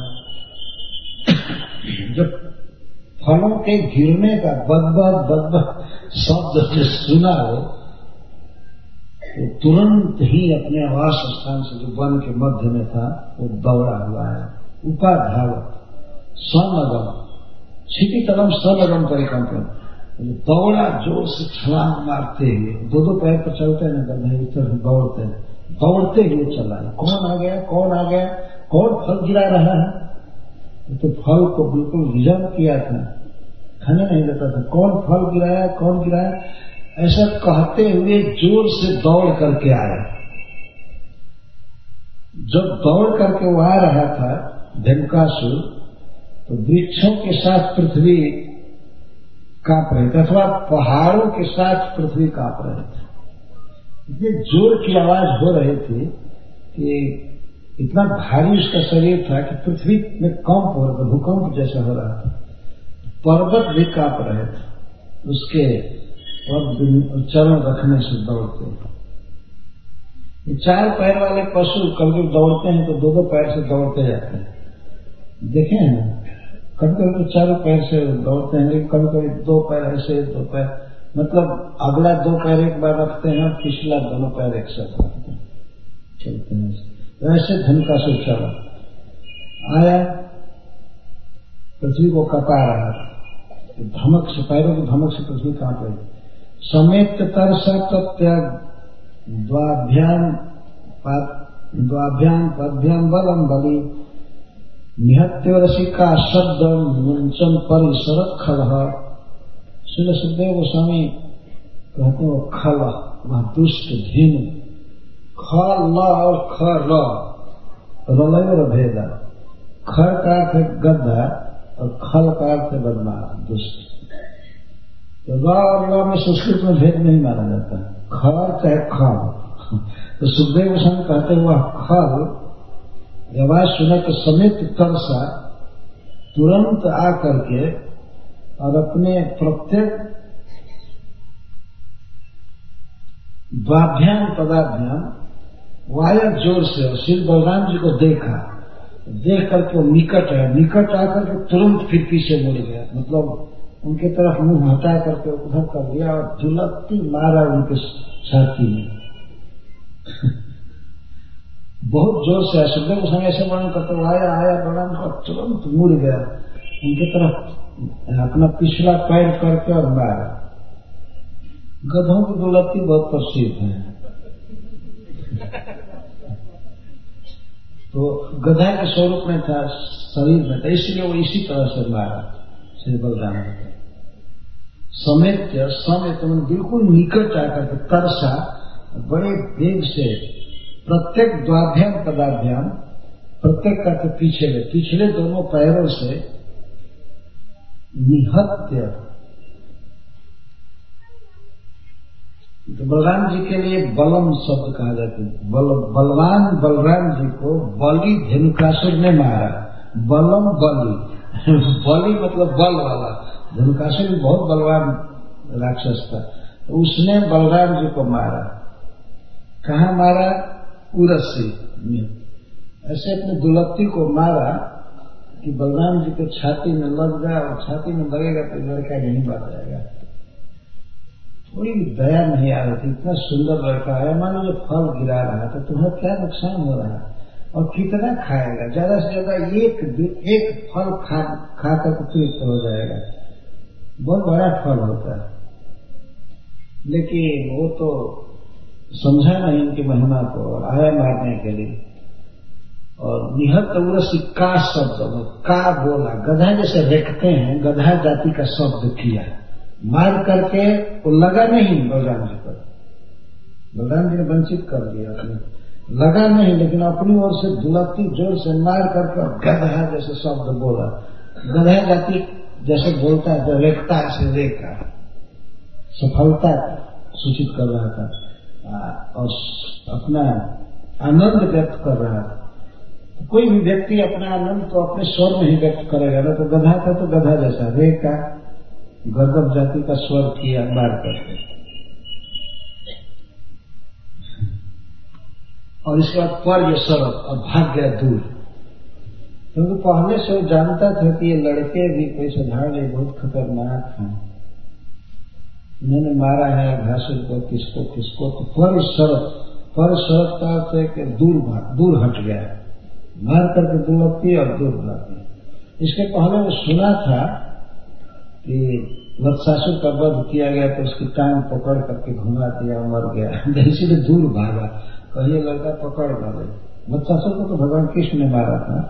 जब फलों के गिरने का बदबद बदबद शब्द से सुना हो, तो तुरंत ही अपने आवास स्थान से जो वन के मध्य में था वो दौड़ा हुआ है, उपाधावत सनगम क्षितितलम सनगम परिकंपयम, दौड़ा जोर से छलांग मारते हुए, दो दो पैर पर चलते हैं ना, इस तरह दौड़ते हैं, दौड़ते हुए चला। कौन आ गया, कौन आ गया, कौन फल गिरा रहा है? तो फल को बिल्कुल रिजर्व किया था, खाने नहीं देता था। कौन फल गिराया, कौन गिराया, ऐसा कहते हुए जोर से दौड़ करके आया। जब दौड़ करके वो आ रहा था धनकासुर, तो वृक्षों के साथ पृथ्वी कांप रहे थे, अथवा पहाड़ों के साथ पृथ्वी कांप रहे थे। इतनी जोर की आवाज हो रही थी कि इतना भारी उसका शरीर था कि पृथ्वी में कंप हो रहा था, भूकंप जैसा हो रहा था। पर्वत भी कांप रहे थे उसके चरण रखने से दौड़ते। चार पैर वाले पशु कभी दौड़ते हैं तो दो दो पैर से दौड़ते जाते हैं, देखे हैं ना? कभी कभी तो चारों पैर से दौड़ते हैं, लेकिन कभी कभी दो पैर ऐसे, दो पैर मतलब अगला दो पैर एक बार रखते हैं, पिछला दोनों पैर एक साथ रखते हैं, चलते हैं। ऐसे धनकासुर चला आया, पृथ्वी को कपा रहा था, धमक से, पैरों की धमक से पृथ्वी कांप रही। समेत तरसा प्रत्याग द्वाभ्याम द्वाभ्याम पद्भ्याम बलम बलि निहत्य रसिका शब्द मुंचन परिसर खल। श्री सुखदेव गोस्वामी कहते हैं खल, वह दुष्ट धेनु। खल और खर रलय भेदा, खर का अर्थ है गद्दा और खल का अर्थ है बदमाश, दुष्ट। तो र और ल में संस्कृत में भेद नहीं माना जाता, खर चाहे खल। तो सुखदेव गोस्वामी कहते हैं वह खल आवाज सुना तो समेत तरसा, तुरंत आकर के और अपने प्रत्येक द्वाभ्याम पदाभ्याम वाया जोर से और श्री बलराम जी को देखा, देख करके वो निकट है, निकट आकर के तुरंत फिर पीछे मुड़ गया, मतलब उनके तरफ मुंह हटा करके उधर कर दिया और झुलकती मारा उनके छाती में। बहुत जोर से सुखदेव गोस्वामी ऐसे वर्णन करते हुए आया आया बलराम और तुरंत मुड़ गया उनके तरफ, अपना पिछला पैर करके और मारा। गधों की दुलत्ती बहुत प्रसिद्ध है, तो गधा के स्वरूप में था, शरीर में था, इसलिए वो इसी तरह से मारा श्री बलराम को। समेत समेत बिल्कुल निकट आकर के तरसा, बड़े वेग से प्रत्येक द्वाभ्याम पदाभ्याम, प्रत्येक का तो पिछले पिछले दोनों पैरों से निहत्य। तो बलराम जी के लिए बलम शब्द कहा जाता है, बल, बलवान बलराम जी को बलि धेनुकासुर ने मारा। बलम बलि बलि मतलब बल वाला, धेनुकासुर भी बहुत बलवान राक्षस था, तो उसने बलराम जी को मारा। कहाँ मारा? उरसी में, ऐसे अपने दुलत्ती को मारा कि बलराम जी को छाती में लग गया, और छाती में लगेगा तो लड़का नहीं बात जाएगा। थोड़ी भी दया नहीं आ रही थी, इतना सुंदर लड़का है, मान लो फल गिरा रहा था, तुम्हें क्या नुकसान हो रहा है और कितना खाएगा? ज्यादा से ज्यादा एक एक फल खा खा कर तृप्त हो जाएगा, बहुत बड़ा फल होता है। लेकिन वो तो समझा नहीं इनकी महिमा को और आया मारने के लिए, और निहत उरसी का शब्द का बोला, गधा जैसे रेखते हैं, गधा जाति का शब्द किया, मार करके वो लगा नहीं बलराम जी पर, बलराम जी ने वंचित कर दिया अपने, लगा नहीं, लेकिन अपनी ओर से दुलत्ती जोर से मार करके गधा जैसे शब्द बोला। गधा जाति जैसे बोलता है, जो रेखता से रेखा, सफलता सूचित कर रहा था और अपना आनंद व्यक्त कर रहा था। तो कोई भी व्यक्ति अपना आनंद तो अपने स्वर में ही व्यक्त करेगा ना, तो गधा था तो गधा जैसा रेखा, गर्दभ जाति का स्वर किया मार करके। और इसके बाद पर ये शरत और भाग गया दूर, क्योंकि तो पहले से वो जानता था कि ये लड़के भी कोई सुधार नहीं, बहुत खतरनाक हैं, इन्होंने मारा है घासुर को, किसको किसको। तो पर शरत, पर शरत का अर्थ है कि दूर भाग, दूर हट गया, मार करके दुलत्ती और दूर भाग गया। इसके पहले वो सुना था कि वत्सासुर का वध किया गया तो उसकी टांग पकड़ करके घुमा दिया, मर गया, इसीलिए दूर भागा, कहीं लड़का पकड़ ना ले। वत्सासुर को तो भगवान कृष्ण ने मारा था,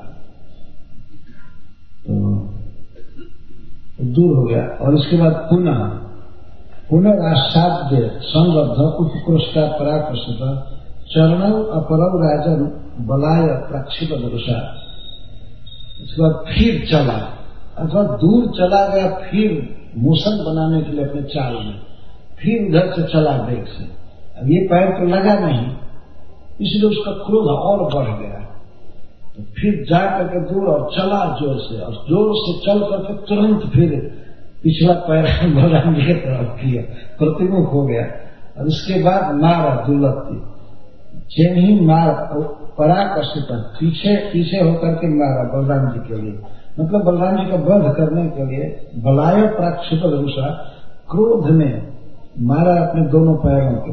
तो दूर हो गया। और इसके बाद पुनः पुनरासाध्य संबद्ध उत्कृष्टा पराकृष्ट चरण अपरव राजन बलाय प्रक्षिप दृषा। उसके बाद फिर चला अथवा दूर चला गया फिर मोशन बनाने के लिए अपने चाल में, फिर उधर से चला वेग से, अब ये पैर तो लगा नहीं, इसलिए उसका क्रोध और बढ़ गया। तो फिर जा करके दूर और चला जोर से, और जोर से चल करके तुरंत फिर पिछला पैर बलराम जी की तरफ किया, प्रतिमुख हो गया, और उसके बाद मारा दुलत्ती, जैन ही मार पराकर्षित पीछे पीछे होकर के मारा बलराम जी के लिए, मतलब बलराम जी का वध करने के लिए बलाय प्राक्षिप रूषा, क्रोध में मारा अपने दोनों पैरों को।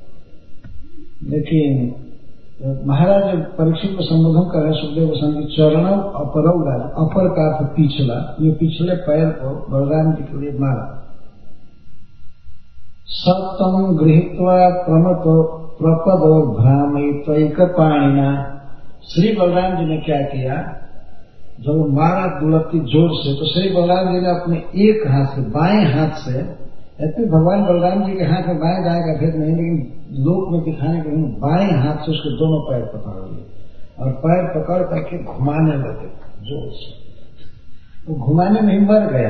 लेकिन महाराज परीक्षित को संबोधन कर रहे सुखदेव गोस्वामी की चरणों अपरव राज, अपर का अर्थ पिछला, ये पिछले पैर को बलराम जी के लिए मारा। सप्तम गृहीत्वा प्रमत प्रपद और भ्रामित पाणिना, श्री बलराम जी ने क्या किया, जब मारा दुलत्ती जोर से, तो श्री बलराम जी ने अपने एक हाथ से, बाएं हाथ से, ऐसे भगवान बलराम जी के हाथ में बाएं दाएं का भेद नहीं, लेकिन लोक में दिखाने के लिए बाएं हाथ से उसके दोनों पैर पकड़ लिए और पैर पकड़ करके घुमाने लगे जोर से। तो घुमाने में ही मर गया,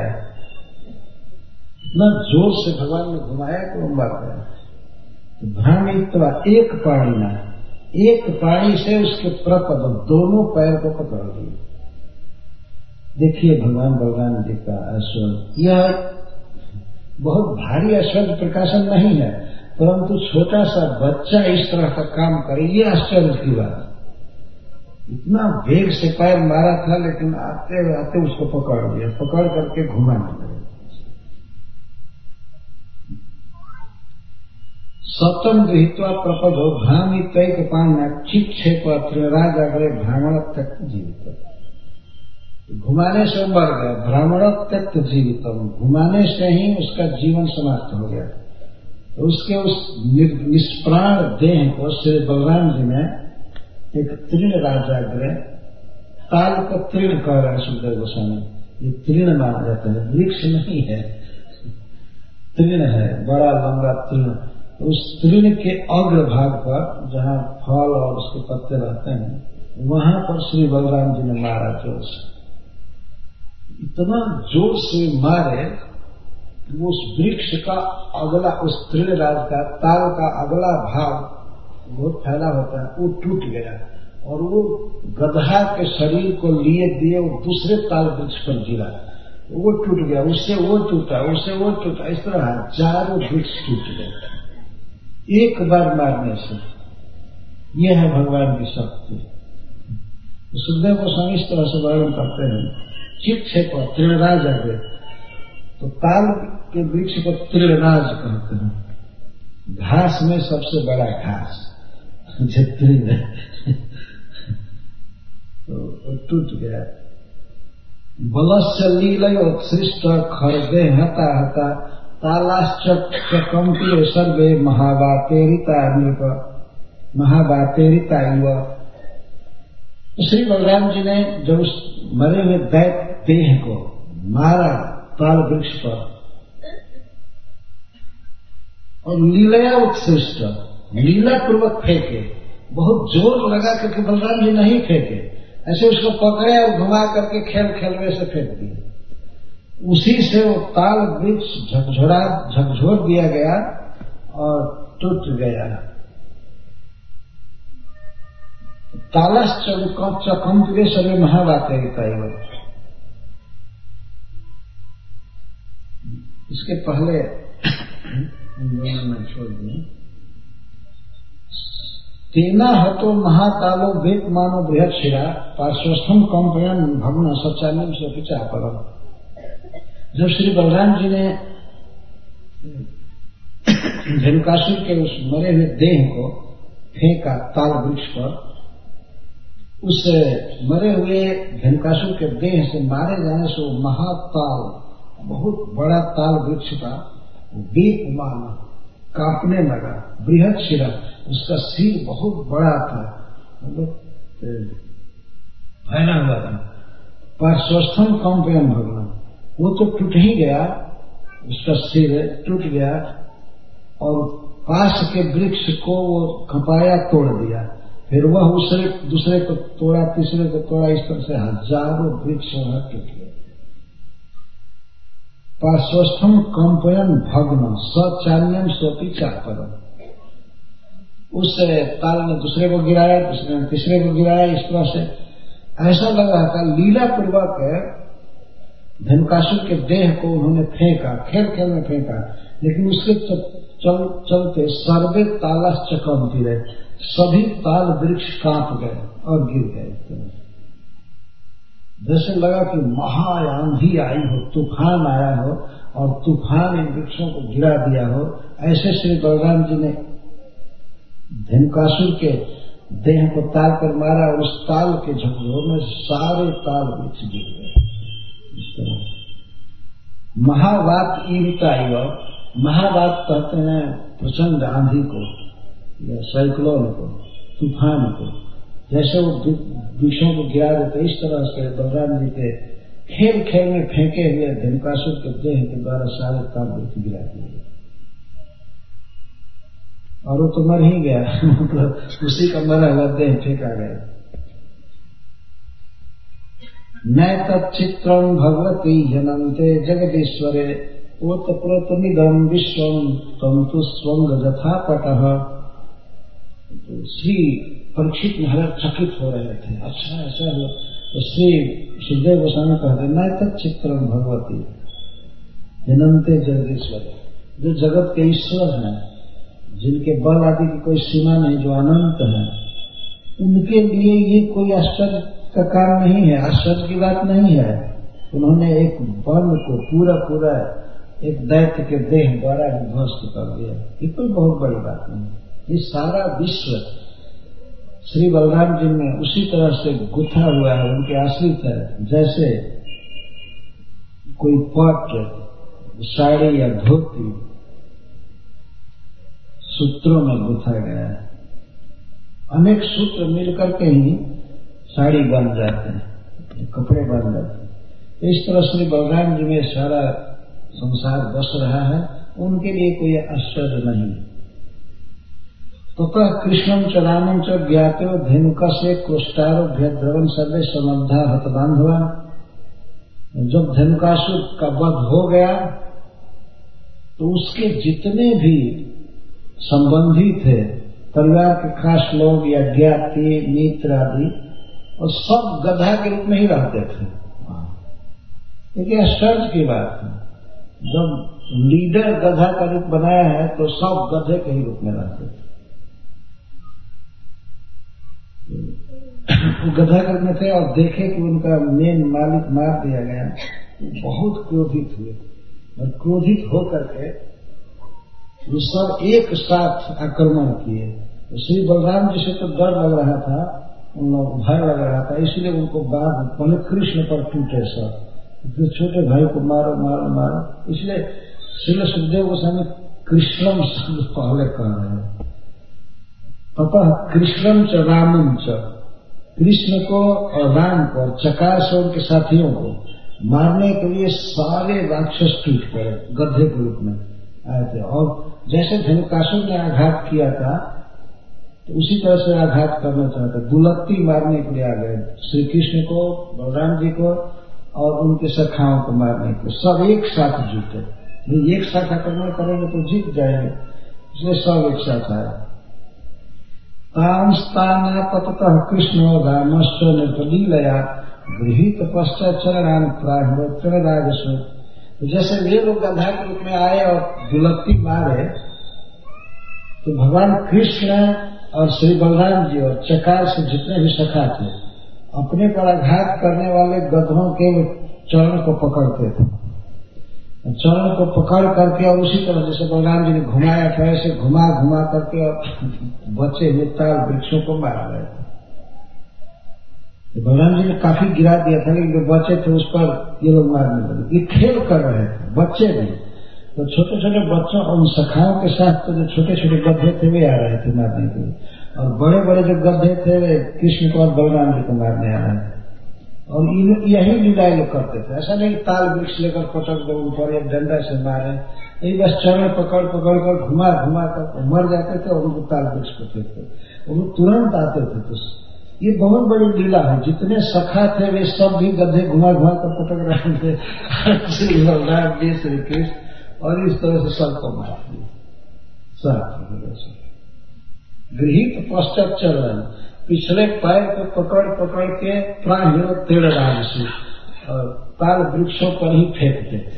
इतना जोर से भगवान ने घुमाया कि वो मर गया। तो भ्रामित्वा एक पाणिना, एक पाणी से उसके प्रपद दोनों पैर को पकड़ लिए। देखिए भगवान बलराम जी का ऐश्वर्य, यह बहुत भारी ऐश्वर्य प्रकाशन नहीं है, परंतु छोटा सा बच्चा इस तरह का काम करे, ये आश्चर्य की बात। इतना वेग से पैर मारा था, लेकिन आते आते उसको पकड़ लिया, पकड़ करके घुमाने लगे। सतम गृहीत्वा प्रपदो भ्रामितैक पाणिना चिक्षेप त्रिराज अग्रे भ्रामण तक जीवित, घुमाने से मर गया, भ्रामण त्यक्त जीवितम, घुमाने से ही उसका जीवन समाप्त हो गया। तो उसके उस निष्प्राण देह को श्री बलराम जी ने एक तृण राजाग्रह, ताल को तृण कह रहे हैं सुखदेव गोस्वामी, ये तृण माना जाता है, वृक्ष नहीं है, तृण है, बड़ा लंबा तृण। तो उस तृण के अग्र भाग पर जहाँ फल और उसके पत्ते रहते हैं, वहां पर श्री बलराम जी ने मारा जोर से, इतना जोर से मारे वो उस वृक्ष का अगला, उस तृणराज का ताल का अगला भाग बहुत फैला होता है, वो टूट गया, और वो गधा के शरीर को लिए दिए वो दूसरे ताल वृक्ष पर गिरा, वो टूट गया, उससे वो टूटा, उससे वो टूटा, इस तरह हजारों वृक्ष टूट गए एक बार मारने से। यह है भगवान की शक्ति। सुखदेव गोस्वामी इस तरह से वर्णन करते हैं, चिक्षेप तृणराज आगे, तो ताल के वृक्ष को तृणराज कहते हैं, घास में सबसे बड़ा घास जो तृण है, तो टूट गया। बलस्य लीलय उत्सृष्ट खर्गे हता हता तालाश्च कंपी सर्वे महावातेरिता नृप महावातेरिता युवा। श्री बलराम जी ने जब उस मरे हुए दैत्य देह को मारा ताल वृक्ष पर, और लीलया उत्सृष्ट, लीला पूर्वक फेंके, बहुत जोर लगा करके बलराम जी नहीं फेंके, ऐसे उसको पकड़े और घुमा करके खेल खेलवे से फेंक दिए। उसी से वो ताल वृक्ष झकझोरा झकझोर दिया गया और टूट गया। तालश्च कंपे सर्वे महावातेरिता युवा। इसके पहले छोड़ दिए, तेना हतो महातालो वेद मानो बृहद शिरा पार्श्वस्थम कंपयन भग्न सच्चान्यम से पिछा परम। जब श्री बलराम जी ने धेनुकासुर के उस मरे हुए देह को फेंका ताल वृक्ष पर, उस मरे हुए धेनुकासुर के देह से मारे जाने से वो महाताल, बहुत बड़ा ताल वृक्ष का दीप मान कांपने लगा, बृहद शिरा, उसका सिर बहुत बड़ा था, मतलब फैला हुआ था। पार्श्वस्थम कंपयन भगवान, वो तो टूट ही गया, उसका सिर टूट गया, और पास के वृक्ष को वो खपाया तोड़ दिया, फिर वह दूसरे दूसरे को तोड़ा, तीसरे को तोड़ा, इस तरह से हजारों वृक्ष वहां टूट गए। पार्श्वस्थम कंपयन भग्न सचान्यम सोपी चापरम। उस ताल ने दूसरे को गिराया, दूसरे ने तीसरे को गिराया। इस तरह से ऐसा लग रहा था लीला पूर्वक धनुकासुर के देह को उन्होंने फेंका, खेल खेल में फेंका, लेकिन उसके चल, चलते सर्वे तालास चकमती रहे, सभी ताल वृक्ष कांप गए और गिर गए। जैसे लगा कि महा आंधी आई हो, तूफान आया हो और तूफान इन वृक्षों को गिरा दिया हो। ऐसे श्री बलराम जी ने धनुकासुर के देह को ताल पर मारा और उस ताल के झोंकों में सारे ताल वृक्ष गिर गए। इस तरह महावात ईरिता इव, महावात कहते हैं प्रचंड आंधी को या साइक्लोन को, तूफान को। जैसे वो वृक्षों को गिरा देते, इस तरह से बलराम जी के खेल खेल में फेंके हुए धनुकासुर के देह के द्वारा सारे ताल वृक्ष गिरा दिए और वो तो मर ही गया मतलब उसी का मरा हुआ देह फेंका गया। न तच्चित्रम भगवती जनन्ते जगदीश्वरे ओतप्रोतमिदम विश्वम तंतु स्वंग यथा पटः। तो श्री परीक्षित महाराज चकित हो रहे थे, अच्छा ऐसा हुआ। तो श्री सुखदेव गोस्वामी कहते न तच्चित्रम भगवती जनन्ते जगदीश्वरे, जो जगत के ईश्वर हैं, जिनके बल आदि की कोई सीमा नहीं, जो अनंत है, उनके लिए ये कोई आश्चर्य का काम नहीं है, आश्चर्य की बात नहीं है। उन्होंने एक वन को पूरा पूरा एक दैत्य के देह द्वारा ध्वस्त कर दिया, ये कोई बहुत बड़ी बात नहीं। ये सारा विश्व श्री बलराम जी में उसी तरह से गुथा हुआ है, उनके आश्रित है। जैसे कोई पट, साड़ी या धोती सूत्रों में गुथा गया है, अनेक सूत्र मिलकर के ही साड़ी बन जाते हैं, कपड़े बन जाते हैं। इस तरह श्री बलराम जी में सारा संसार बस रहा है, उनके लिए कोई आश्चर्य नहीं। तो कह कृष्णम च रामम च ज्ञातो धेनुका से कोष्टारो भद्रवन सर्वे समर्धा हतबान हुआ। जब धेनुकासुर का वध हो गया तो उसके जितने भी संबंधी थे, परिवार के खास लोग या ज्ञाति मित्र आदि, और सब गधा के रूप में ही रहते थे। लेकिन आश्चर्य की बात है, जब लीडर गधा का रूप बनाया है तो सब गधे के ही रूप में रहते थे। वो गधा के रूप में थे और देखे कि उनका मेन मालिक मार दिया गया, बहुत क्रोधित हुए और क्रोधित होकर के वो सब एक साथ आक्रमण किए। तो श्री बलराम जी से तो डर लग रहा था, उन लोग भय लग रहा था, इसलिए उनको बाद पहले कृष्ण पर टूटे सब, जो छोटे भाई को मारो मारो मारो। इसलिए श्री सुखदेव गोस्वामी कृष्णम शब्द पहले कह रहे हैं। अतः कृष्णम च रामम च, कृष्ण को और राम को और चकार से उनके साथियों को मारने के लिए सारे राक्षस टूट पड़े, गधे के रूप में आए थे। और जैसे धनुकासुर ने आघात किया था तो उसी तरह से आघात करना चाहते, दुलत्ती मारने के लिए आ गए श्री कृष्ण को, बलराम जी को और उनके सखाओं को मारने के लिए। सब एक साथ जुटे, एक साथ आक्रमण करेंगे तो जीत जाएंगे, इसलिए सब एक साथ आए। तांस्तानापततः कृष्ण रामश्च निर्पलीलया गृहीत पश्चात चरणान प्राह। तो जैसे वे लोग गधा के रूप में आए और दुलत्ती मारे, तो भगवान कृष्ण और श्री बलराम जी और चकार से जितने भी सखा थे, अपने पर आघात करने वाले गधों के चरण को पकड़ते थे, चरण को पकड़ करके और उसी तरह जैसे बलराम जी ने घुमाया था ऐसे घुमा घुमा करके बचे हुए ताल वृक्षों को मार रहे थे। बलराम जी ने काफी गिरा दिया था, लेकिन जो बच्चे थे उस पर ये लोग मारने लगे। ये खेल कर रहे थे बच्चे भी, तो छोटे छोटे बच्चों और उन सखाओं के साथ तो जो छोटे छोटे गधे थे वे आ रहे थे मारने के लिए, और बड़े बड़े जो गधे थे वे कृष्ण को और बलराम जी को मारने आ रहे थे। और यही लीला लोग करते थे, ऐसा नहीं ताल वृक्ष लेकर पटक दो ऊपर या डंडा से मारे, यही बस चरण पकड़ पकड़ कर घुमा घुमा कर मर जाते थे और उनको ताल वृक्ष को फेंकते, वो तुरंत आते थे। तो ये बहुत बड़ी लीला है। जितने सखा थे वे सब भी गधे घुमा घुमा कर पटक रहे थे श्री बलराम जी श्री कृष्ण, और इस तरह से सबको मार दिया। सब गृहित पश्चात चल रहे हैं, पिछले पैर को पकड़ पकड़ के प्राण तेड़ राज से और ताल वृक्षों पर ही फेंकते थे।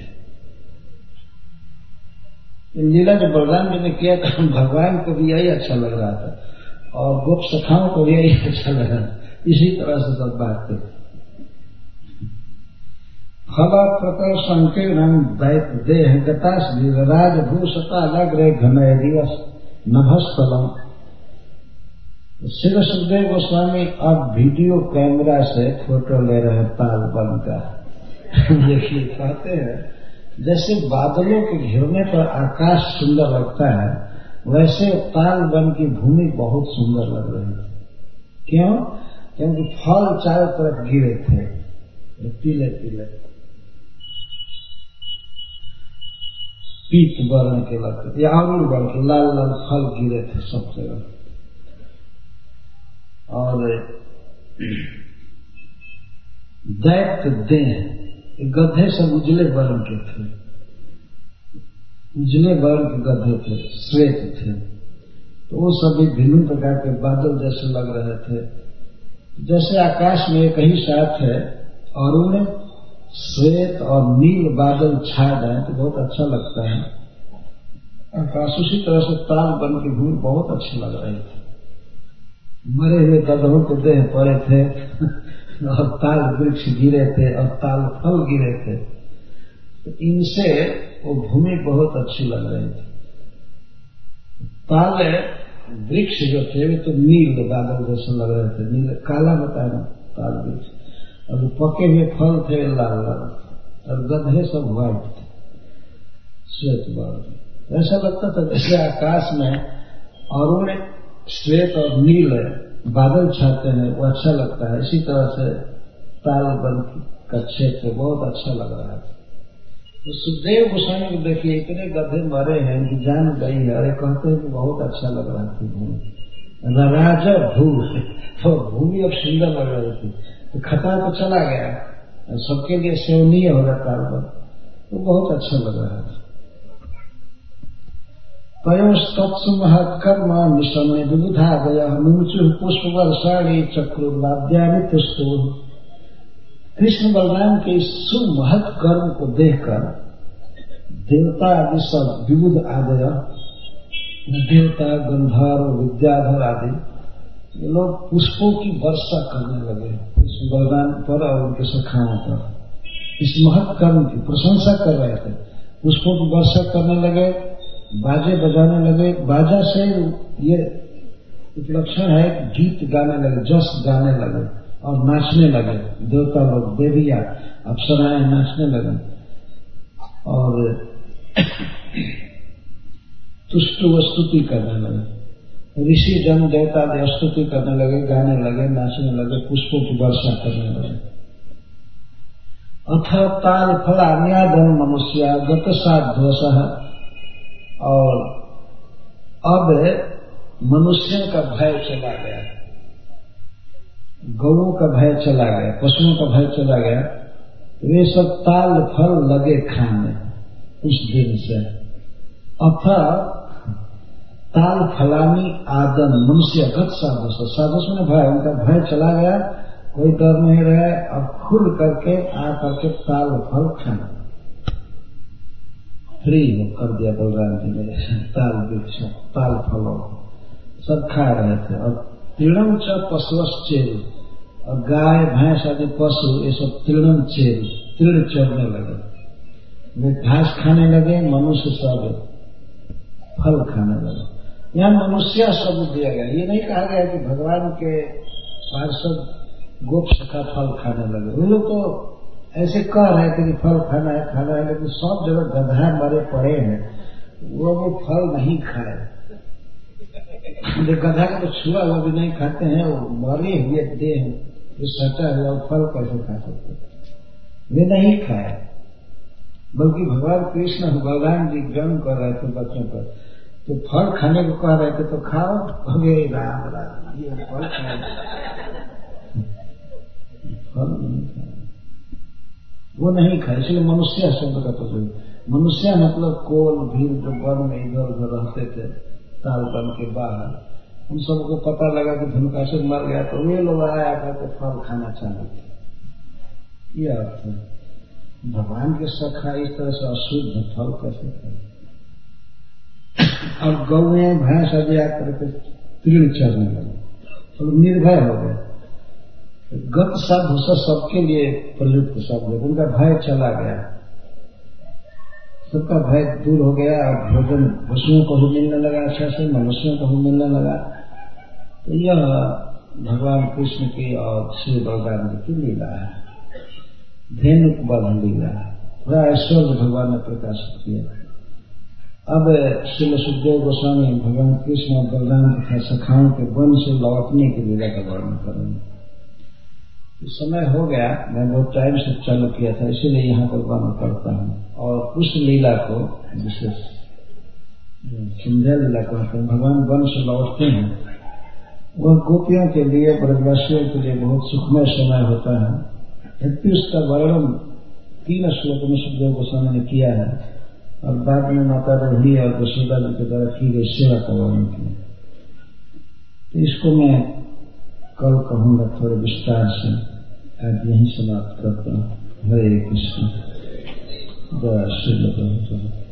लीला जो बलराम जी ने किया था भगवान को भी यही अच्छा लग रहा था और गोप सखाओं को भी यही अच्छा लग रहा था। इसी तरह से सब बात थे। फला प्रकर संकीर्ण दैत देह गतास राजभूषता लग रहे घनय दिवस नभस्थलम। श्री सुखदेव गोस्वामी अब वीडियो कैमरा से फोटो ले रहे ताल बन का। देखिए कहते हैं जैसे बादलों के घिरने पर आकाश सुंदर लगता है, वैसे ताल वन की भूमि बहुत सुंदर लग रही थी। क्यों? क्योंकि फल चारों तरफ गिरे थे, पीले पीले पीत वर्ण के लगते या अरुण वर्ण के लाल लाल फल गिरे थे सब जगह। और दैत्य देह गधे सब उजले वर्ण के थे, उजले वर्ण के गधे थे, श्वेत थे। तो वो सभी भिन्न प्रकार के बादल जैसे लग रहे थे। जैसे आकाश में एक ही साथ है अरुण श्वेत और नील बादल छा जाए तो बहुत अच्छा लगता है आकाश। उसी तरह से ताल बन की भूमि बहुत अच्छी लग रही थी। मरे हुए गधों के देह पड़े थे और ताल वृक्ष गिरे थे और ताल फल गिरे थे। तो इनसे वो भूमि बहुत अच्छी लग रही थी। ताल वृक्ष जो थे वे तो नील बादल जैसे लग रहे थे, नील काला बताया ना ताल वृक्ष, और वो पके हुए फल थे लाल लाल, और गधे सब व्हाइट थे, श्वेत बादल। ऐसा लगता था जैसे आकाश में अरुण श्वेत और नील बादल छाते हैं, वो अच्छा लगता है। इसी तरह से ताल वन का क्षेत्र बहुत अच्छा लग रहा है। तो सुखदेव गोस्वामी को देखिए इतने गधे मरे हैं कि जान गई है, अरे कहते हैं कि बहुत अच्छा लग रहा थी भूमि, राजा भू तो भूमि अब सुंदर लग रही थी। तो खतरा तो चला गया, सबके लिए सेवनीय हो रहा ताल वन, तो बहुत अच्छा लग रहा था। तयोस्तत्सुमहत्कर्म निशम्य विबुधादयः मुमुचुः पुष्पवर्षाणि चक्रुर्लाद्यानि तुष्टुः। कृष्ण बलराम के इस सुमहत कर्म को देखकर देवता आदि सब विबुध आदय, देवता गंधर्व विद्याधर आदि ये लोग पुष्पों की वर्षा करने लगे कृष्ण बलराम पर और उनके सखाओं पर। इस महत कर्म की प्रशंसा कर रहे थे, पुष्पों की वर्षा करने लगे, बाजे बजाने लगे। बाजा से ये उपलक्षण है गीत गाने लगे, जस गाने लगे और नाचने लगे। देवता लोग, देवियां, अप्सराएं नाचने लगे और तुष्टु स्तुति करने लगे। ऋषि जन देवता स्तुति करने लगे, गाने लगे, नाचने लगे, पुष्पों की वर्षा करने लगे। अथ ताल फलान्यादम मनुष्य गत साध्वसः। और अब मनुष्यों का भय चला गया, गौओं का भय चला गया, पशुओं का भय चला गया। वे सब ताल फल लगे खाने उस दिन से। अथा ताल फलानी आदन मनुष्य गत साधुस, साधुस में भय, उनका भय चला गया, कोई डर नहीं रहा। अब खुल करके आ करके ताल फल खाना फ्री हो कर दिया बलराम जी ने। ताल वृक्ष ताल फलों सब खा रहे थे। और तृणम च पशुश्चेर, और गाय भैंस आदि पशु ये सब तृणम चेर तृण चढ़ने लगे, वे घास खाने लगे। मनुष्य सब फल खाने लगे। यहाँ मनुष्य शब्द दिया गया, ये नहीं कहा गया कि भगवान के पार्षद गोप सखा फल खाने लगे। उन लोग तो ऐसे कह रहे थे कि फल खाना है खाना है, लेकिन सब जगह गधा मरे पड़े हैं, वो भी फल नहीं खाए। जो गधा का तो छुआ वो भी नहीं खाते हैं, वो मरे हुए देह जो सटा हुआ फल कैसे खा सकते, वे नहीं खाए। बल्कि भगवान कृष्ण बलराम जी ग्रहण कर रहे थे बच्चों पर, तो फल खाने को कह रहे थे तो खाओ, भगे राम राम, ये फल खाए, फल नहीं खाए, वो नहीं खाए। इसलिए मनुष्य शब्द का प्रयोग, मनुष्य मतलब कोल भीड़ जो वन में इधर उधर रहते थे ताल बन के बाहर, उन सबको पता लगा कि धनुकासुर मर गया तो वे लोग आया करके फल खाना चाहते। यह अर्थ है, भगवान के सखा इस तरह से अशुद्ध फल कैसे खाए। और गौएं भैंस आदि आकर के तीर्ण चढ़ने लगे, तो निर्भय हो गए। गत शब्द सबके लिए प्रयुक्त शब्द है, उनका भय चला गया, सबका भय दूर हो गया और भोजन पशुओं को भी मिलने लगा, अच्छा से मनुष्यों को भी मिलने लगा। तो यह भगवान कृष्ण की और श्री बलराम जी की लीला है, धेनुक बल लीला है, थोड़ा ऐश्वर्य भगवान ने प्रकाशित किया। अब श्री सुखदेव गोस्वामी भगवान कृष्ण और बलराम तथा सखाओं के वन से लौटने की लीला का वर्णन करेंगे। इस समय हो गया, मैं बहुत टाइम से चालू किया था, इसीलिए यहाँ पर वर्णन करता हूँ। और उस लीला को विशेष संध्या लीला कहते हैं। भगवान वन से लौटते हैं, वह गोपियों के लिए, ब्रजवासियों के लिए बहुत सुखमय समय होता है। यद्यपि उसका वर्णन तीन श्लोकों में सुखदेव गोस्वामी ने किया है और बाद में माता रोहिणी और यशोदा जी के द्वारा की गई सेवा का वर्णन किया। तो इसको मैं कल कहूंगा थोड़े विस्तार से, आज यहीं समाप्त करता हूँ। हरे कृष्ण। जय श्री राम।